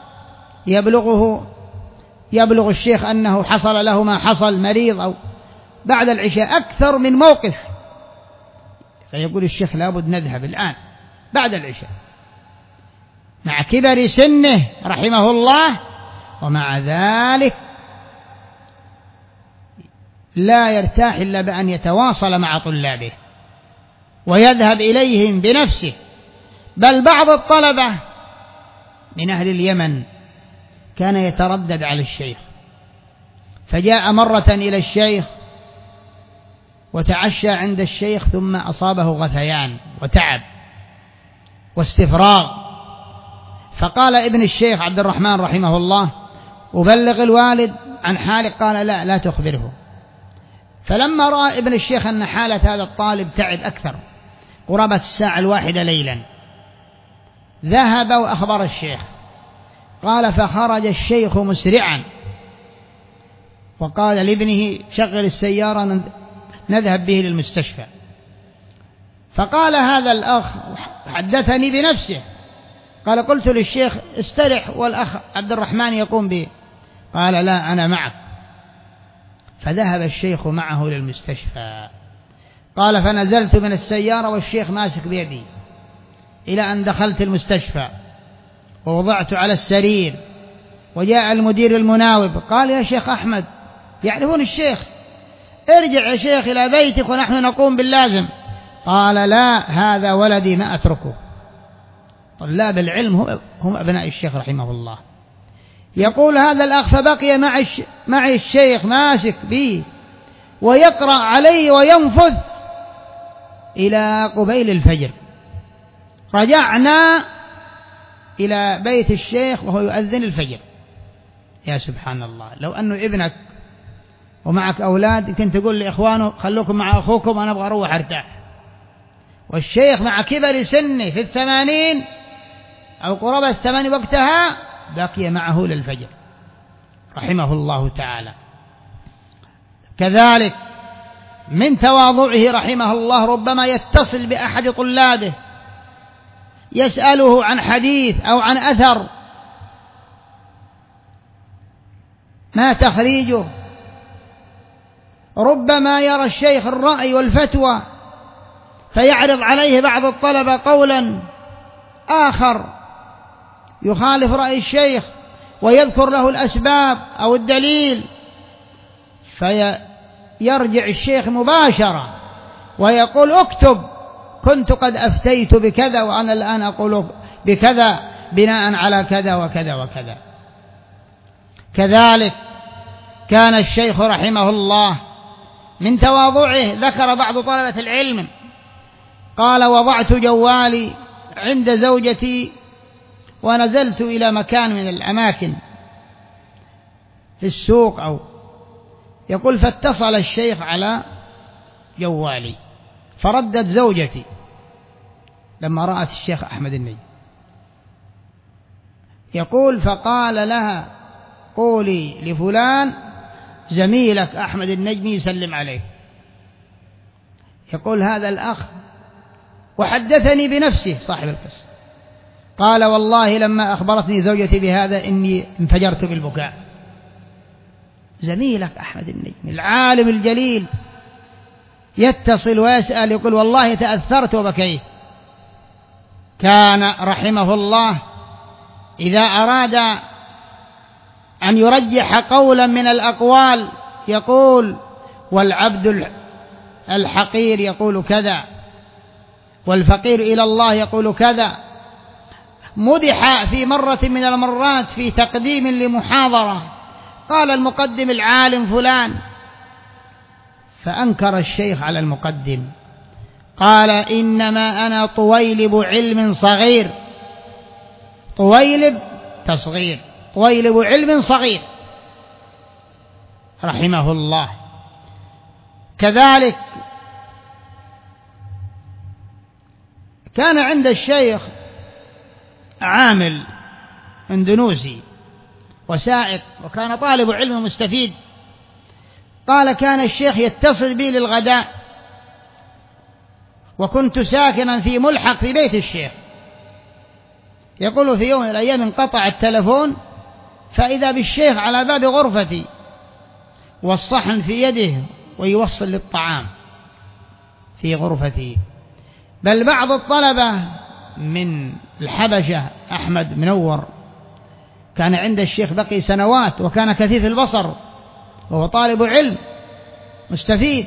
يبلغ الشيخ أنه حصل له ما حصل، مريض أو بعد العشاء أكثر من موقف، فيقول الشيخ لابد نذهب الآن بعد العشاء مع كبر سنه رحمه الله، ومع ذلك لا يرتاح إلا بأن يتواصل مع طلابه ويذهب إليهم بنفسه. بل بعض الطلبة من أهل اليمن كان يتردد على الشيخ، فجاء مرة إلى الشيخ وتعشى عند الشيخ ثم أصابه غثيان وتعب واستفراغ، فقال ابن الشيخ عبد الرحمن رحمه الله أبلغ الوالد عن حالك؟ قال لا تخبره. فلما رأى ابن الشيخ أن حالة هذا الطالب تعب أكثر قرابة الساعة 1 ليلا، ذهب وأخبر الشيخ. قال فخرج الشيخ مسرعا وقال لابنه شغل السيارة نذهب به للمستشفى. فقال هذا الأخ حدثني بنفسه، قال قلت للشيخ استرح والأخ عبد الرحمن يقوم به، قال لا أنا معك. فذهب الشيخ معه للمستشفى. قال فنزلت من السيارة والشيخ ماسك بيدي إلى أن دخلت المستشفى ووضعت على السرير، وجاء المدير المناوب قال يا شيخ أحمد، يعرفون الشيخ، ارجع يا شيخ إلى بيتك ونحن نقوم باللازم. قال لا هذا ولدي ما أتركه. طلاب العلم هم أبناء الشيخ رحمه الله. يقول هذا الأخ فبقي معي الشيخ ماسك بي ويقرأ علي وينفذ إلى قبيل الفجر. رجعنا إلى بيت الشيخ وهو يؤذن الفجر. يا سبحان الله، لو أنه ابنك ومعك أولاد كنت تقول لإخوانه خلوكم مع أخوكم أنا أبغى أروح أرتاح، والشيخ مع كبر سنه في 80 أو قرابة 80 وقتها بقي معه للفجر رحمه الله تعالى. كذلك من تواضعه رحمه الله ربما يتصل بأحد طلابه يسأله عن حديث أو عن أثر ما تخريجه، ربما يرى الشيخ الرأي والفتوى فيعرض عليه بعض الطلبة قولا آخر يخالف رأي الشيخ ويذكر له الأسباب أو الدليل، فيرجع الشيخ مباشرة ويقول اكتب كنت قد أفتيت بكذا وأنا الآن أقول بكذا بناء على كذا وكذا وكذا. كذلك كان الشيخ رحمه الله من تواضعه، ذكر بعض طلبة العلم قال وضعت جوالي عند زوجتي ونزلت إلى مكان من الأماكن في السوق أو يقول فاتصل الشيخ على جوالي فردت زوجتي لما رأت الشيخ أحمد النجمي، يقول فقال لها قولي لفلان زميلك أحمد النجمي يسلم عليه. يقول هذا الأخ وحدثني بنفسه صاحب القصة، قال والله لما أخبرتني زوجتي بهذا إني انفجرت بالبكاء. زميلك أحمد النجمي العالم الجليل يتصل ويسأل يقول والله تأثرت وبكيت. كان رحمه الله إذا أراد أن يرجح قولا من الأقوال يقول والعبد الحقير يقول كذا والفقير إلى الله يقول كذا، مدح في مرة من المرات في تقديم لمحاضرة، قال المقدم العالم فلان، فأنكر الشيخ على المقدم، قال إنما أنا طويلب علم صغير، طويلب تصغير، طويلب علم صغير، رحمه الله. كذلك كان عند الشيخ عامل اندونوسي وسائق، وكان طالب علم مستفيد، قال كان الشيخ يتصل بي للغداء، وكنت ساكنا في ملحق في بيت الشيخ، يقول في يوم من الأيام انقطع التلفون، فإذا بالشيخ على باب غرفتي والصحن في يده ويوصل للطعام في غرفتي. بل بعض الطلبة من الحبشة أحمد منور كان عند الشيخ بقي سنوات، وكان كثيف البصر وهو طالب علم مستفيد،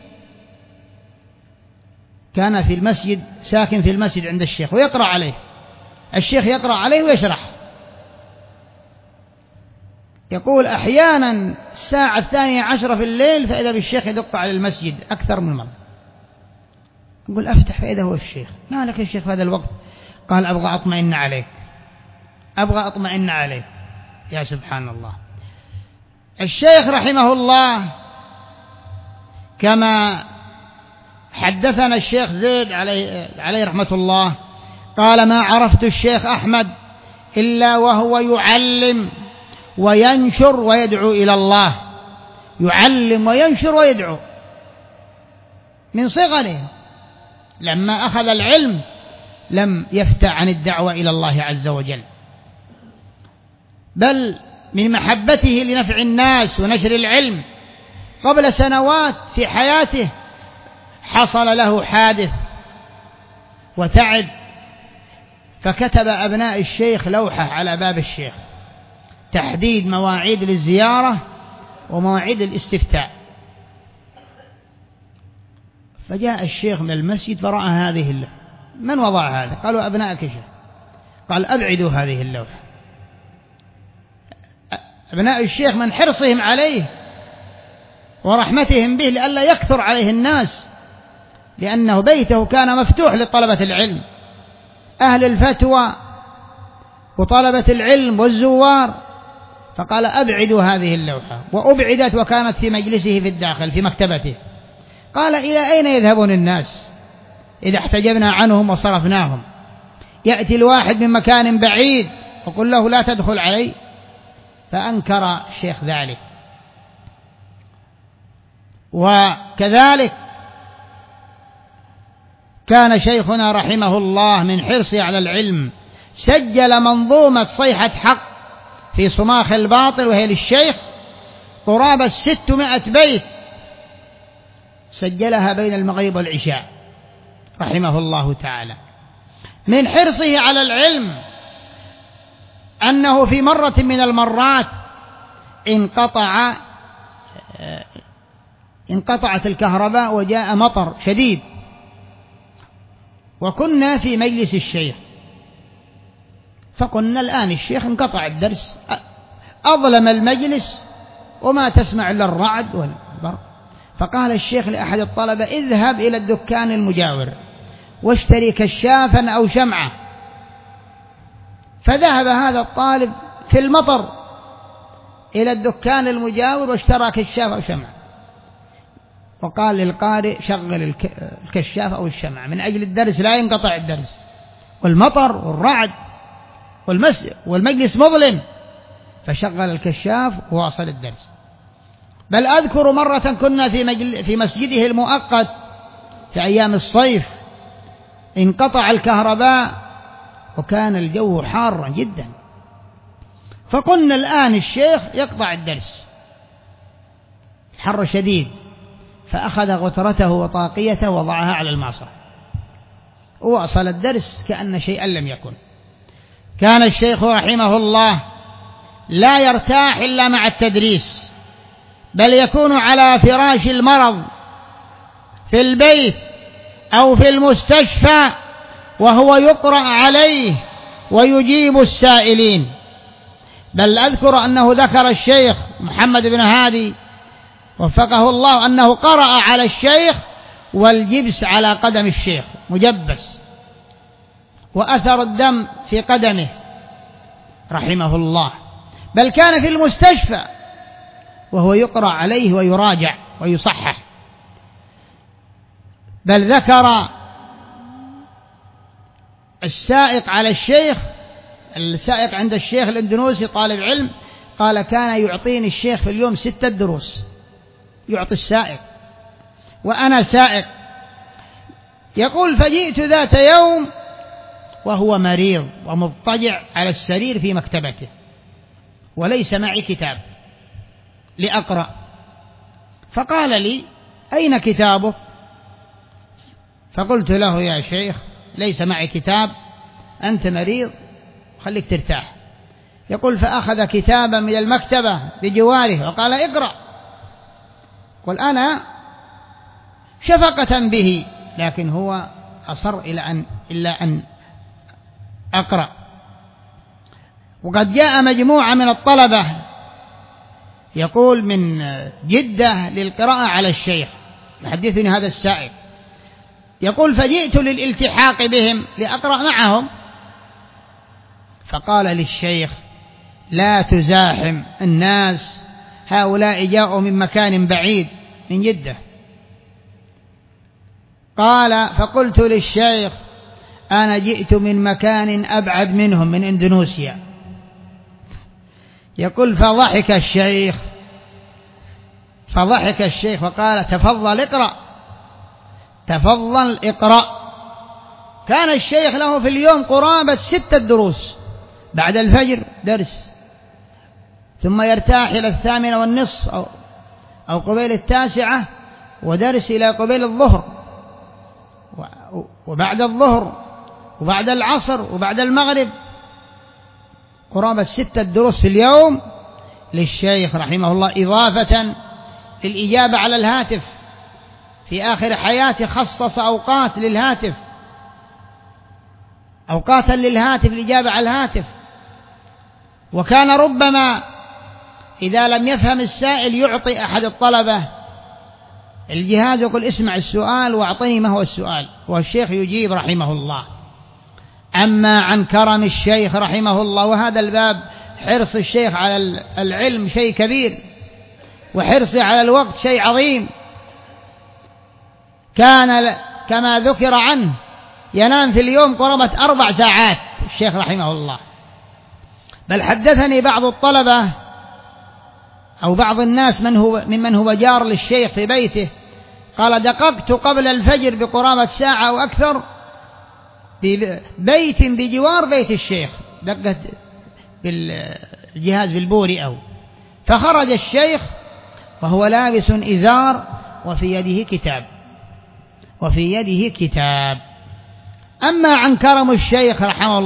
كان في المسجد ساكن في المسجد عند الشيخ ويقرأ عليه، الشيخ يقرأ عليه ويشرح. يقول أحيانا الساعة 12 في الليل فإذا بالشيخ يدق على المسجد أكثر من مرة، يقول أفتح فإذا هو الشيخ، ما لك يا شيخ في هذا الوقت؟ قال أبغى أطمئن عليك، أبغى أطمئن عليك. يا سبحان الله. الشيخ رحمه الله كما حدثنا الشيخ زيد عليه رحمة الله قال ما عرفت الشيخ أحمد إلا وهو يعلم وينشر ويدعو إلى الله، يعلم وينشر ويدعو من صغره، لما أخذ العلم لم يفتع عن الدعوة إلى الله عز وجل، بل من محبته لنفع الناس ونشر العلم قبل سنوات في حياته حصل له حادث وتعب، فكتب أبناء الشيخ لوحة على باب الشيخ تحديد مواعيد للزيارة ومواعيد الاستفتاء، فجاء الشيخ من المسجد فرأى هذه اللوحة، من وضع هذا؟ قالوا أبناءك يا شيخ. قال أبعدوا هذه اللوحة. أبناء الشيخ من حرصهم عليه ورحمتهم به لئلا يكثر عليه الناس، لأنه بيته كان مفتوح لطلبة العلم، أهل الفتوى وطلبة العلم والزوار، فقال أبعدوا هذه اللوحة، وأبعدت وكانت في مجلسه في الداخل في مكتبته. قال إلى أين يذهبون الناس إذا احتجبنا عنهم وصرفناهم؟ يأتي الواحد من مكان بعيد وقل له لا تدخل علي، فأنكر الشيخ ذلك. وكذلك كان شيخنا رحمه الله من حرصه على العلم سجل منظومة صيحة حق في صماخ الباطل، وهي للشيخ قرابة 600 بيت، سجلها بين المغرب والعشاء رحمه الله تعالى. من حرصه على العلم أنه في مرة من المرات انقطعت الكهرباء وجاء مطر شديد، وكنا في مجلس الشيخ، فقلنا الآن الشيخ انقطع الدرس، أظلم المجلس وما تسمع إلا الرعد والبرق. فقال الشيخ لأحد الطلبة اذهب إلى الدكان المجاور واشتري كشافا أو شمعة، فذهب هذا الطالب في المطر إلى الدكان المجاور واشترى كشاف أو شمعة، وقال للقارئ شغل الكشاف أو الشمعة من أجل الدرس لا ينقطع الدرس، والمطر والرعد والمجلس مظلم، فشغل الكشاف وواصل الدرس. بل أذكر مرة كنا في مسجده المؤقت في أيام الصيف، انقطع الكهرباء وكان الجو حارا جدا، فقلنا الآن الشيخ يقطع الدرس، حر شديد، فأخذ غترته وطاقيته ووضعها على المعصرة وواصل الدرس كأن شيئا لم يكن. كان الشيخ رحمه الله لا يرتاح إلا مع التدريس، بل يكون على فراش المرض في البيت أو في المستشفى وهو يقرأ عليه ويجيب السائلين. بل أذكر أنه ذكر الشيخ محمد بن هادي وفقه الله أنه قرأ على الشيخ والجبس على قدم الشيخ مجبس، وأثر الدم في قدمه رحمه الله، بل كان في المستشفى وهو يقرأ عليه ويراجع ويصحح. بل ذكر السائق على الشيخ، السائق عند الشيخ الإندونيسي طالب علم، قال كان يعطيني الشيخ في اليوم 6 دروس، يعطي السائق وأنا سائق. يقول فجئت ذات يوم وهو مريض ومضطجع على السرير في مكتبته وليس معي كتاب لأقرأ، فقال لي أين كتابك؟ فقلت له يا شيخ ليس معي كتاب، أنت مريض خليك ترتاح. يقول فأخذ كتابا من المكتبة بجواره وقال اقرأ. قل أنا شفقة به، لكن هو أصر إلا أن أقرأ. وقد جاء مجموعة من الطلبة يقول من جدة للقراءة على الشيخ، يحدثني هذا السائق، يقول فجئت للالتحاق بهم لأقرأ معهم، فقال للشيخ لا تزاحم الناس، هؤلاء جاءوا من مكان بعيد من جدة. قال فقلت للشيخ أنا جئت من مكان أبعد منهم من إندونيسيا. يقول فضحك الشيخ وقال تفضل اقرأ، تفضل اقرأ. كان الشيخ له في اليوم قرابة 6 دروس، بعد الفجر درس، ثم يرتاح إلى 8:30 أو قبيل 9 ودرس إلى قبيل الظهر، وبعد الظهر وبعد العصر وبعد المغرب، قرابة 6 دروس في اليوم للشيخ رحمه الله، إضافة للإجابة على الهاتف. في آخر حياته خصص أوقات للهاتف، أوقاتا للهاتف الإجابة على الهاتف. وكان ربما إذا لم يفهم السائل يعطي أحد الطلبة الجهاز يقول اسمع السؤال وأعطني ما هو السؤال، والشيخ يجيب رحمه الله. أما عن كرم الشيخ رحمه الله، وهذا الباب حرص الشيخ على العلم شيء كبير، وحرصه على الوقت شيء عظيم. كان كما ذكر عنه ينام في اليوم قرابة 4 ساعات الشيخ رحمه الله. بل حدثني بعض الطلبة أو بعض الناس ممن هو جار للشيخ في بيته، قال دققت قبل الفجر بقرابة ساعة أو أكثر في بيت بجوار بيت الشيخ، دقت بالجهاز بالبوري فخرج الشيخ وهو لابس إزار وفي يده كتاب. أما عن كرم الشيخ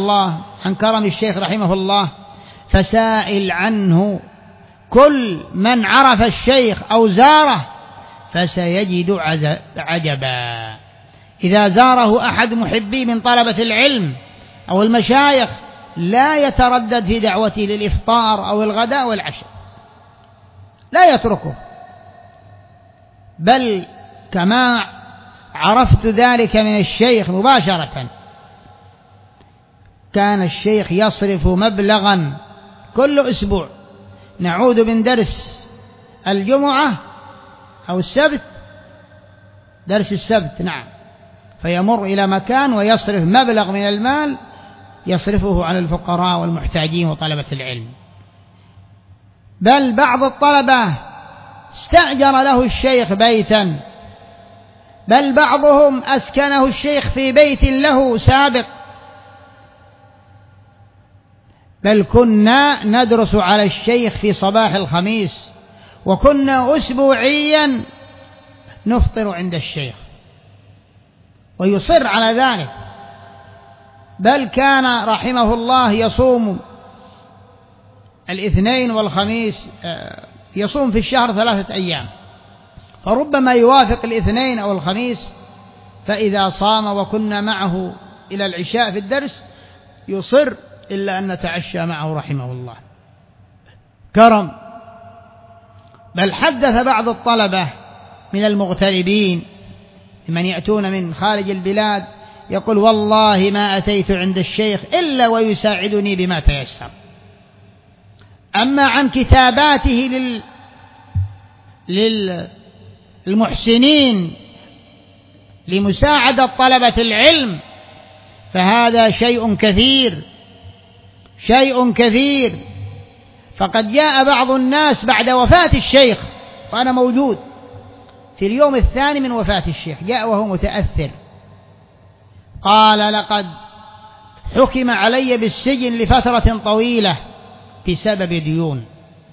رحمه الله فسائل عنه كل من عرف الشيخ أو زاره فسيجد عجبا. إذا زاره أحد محبي من طلبة العلم أو المشايخ لا يتردد في دعوته للإفطار أو الغداء والعشاء، لا يتركه. بل كما عرفت ذلك من الشيخ مباشرة، كان الشيخ يصرف مبلغا كل أسبوع، نعود من درس الجمعة أو السبت، درس السبت نعم، فيمر إلى مكان ويصرف مبلغ من المال يصرفه على الفقراء والمحتاجين وطلبة العلم. بل بعض الطلبة استأجر له الشيخ بيتا، بل بعضهم أسكنه الشيخ في بيت له سابق. بل كنا ندرس على الشيخ في صباح الخميس، وكنا أسبوعيا نفطر عند الشيخ ويصر على ذلك. بل كان رحمه الله يصوم الاثنين والخميس، يصوم في الشهر 3 أيام، فربما يوافق الاثنين أو الخميس، فإذا صام وكنا معه إلى العشاء في الدرس يصر إلا أن نتعشى معه رحمه الله. كرم. بل حدث بعض الطلبة من المغتربين من يأتون من خارج البلاد يقول: والله ما أتيت عند الشيخ إلا ويساعدني بما تيسر. أما عن كتاباته للمحسنين لمساعدة طلبة العلم فهذا شيء كثير. فقد جاء بعض الناس بعد وفاة الشيخ، وأنا موجود في اليوم الثاني من وفاة الشيخ، جاء وهو متأثر، قال: لقد حكم علي بالسجن لفترة طويلة بسبب ديون.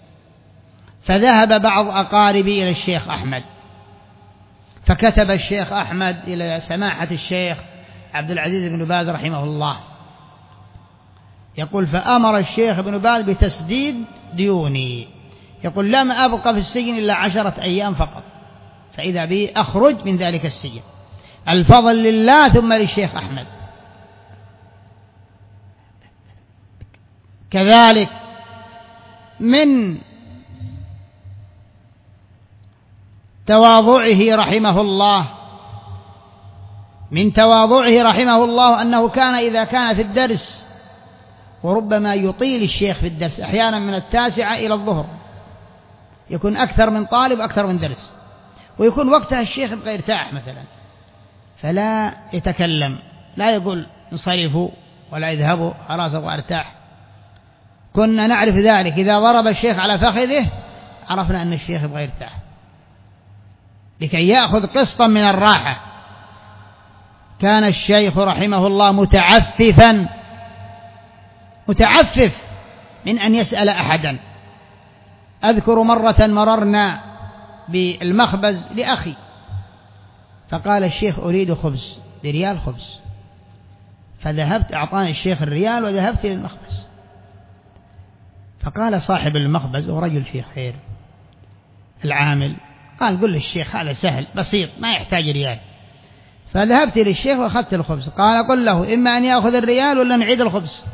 فذهب بعض أقاربي إلى الشيخ أحمد، فكتب الشيخ أحمد إلى سماحة الشيخ عبد العزيز بن باز رحمه الله، يقول: فأمر الشيخ ابن باز بتسديد ديوني. يقول: لم أبقى في السجن إلا 10 أيام فقط، فإذا بي أخرج من ذلك السجن. الفضل لله ثم للشيخ أحمد. كذلك من تواضعه رحمه الله أنه كان إذا كان في الدرس، وربما يطيل الشيخ في الدرس أحيانا من 9 إلى الظهر، يكون أكثر من طالب أكثر من درس، ويكون وقتها الشيخ يبقى يرتاح مثلا، فلا يتكلم، لا يقول انصرفوا ولا يذهبوا خلاص أبغى أرتاح. كنا نعرف ذلك، إذا ضرب الشيخ على فخذه عرفنا أن الشيخ يبغى يرتاح لكي يأخذ قسطا من الراحة. كان الشيخ رحمه الله متعفف من أن يسأل أحدا. أذكر مرة مررنا بالمخبز لأخي، فقال الشيخ: أريد خبز بريال خبز، فذهبت، أعطاني الشيخ الريال وذهبت للمخبز، فقال صاحب المخبز ورجل فيه خير العامل، قال: قل للشيخ هذا سهل بسيط ما يحتاج ريال. فذهبت للشيخ وأخذت الخبز، قال: قل له إما أن يأخذ الريال ولا نعيد الخبز.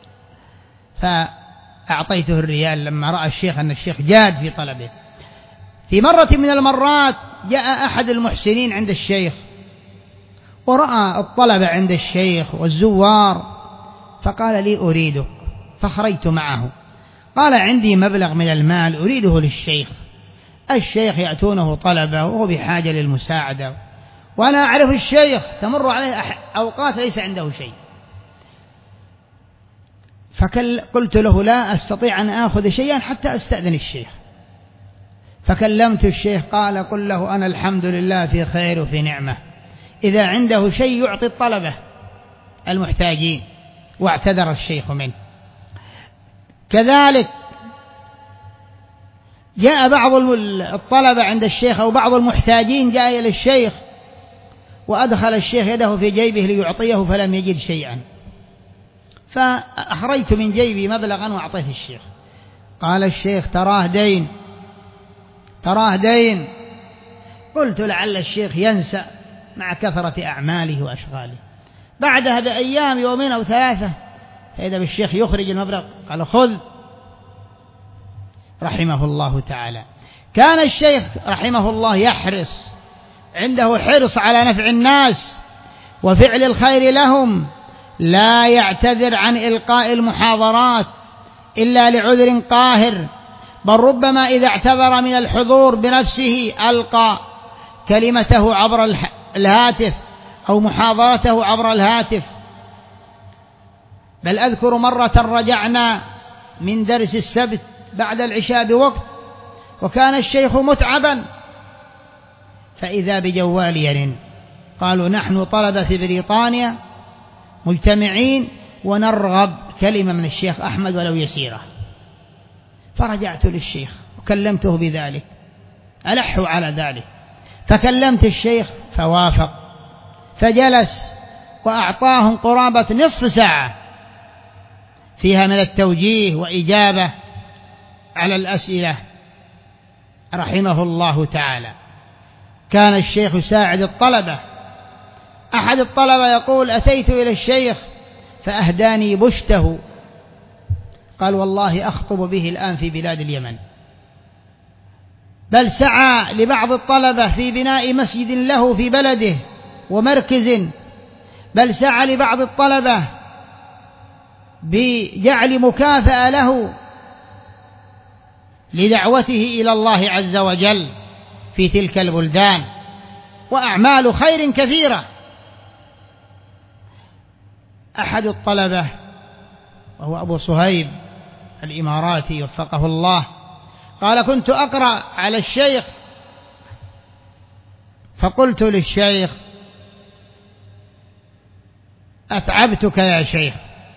فأعطيته الريال لما رأى الشيخ أن الشيخ جاد في طلبه. في مرة من المرات جاء أحد المحسنين عند الشيخ ورأى الطلبة عند الشيخ والزوار، فقال لي: أريدك. فخرجت معه، قال: عندي مبلغ من المال أريده للشيخ، الشيخ يأتونه طلبة وهو بحاجة للمساعدة، وأنا أعرف الشيخ تمر عليه أوقات ليس عنده شيء. فقلت له: لا أستطيع أن آخذ شيئا حتى أستأذن الشيخ. فكلمت الشيخ، قال: قل له أنا الحمد لله في خير وفي نعمة، إذا عنده شيء يعطي الطلبة المحتاجين. واعتذر الشيخ منه. كذلك جاء بعض الطلبة عند الشيخ أو بعض المحتاجين جاء إلى الشيخ وأدخل الشيخ يده في جيبه ليعطيه فلم يجد شيئا، فأخرجت من جيبي مبلغا وأعطيت الشيخ. قال الشيخ: تراه دين. قلت: لعل الشيخ ينسى مع كثرة أعماله وأشغاله. بعدها بأيام 2 أو 3 فإذا بالشيخ يخرج المبلغ، قال: خذ. رحمه الله تعالى. كان الشيخ رحمه الله يحرص، عنده حرص على نفع الناس وفعل الخير لهم، لا يعتذر عن إلقاء المحاضرات إلا لعذر قاهر، بل ربما إذا اعتذر من الحضور بنفسه ألقى كلمته عبر الهاتف أو محاضرته عبر الهاتف. بل أذكر مرة رجعنا من درس السبت بعد العشاء بوقت، وكان الشيخ متعبا، فإذا بجوال يرن، قالوا: نحن طلبة في بريطانيا مجتمعين ونرغب كلمة من الشيخ أحمد ولو يسيرة. فرجعت للشيخ وكلمته بذلك، ألحوا على ذلك، فكلمت الشيخ فوافق، فجلس وأعطاهم قرابة نصف ساعة فيها من التوجيه وإجابة على الأسئلة رحمه الله تعالى. كان الشيخ يساعد الطلبة. أحد الطلبة يقول: أتيت إلى الشيخ فأهداني بشته قال والله أخطب به الآن في بلاد اليمن. بل سعى لبعض الطلبة في بناء مسجد له في بلده ومركز، بل سعى لبعض الطلبة بجعل مكافأة له لدعوته إلى الله عز وجل في تلك البلدان، وأعمال خير كثيرة. أحد الطلبة وهو أبو صهيب الإماراتي وفقه الله قال: كنت أقرأ على الشيخ فقلت للشيخ: أتعبتك يا شيخ؟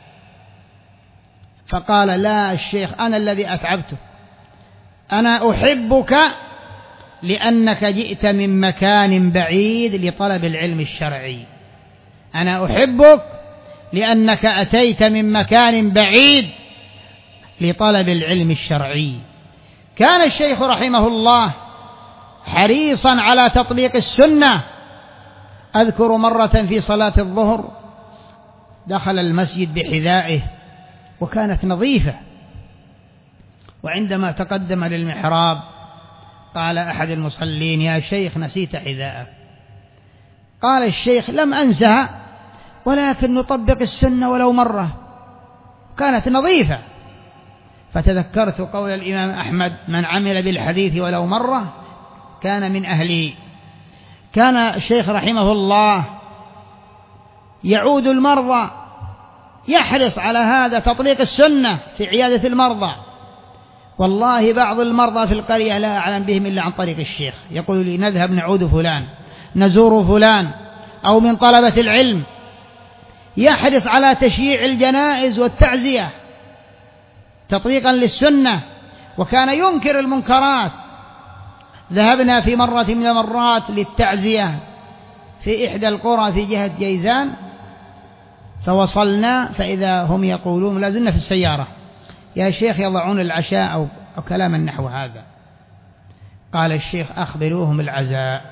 فقال: لا الشيخ، أنا الذي أتعبتك، أنا أحبك لأنك جئت من مكان بعيد لطلب العلم الشرعي، أنا أحبك لأنك أتيت من مكان بعيد لطلب العلم الشرعي. كان الشيخ رحمه الله حريصا على تطبيق السنة. أذكر مرة في صلاة الظهر دخل المسجد بحذائه وكانت نظيفة، وعندما تقدم للمحراب قال أحد المصلين: يا شيخ نسيت حذاءك. قال الشيخ: لم أنسها، ولكن نطبق السنة ولو مرة، كانت نظيفة. فتذكرت قول الإمام أحمد: من عمل بالحديث ولو مرة كان من أهله. كان الشيخ رحمه الله يعود المرضى، يحرص على هذا تطبيق السنة في عيادة المرضى. والله بعض المرضى في القرية لا أعلم بهم إلا عن طريق الشيخ، يقول لي: نذهب نعود فلان، نزور فلان، أو من طلبة العلم. يحرص على تشييع الجنائز والتعزية تطبيقا للسنة، وكان ينكر المنكرات. ذهبنا في مرة من المرات للتعزية في إحدى القرى في جهة جيزان، فوصلنا فإذا هم يقولون، لازلنا في السيارة: يا شيخ يضعون العشاء أو كلاما نحو هذا. قال الشيخ: أخبروهم العزاء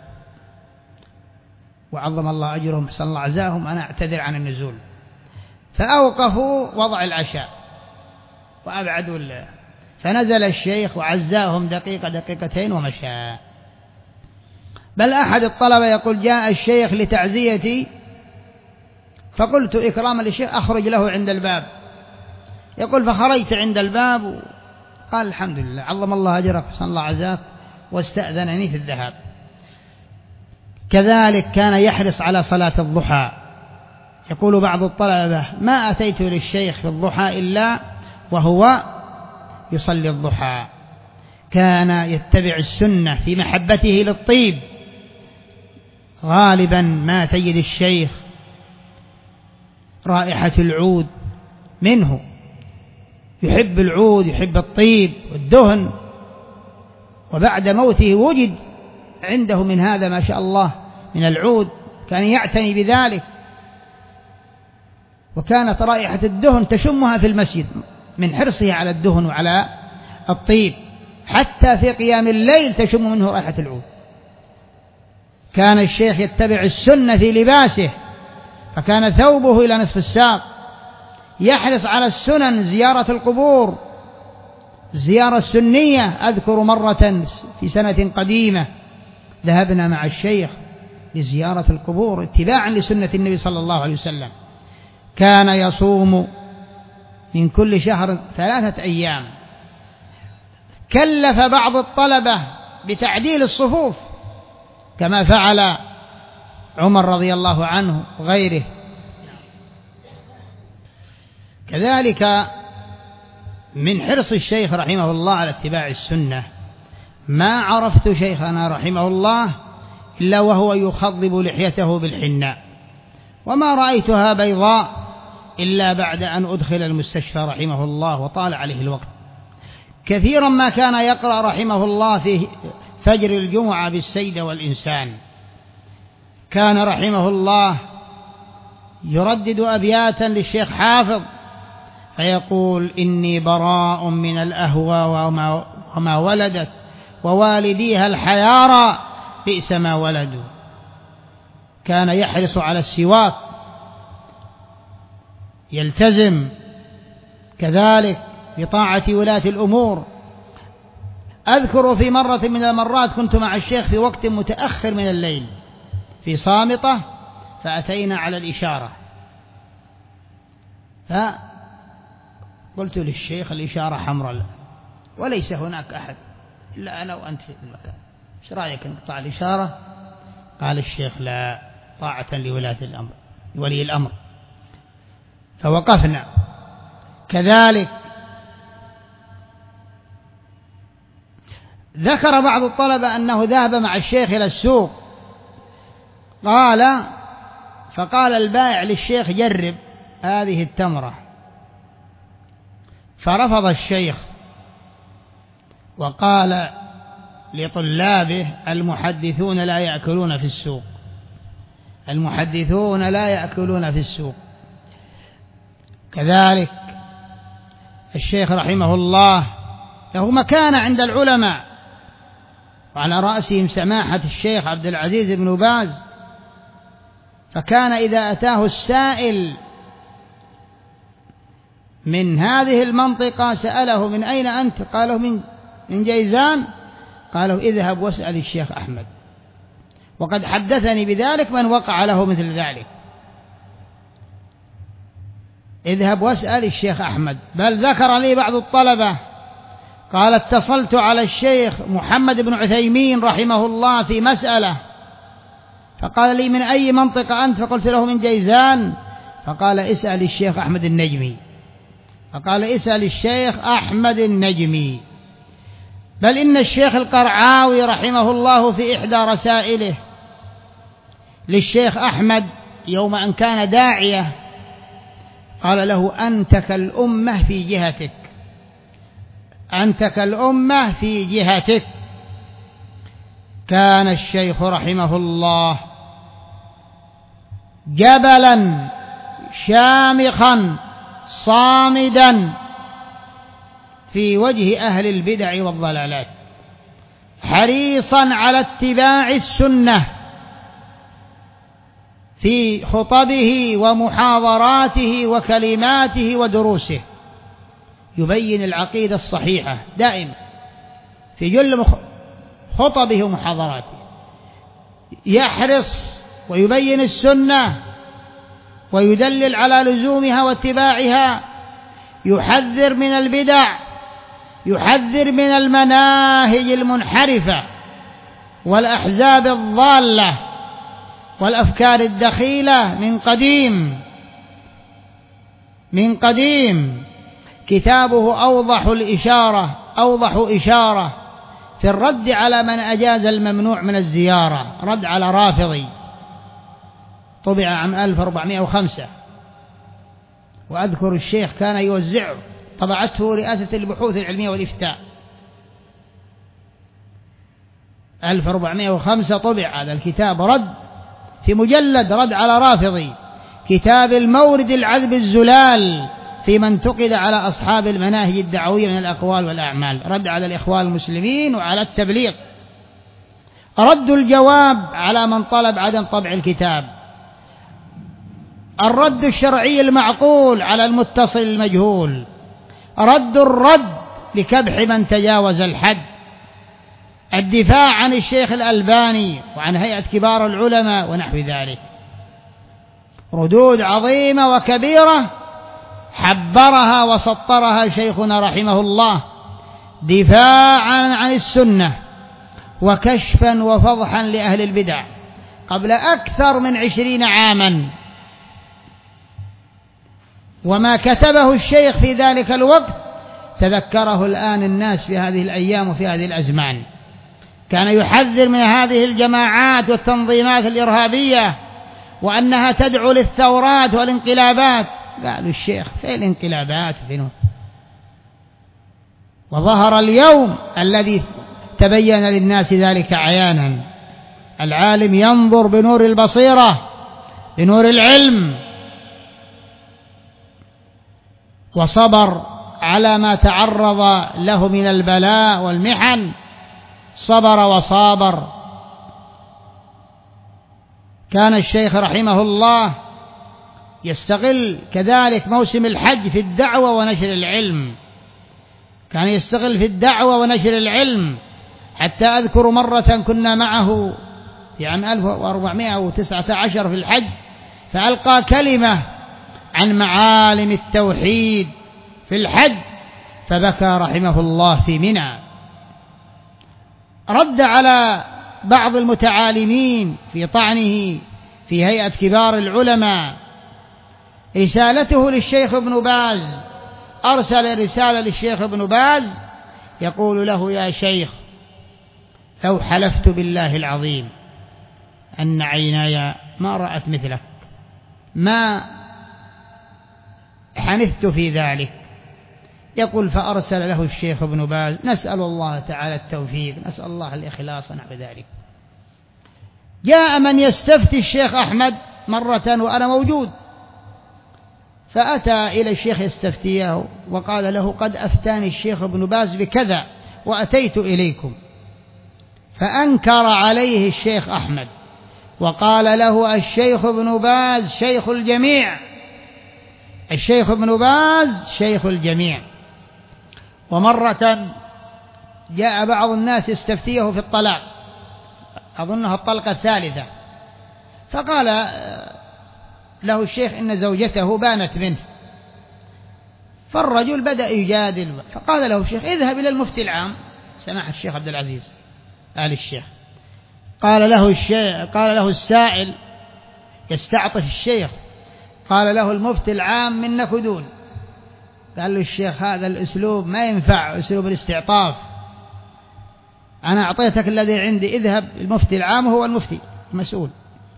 وعظم الله أجرهم، حسن الله عزاهم، أنا أعتذر عن النزول. فأوقفوا وضع العشاء وأبعدوا الله، فنزل الشيخ وعزاهم دقيقة دقيقتين ومشى. بل أحد الطلبة يقول: جاء الشيخ لتعزيتي فقلت إكراما للشيخ أخرج له عند الباب. يقول: فخرجت عند الباب قال: الحمد لله، عظم الله أجرك، حسن الله عزاك، واستأذنني في الذهاب. كذلك كان يحرص على صلاة الضحى. يقول بعض الطلبة: ما أتيت للشيخ في الضحى إلا وهو يصلي الضحى. كان يتبع السنة في محبته للطيب. غالبا ما تجد الشيخ رائحة العود منه، يحب العود، يحب الطيب والدهن. وبعد موته وجد عنده من هذا ما شاء الله من العود، كان يعتني بذلك. وكانت رائحة الدهن تشمها في المسجد من حرصه على الدهن وعلى الطيب، حتى في قيام الليل تشم منه رائحة العود. كان الشيخ يتبع السنة في لباسه، فكان ثوبه إلى نصف الساق. يحرص على السنن، زيارة القبور، الزيارة السنية. أذكر مرة في سنة قديمة ذهبنا مع الشيخ لزيارة القبور اتباعا لسنة النبي صلى الله عليه وسلم. كان يصوم من كل شهر 3 أيام. كلف بعض الطلبة بتعديل الصفوف كما فعل عمر رضي الله عنه وغيره. كذلك من حرص الشيخ رحمه الله على اتباع السنة، ما عرفت شيخنا رحمه الله إلا وهو يخضب لحيته بالحناء، وما رأيتها بيضاء إلا بعد أن أدخل المستشفى رحمه الله وطال عليه الوقت. كثيرا ما كان يقرأ رحمه الله في فجر الجمعة بالسيد والإنسان. كان رحمه الله يردد أبياتا للشيخ حافظ فيقول: إني براء من الأهوى وما ولدت، ووالديها الحيارى بئس ما ولدوا. كان يحرص على السواك، يلتزم كذلك بطاعة ولاة الأمور. أذكر في مرة من المرات كنت مع الشيخ في وقت متأخر من الليل في صامتة، فأتينا على الإشارة، فقلت للشيخ الإشارة حمراء وليس هناك أحد إلا أنا وأنت في المكان، إيش رأيك نقطع الإشارة؟ قال الشيخ لا، طاعة لولاة الأمر ولي الأمر. فوقفنا. كذلك ذكر بعض الطلبة أنه ذهب مع الشيخ إلى السوق، فقال البائع للشيخ جرب هذه التمرة، فرفض الشيخ وقال لطلابه المحدثون لا يأكلون في السوق، المحدثون لا يأكلون في السوق. كذلك الشيخ رحمه الله له مكانة عند العلماء، وعلى رأسهم سماحة الشيخ عبد العزيز بن باز، فكان إذا أتاه السائل من هذه المنطقة سأله من أين أنت؟ قاله من جيزان، قالوا اذهب واسأل الشيخ أحمد، وقد حدثني بذلك من وقع له مثل ذلك، اذهب واسأل الشيخ أحمد. بل ذكر لي بعض الطلبة قال اتصلت على الشيخ محمد بن عثيمين رحمه الله في مسألة، فقال لي من أي منطقة أنت؟ فقلت له من جيزان، فقال اسأل الشيخ أحمد النجمي، فقال اسأل الشيخ أحمد النجمي. بل إن الشيخ القرعاوي رحمه الله في إحدى رسائله للشيخ أحمد يوم أن كان داعية قال له أنت كالأمة في جهتك، أنت كالأمة في جهتك. كان الشيخ رحمه الله جبلا شامخا صامدا في وجه أهل البدع والضلالات، حريصا على اتباع السنة في خطبه ومحاضراته وكلماته ودروسه، يبين العقيدة الصحيحة دائما في جل خطبه ومحاضراته، يحرص ويبين السنة ويدلل على لزومها واتباعها، يحذر من البدع، يحذر من المناهج المنحرفة والأحزاب الضالة والأفكار الدخيلة من قديم. كتابه أوضح إشارة في الرد على من أجاز الممنوع من الزيارة، رد على رافضي، طبع عام 1405، وأذكر الشيخ كان يوزعه، طبعته رئاسة البحوث العلمية والإفتاء، 1405 طبع هذا الكتاب، رد في مجلد رد على رافضي. كتاب المورد العذب الزلال في من انتقد على أصحاب المناهج الدعوية من الأقوال والأعمال، رد على الإخوان المسلمين وعلى التبليغ. رد الجواب على من طلب عدم طبع الكتاب، الرد الشرعي المعقول على المتصل المجهول، رد الرد لكبح من تجاوز الحد، الدفاع عن الشيخ الألباني وعن هيئة كبار العلماء ونحو ذلك. ردود عظيمة وكبيرة حبرها وسطرها شيخنا رحمه الله، دفاعا عن السنة وكشفا وفضحا لأهل البدع قبل أكثر من 20 عاما. وما كتبه الشيخ في ذلك الوقت تذكره الآن الناس في هذه الأيام وفي هذه الأزمان. كان يحذر من هذه الجماعات والتنظيمات الإرهابية وأنها تدعو للثورات والانقلابات. قالوا الشيخ في الانقلابات فينه؟ وظهر اليوم الذي تبين للناس ذلك عيانا. العالم ينظر بنور البصيرة، بنور العلم، وصبر على ما تعرض له من البلاء والمحن، صبر وصابر. كان الشيخ رحمه الله يستغل كذلك موسم الحج في الدعوة ونشر العلم، كان يستغل في الدعوة ونشر العلم، حتى أذكر مرة كنا معه في عام 1419 في الحج، فألقى كلمة عن معالم التوحيد في الحج، فبكى رحمه الله في منى. رد على بعض المتعالمين في طعنه في هيئة كبار العلماء. رسالته للشيخ ابن باز، أرسل رسالة للشيخ ابن باز يقول له: يا شيخ، لو حلفت بالله العظيم أن عيناي ما رأت مثلك ما حنثت في ذلك. يقول: فأرسل له الشيخ ابن باز: نسأل الله تعالى التوفيق، نسأل الله الإخلاص ونحو ذلك. جاء من يستفتي الشيخ أحمد مرة وأنا موجود، فأتى إلى الشيخ يستفتيه وقال له: قد أفتاني الشيخ ابن باز بكذا وأتيت إليكم. فأنكر عليه الشيخ أحمد وقال له: الشيخ ابن باز شيخ الجميع، الشيخ ابن باز شيخ الجميع. ومرة جاء بعض الناس يستفتيه في الطلاق، أظنها الطلقة الثالثة، فقال له الشيخ إن زوجته بانت منه، فالرجل بدأ يجادل، فقال له الشيخ: اذهب إلى المفتي العام سماحة الشيخ عبد العزيز آل الشيخ. قال له السائل يستعطف الشيخ، قال له: المفتي العام منك ودون. قال له الشيخ: هذا الأسلوب ما ينفع، أسلوب الاستعطاف، أنا أعطيتك الذي عندي، اذهب المفتي العام هو المفتي المسؤول.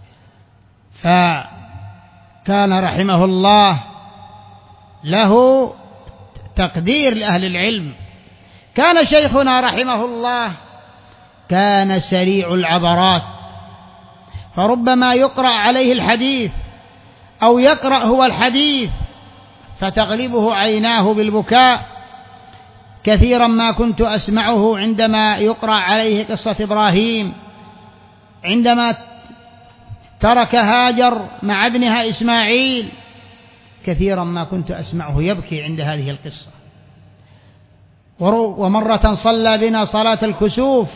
فكان رحمه الله له تقدير لأهل العلم. كان شيخنا رحمه الله كان سريع العبرات، فربما يقرأ عليه الحديث أو يقرأ هو الحديث فتغلبه عيناه بالبكاء. كثيرا ما كنت أسمعه عندما يقرأ عليه قصة إبراهيم عندما ترك هاجر مع ابنها إسماعيل، كثيرا ما كنت أسمعه يبكي عند هذه القصة. ومرة صلى بنا صلاة الكسوف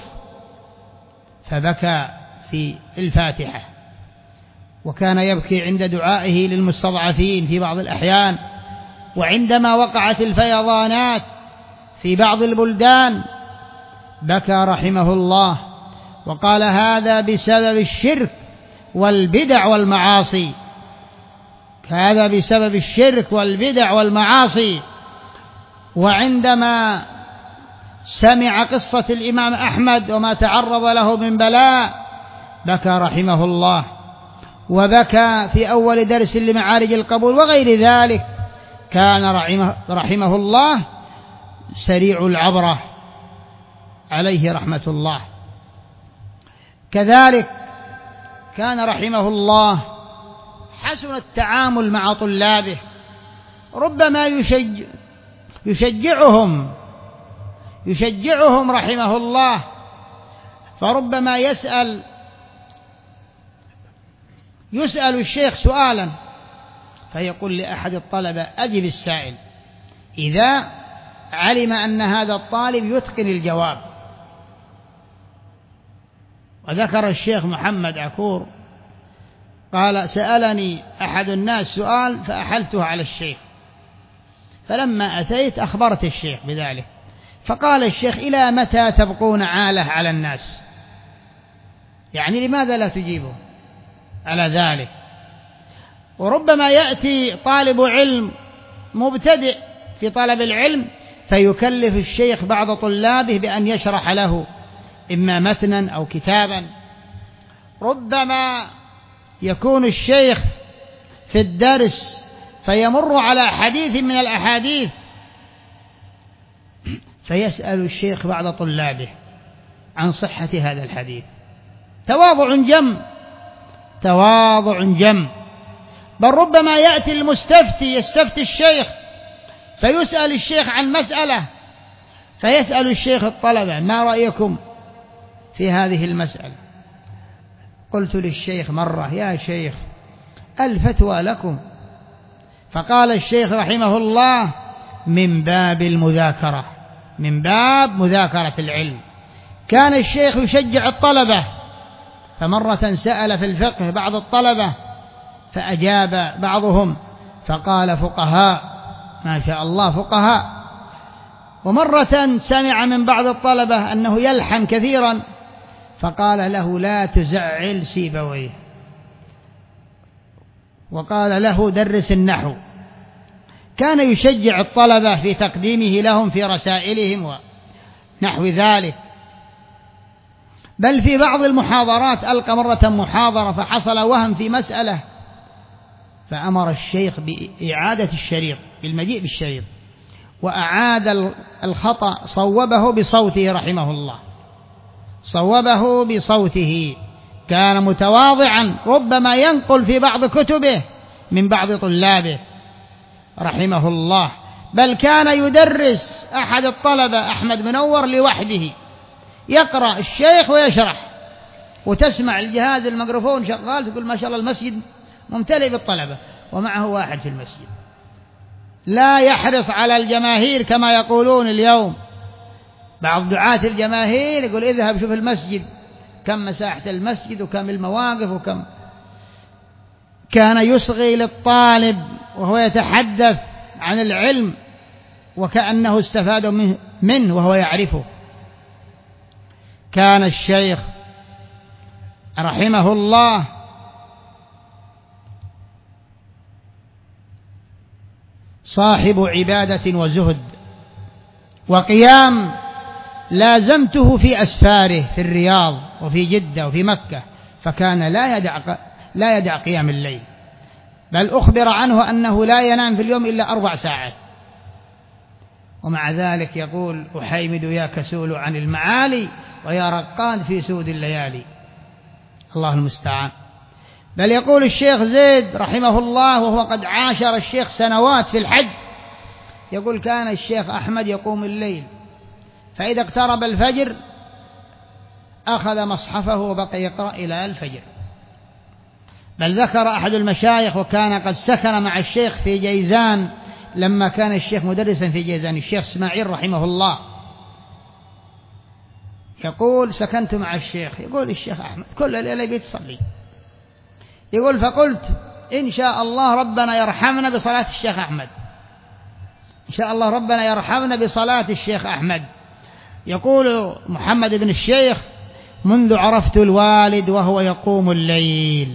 فبكى في الفاتحة، وكان يبكي عند دعائه للمستضعفين في بعض الأحيان، وعندما وقعت الفيضانات في بعض البلدان بكى رحمه الله وقال: هذا بسبب الشرك والبدع والمعاصي، هذا بسبب الشرك والبدع والمعاصي. وعندما سمع قصة الإمام أحمد وما تعرض له من بلاء بكى رحمه الله، وبكى في أول درس لمعارج القبول وغير ذلك. كان رحمه الله سريع العبرة عليه رحمة الله. كذلك كان رحمه الله حسن التعامل مع طلابه، ربما يشجعهم رحمه الله، فربما يسأل الشيخ سؤالا فيقول لأحد الطلبة: أجب السائل، إذا علم أن هذا الطالب يتقن الجواب. وذكر الشيخ محمد عكور قال: سألني أحد الناس سؤال فأحلته على الشيخ، فلما أتيت أخبرت الشيخ بذلك، فقال الشيخ: إلى متى تبقون عالة على الناس؟ يعني لماذا لا تجيبوا على ذلك؟ وربما يأتي طالب علم مبتدئ في طلب العلم فيكلف الشيخ بعض طلابه بأن يشرح له إما متنا أو كتابا. ربما يكون الشيخ في الدرس فيمر على حديث من الأحاديث فيسأل الشيخ بعض طلابه عن صحة هذا الحديث. تواضع جم. بل ربما يأتي المستفتي يستفتي الشيخ فيسأل الشيخ عن مسألة، فيسأل الشيخ الطلبة: ما رأيكم في هذه المسألة؟ قلت للشيخ مرة: يا شيخ، الفتوى لكم فقال الشيخ رحمه الله: من باب المذاكرة، من باب مذاكرة العلم. كان الشيخ يشجع الطلبة، فمرة سأل في الفقه بعض الطلبة فأجاب بعضهم فقال: فقهاء، ما شاء الله فقهاء. ومرة سمع من بعض الطلبة أنه يلحن كثيرا فقال له: لا تزعل سيبويه، وقال له: درس النحو. كان يشجع الطلبة في تقديمه لهم في رسائلهم ونحو ذلك. بل في بعض المحاضرات ألقى مرة محاضرة فحصل وهم في مسألة، فأمر الشيخ بإعادة الشريط، بالمجيء بالشريط، وأعاد الخطأ، صوبه بصوته رحمه الله، صوبه بصوته. كان متواضعا، ربما ينقل في بعض كتبه من بعض طلابه رحمه الله. بل كان يدرس أحد الطلبة أحمد منور لوحده، يقرأ الشيخ ويشرح، وتسمع الجهاز الميكروفون شغال، تقول ما شاء الله المسجد ممتلئ بالطلبة ومعه واحد في المسجد. لا يحرص على الجماهير كما يقولون اليوم بعض دعاة الجماهير، يقول اذهب شوف المسجد كم مساحة المسجد وكم المواقف وكم. كان يصغي للطالب وهو يتحدث عن العلم وكأنه استفاد منه وهو يعرفه. كان الشيخ رحمه الله صاحب عبادة وزهد وقيام. لازمته في أسفاره في الرياض وفي جدة وفي مكة، فكان لا يدع قيام الليل، بل أخبر عنه أنه لا ينام في اليوم إلا 4 ساعات. ومع ذلك يقول: أحيمد يا كسول عن المعالي ويا رقان في سود الليالي. الله المستعان. بل يقول الشيخ زيد رحمه الله وهو قد عاشر الشيخ سنوات في الحج، يقول: كان الشيخ أحمد يقوم الليل، فإذا اقترب الفجر أخذ مصحفه وبقي يقرأ إلى الفجر. بل ذكر أحد المشايخ، وكان قد سكن مع الشيخ في جيزان لما كان الشيخ مدرسا في جيزان، الشيخ إسماعيل رحمه الله، يقول: سكنت مع الشيخ، يقول الشيخ أحمد كل الليلة بيتصلي، يقول: فقلت إن شاء الله ربنا يرحمنا بصلاة الشيخ أحمد، إن شاء الله ربنا يرحمنا بصلاة الشيخ أحمد. يقول محمد بن الشيخ: منذ عرفت الوالد وهو يقوم الليل.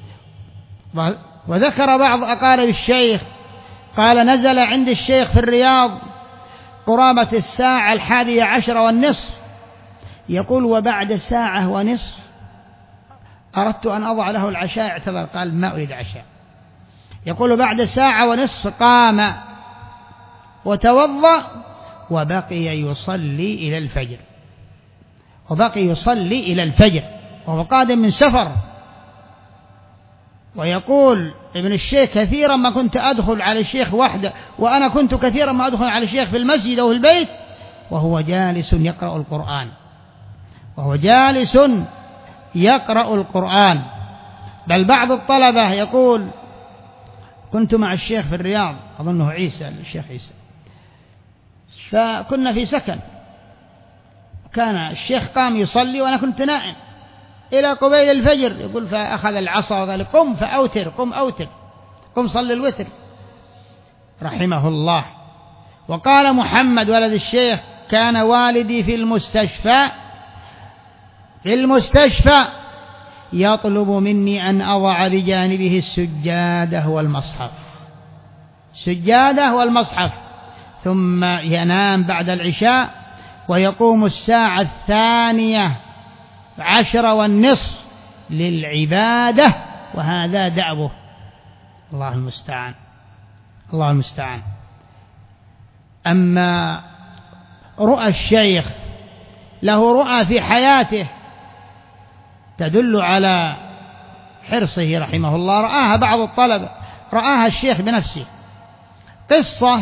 وذكر بعض أقارب الشيخ قال: نزل عند الشيخ في الرياض قرابة 11:30 يقول: وبعد 1:30 أردت أن أضع له العشاء، اعتذر قال: ما أريد عشاء. يقول: بعد 1:30 قام وتوضأ وبقي يصلي إلى الفجر، وبقي يصلي إلى الفجر وهو قادم من سفر. ويقول ابن الشيخ: كثيرا ما كنت أدخل على الشيخ وحده، وأنا كنت كثيرا ما أدخل على الشيخ في المسجد أو في البيت وهو جالس يقرأ القرآن، وهو جالس يقرأ القرآن. بل بعض الطلبة يقول: كنت مع الشيخ في الرياض، أظنه عيسى، الشيخ عيسى، فكنا في سكن، كان الشيخ قام يصلي وأنا كنت نائم إلى قبيل الفجر. يقول: فأخذ العصا وقال: قم فأوتر، قم أوتر، قم صل الوتر، رحمه الله. وقال محمد ولد الشيخ: كان والدي في المستشفى يطلب مني أن أضع بجانبه السجادة والمصحف، السجادة والمصحف، ثم ينام بعد العشاء ويقوم 12:10 للعبادة، وهذا دأبه. الله المستعان، الله المستعان. أما رؤى الشيخ، له رؤى في حياته تدل على حرصه رحمه الله، رآها بعض الطلبة، رآها الشيخ بنفسه. قصة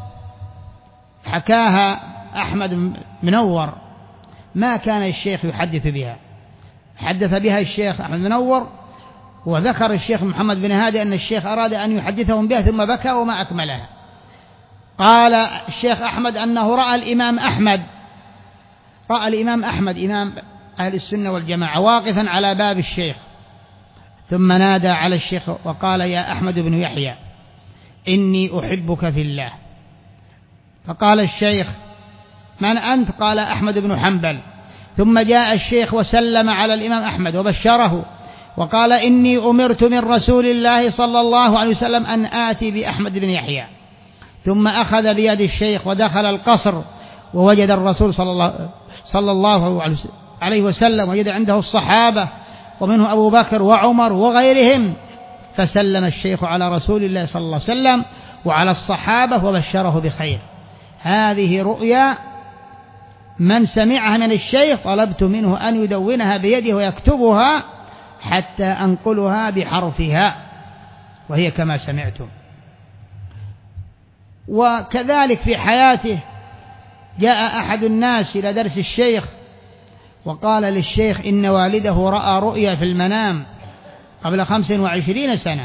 حكاها أحمد منور ما كان الشيخ يحدث بها، حدث بها الشيخ أحمد منور وذكر الشيخ محمد بن هادي أن الشيخ أراد أن يحدثهم بها ثم بكى وما أكملها. قال الشيخ أحمد أنه رأى الإمام أحمد إمام أهل السنة والجماعة واقفا على باب الشيخ، ثم نادى على الشيخ وقال: يا أحمد بن يحيى إني أحبك في الله. فقال الشيخ: من أنت؟ قال: أحمد بن حنبل. ثم جاء الشيخ وسلم على الإمام أحمد وبشره وقال: إني أمرت من رسول الله صلى الله عليه وسلم أن آتي بأحمد بن يحيى. ثم أخذ بيد الشيخ ودخل القصر، ووجد الرسول صلى الله عليه وسلم، وجد عنده الصحابة ومنه أبو بكر وعمر وغيرهم، فسلم الشيخ على رسول الله صلى الله عليه وسلم وعلى الصحابة وبشره بخير. هذه رؤيا من سمعها من الشيخ طلبت منه أن يدونها بيده ويكتبها حتى أنقلها بحرفها، وهي كما سمعتم. وكذلك في حياته جاء أحد الناس إلى درس الشيخ وقال للشيخ: إن والده رأى رؤيا في المنام قبل 25 سنة.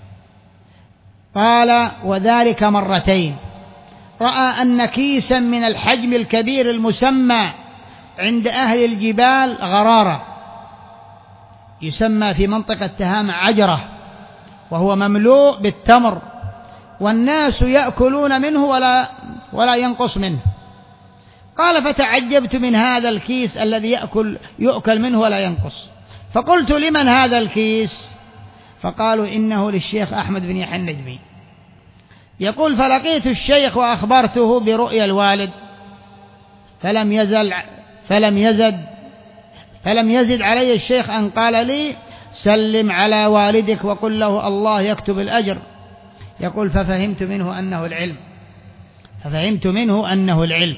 قال: وذلك مرتين. رأى أن كيسا من الحجم الكبير المسمى عند أهل الجبال غرارة، يسمى في منطقة تهامة عجرة، وهو مملوء بالتمر، والناس يأكلون منه ولا ينقص منه. قال: فتعجبت من هذا الكيس الذي يؤكل منه ولا ينقص، فقلت: لمن هذا الكيس؟ فقالوا: إنه للشيخ أحمد بن يحيى النجمي. يقول: فلقيت الشيخ وأخبرته برؤيا الوالد، فلم يزد علي الشيخ أن قال لي: سلم على والدك وقل له الله يكتب الأجر. يقول: ففهمت منه أنه العلم.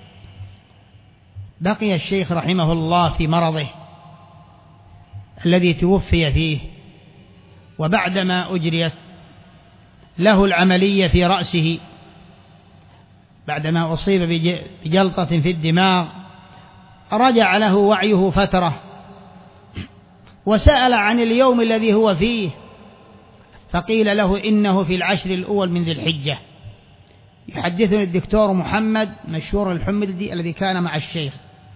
بقي الشيخ رحمه الله في مرضه الذي توفي فيه، وبعدما أجريت له العملية في رأسه بعدما أصيب بجلطة في الدماغ، رجع له وعيه فترة، وسأل عن اليوم الذي هو فيه، فقيل له: إنه في 10 الأول من ذي الحجة. يحدثني الدكتور محمد مشهور الحمدي الذي كان مع الشيخ،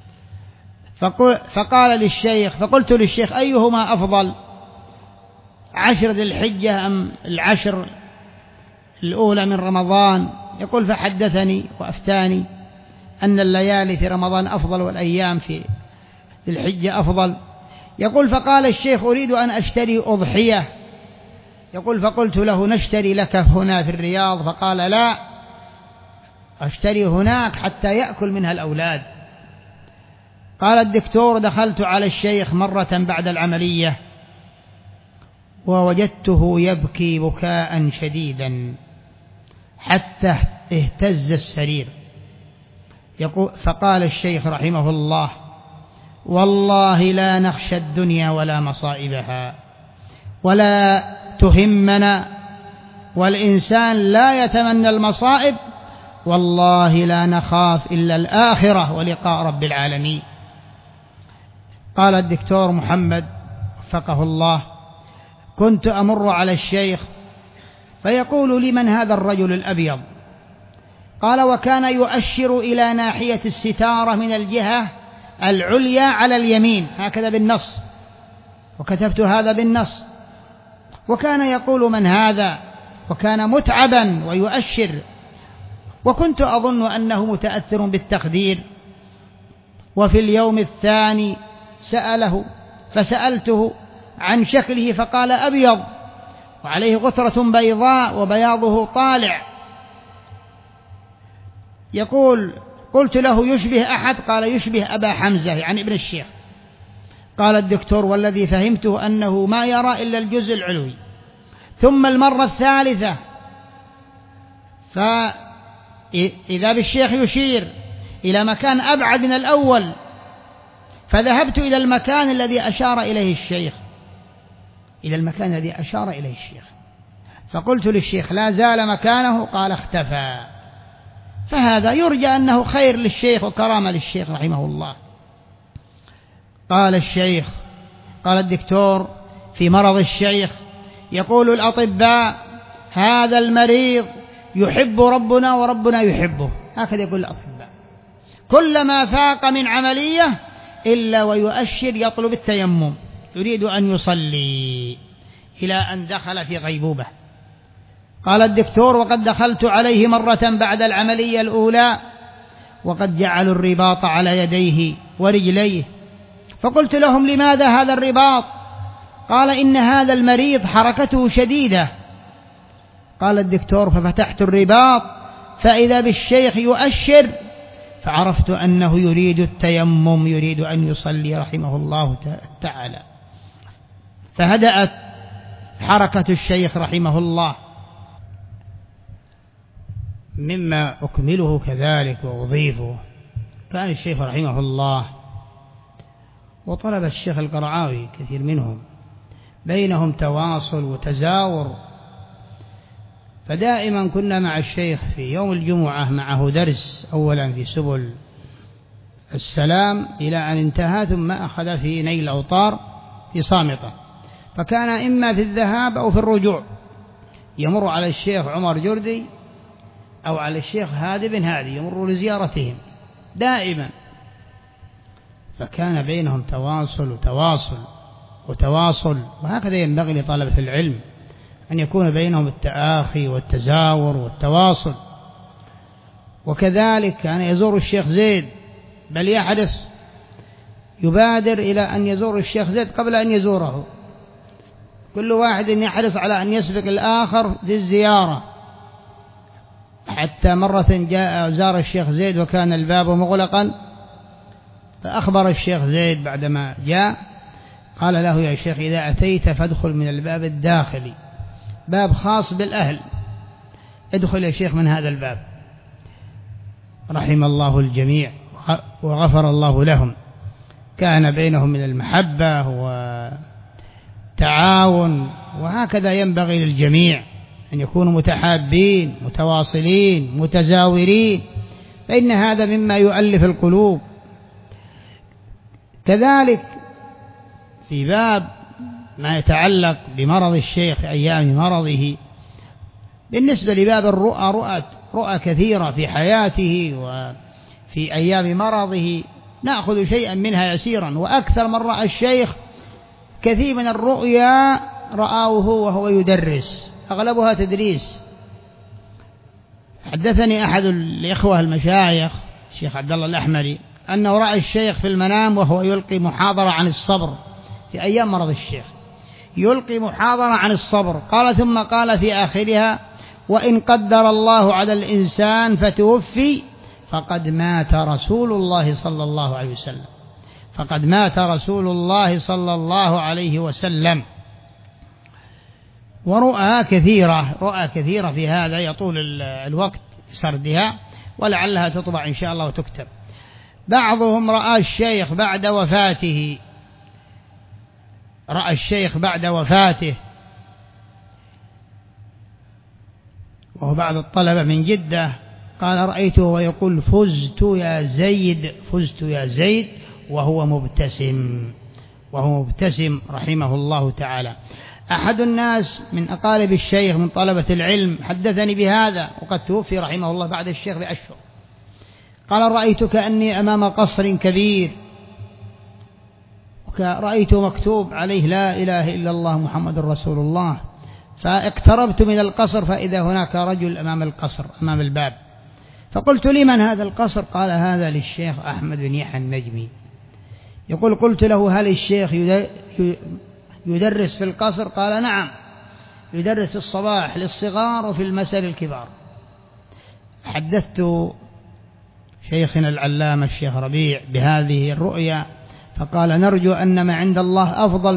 فقلت للشيخ: أيهما أفضل، 10 ذي الحجة أم 10 الأولى من رمضان؟ يقول: فحدثني وأفتاني أن الليالي في رمضان أفضل والأيام في ذي الحجة أفضل. يقول: فقال الشيخ: أريد أن أشتري أضحية. يقول: فقلت له: نشتري لك هنا في الرياض. فقال: لا، أشتري هناك حتى يأكل منها الأولاد. قال الدكتور: دخلت على الشيخ مرة بعد العملية ووجدته يبكي بكاء شديدا حتى اهتز السرير. فقال الشيخ رحمه الله: والله لا نخشى الدنيا ولا مصائبها ولا تهمنا، والإنسان لا يتمنى المصائب، والله لا نخاف إلا الآخرة ولقاء رب العالمين. قال الدكتور محمد وفقه الله: كنت أمر على الشيخ فيقول: لمن هذا الرجل الأبيض؟ قال: وكان يؤشر إلى ناحية الستارة من الجهة العليا على اليمين هكذا بالنص، وكتبت هذا بالنص. وكان يقول: من هذا؟ وكان متعبا ويؤشر، وكنت أظن أنه متأثر بالتخدير. وفي اليوم الثاني سأله فسألته عن شكله فقال: أبيض وعليه غترة بيضاء وبياضه طالع. يقول: قلت له: يشبه أحد؟ قال: يشبه أبا حمزة يعني ابن الشيخ. قال الدكتور: والذي فهمته أنه ما يرى إلا الجزء العلوي. ثم المرة الثالثة فإذا بالشيخ يشير إلى مكان أبعد من الأول، فذهبت إلى المكان الذي أشار إليه الشيخ، فقلت للشيخ: لا زال مكانه؟ قال: اختفى. فهذا يرجى أنه خير للشيخ وكرامة للشيخ رحمه الله. قال الدكتور: في مرض الشيخ. يقول الأطباء: هذا المريض يحب ربنا وربنا يحبه، هكذا يقول الأطباء. كلما فاق من عملية إلا ويؤشر يطلب التيمم، يريد أن يصلي، إلى أن دخل في غيبوبة. قال الدكتور: وقد دخلت عليه مرة بعد العملية الأولى وقد جعلوا الرباط على يديه ورجليه، فقلت لهم: لماذا هذا الرباط؟ قال: إن هذا المريض حركته شديدة. قال الدكتور: ففتحت الرباط فإذا بالشيخ يؤشر، فعرفت أنه يريد التيمم، يريد أن يصلي رحمه الله تعالى. فهدأت حركة الشيخ رحمه الله. مما أكمله كذلك وأضيفه، كان الشيخ رحمه الله وطلب الشيخ القرعاوي كثير منهم بينهم تواصل وتزاور، فدائما كنا مع الشيخ في يوم الجمعة معه درس، أولا في سبل السلام إلى أن انتهى، ثم أخذ في نيل الأوطار في صامتة، فكان إما في الذهاب أو في الرجوع يمر على الشيخ عمر جردي أو على الشيخ هادي بن هادي، يمر لزيارتهم دائما، فكان بينهم تواصل وتواصل. وهكذا ينبغي لطلبة العلم أن يكون بينهم التآخي والتزاور والتواصل. وكذلك كان يزور الشيخ زيد، بل يحرص يبادر إلى أن يزور الشيخ زيد قبل أن يزوره، كل واحد يحرص على أن يسبق الآخر في الزيارة. حتى مرة جاء زار الشيخ زيد وكان الباب مغلقا، فأخبر الشيخ زيد بعدما جاء، قال له: يا شيخ، إذا أتيت فادخل من الباب الداخلي، باب خاص بالأهل، ادخل يا شيخ من هذا الباب. رحم الله الجميع وغفر الله لهم، كان بينهم من المحبة وتعاون، وهكذا ينبغي للجميع أن يكونوا متحابين متواصلين متزاورين، فإن هذا مما يؤلف القلوب. كذلك في باب ما يتعلق بمرض الشيخ في أيام مرضه، بالنسبة لباب رؤى كثيرة في حياته وفي أيام مرضه، نأخذ شيئا منها يسيرا، وأكثر من رأى الشيخ كثير من الرؤيا رآه وهو يدرس، أغلبها تدريس. حدثني أحد الإخوة المشايخ الشيخ عبد الله الأحمري أنه رأى الشيخ في المنام وهو يلقي محاضرة عن الصبر في أيام مرض الشيخ، يلقي محاضرة عن الصبر. قال: ثم قال في آخرها: وإن قدر الله على الإنسان فتوفي فقد مات رسول الله صلى الله عليه وسلم، فقد مات رسول الله صلى الله عليه وسلم. ورؤى كثيرة في هذا، يطول الوقت في سردها، ولعلها تطبع إن شاء الله وتكتب. بعضهم رأى الشيخ بعد وفاته، وهو بعض الطلبة من جدة، قال: رأيته ويقول: فزت يا زيد، وهو مبتسم رحمه الله تعالى. أحد الناس من أقارب الشيخ من طلبة العلم حدثني بهذا، وقد توفي رحمه الله بعد الشيخ بأشهر. قال: رأيت كأني أمام قصر كبير، رأيت مكتوب عليه: لا إله إلا الله محمد رسول الله، فاقتربت من القصر فإذا هناك رجل أمام القصر أمام الباب، فقلت: لمن هذا القصر؟ قال: هذا للشيخ أحمد بن يحيى النجمي. يقول: قلت له: هل الشيخ يدرس في القصر؟ قال: نعم، يدرس في الصباح للصغار وفي المساء للكبار. حدثت شيخنا العلامة الشيخ ربيع بهذه الرؤيا، فقال: نرجو أن ما عند الله أفضل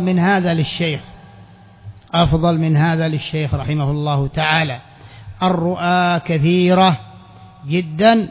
من هذا للشيخ رحمه الله تعالى. الرؤى كثيرة جدا،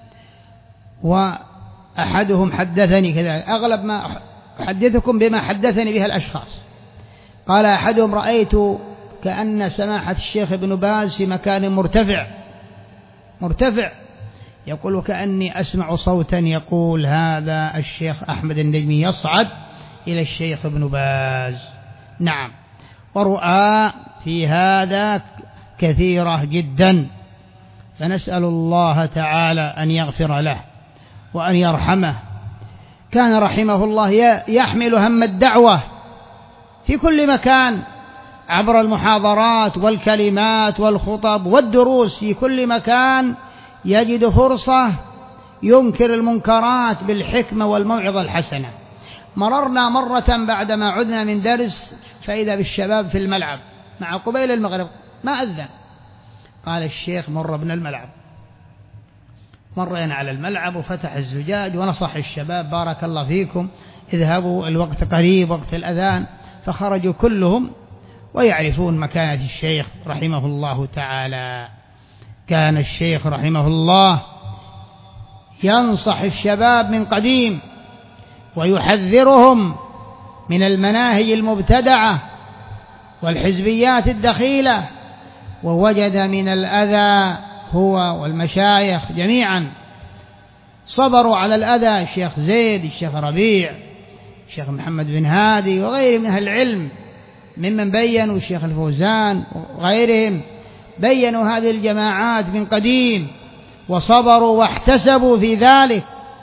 وأحدهم حدثني كذلك، أغلب ما أحدثكم بما حدثني بها الأشخاص. قال أحدهم: رأيت كأن سماحة الشيخ ابن باز في مكان مرتفع، يقول: كأني أسمع صوتا يقول: هذا الشيخ أحمد النجمي يصعد إلى الشيخ ابن باز. نعم، ورؤى في هذا كثيرة جدا، فنسأل الله تعالى أن يغفر له وأن يرحمه. كان رحمه الله يحمل هم الدعوة في كل مكان عبر المحاضرات والكلمات والخطب والدروس، في كل مكان يجد فرصة ينكر المنكرات بالحكمة والموعظة الحسنة. مررنا مرة بعدما عدنا من درس فإذا بالشباب في الملعب مع قبيل المغرب، ما أذن، قال الشيخ مر بنا الملعب. مرينا على الملعب وفتح الزجاج ونصح الشباب: بارك الله فيكم، اذهبوا، الوقت قريب، وقت الأذان. فخرجوا كلهم ويعرفون مكانة الشيخ رحمه الله تعالى. كان الشيخ رحمه الله ينصح الشباب من قديم ويحذرهم من المناهج المبتدعة والحزبيات الدخيلة، ووجد من الأذى هو والمشايخ جميعا صبروا على الأذى، الشيخ زيد، الشيخ ربيع، الشيخ محمد بن هادي وغيرهم من أهل العلم ممن بينوا، الشيخ الفوزان وغيرهم بينوا هذه الجماعات من قديم وصبروا واحتسبوا في ذلك،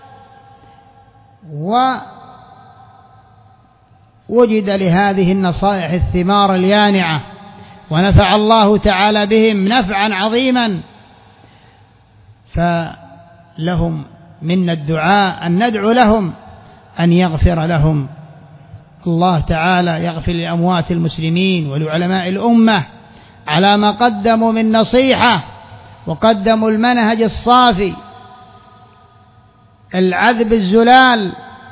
ووجد لهذه النصائح الثمار اليانعة، ونفع الله تعالى بهم نفعا عظيما. فلهم منا الدعاء أن ندعو لهم أن يغفر لهم الله تعالى، يغفر لأموات المسلمين ولعلماء الأمة على ما قدموا من نصيحة، وقدموا المنهج الصافي العذب الزلال،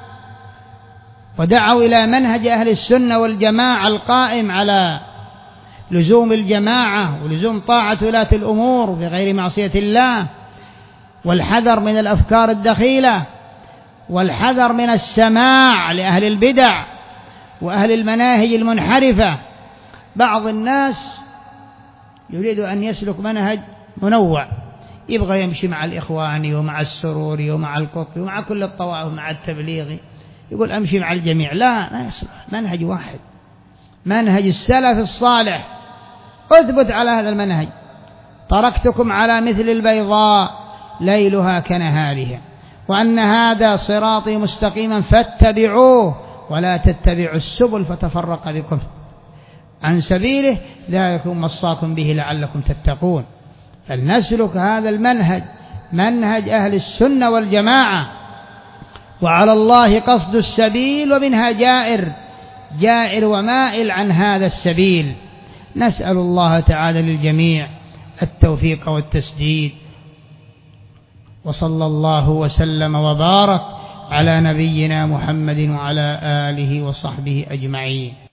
ودعوا إلى منهج أهل السنة والجماعة القائم على لزوم الجماعة ولزوم طاعة ولاة الأمور بغير معصية الله، والحذر من الأفكار الدخيلة، والحذر من السماع لأهل البدع وأهل المناهج المنحرفة. بعض الناس يريد أن يسلك منهج منوع، يبغى يمشي مع الإخواني ومع السروري ومع القطبي ومع كل الطوائف ومع التبليغي، يقول أمشي مع الجميع. لا يصلح، منهج واحد، منهج السلف الصالح، اثبت على هذا المنهج. تركتكم على مثل البيضاء ليلها كنهارها، وأن هذا صراطي مستقيما فاتبعوه ولا تتبعوا السبل فتفرق بكم عن سبيله ذلكم وصاكم به لعلكم تتقون. فلنسلك هذا المنهج، منهج أهل السنة والجماعة، وعلى الله قصد السبيل، ومنها جائر ومائل عن هذا السبيل. نسأل الله تعالى للجميع التوفيق والتسديد، وصلى الله وسلم وبارك على نبينا محمد وعلى آله وصحبه أجمعين.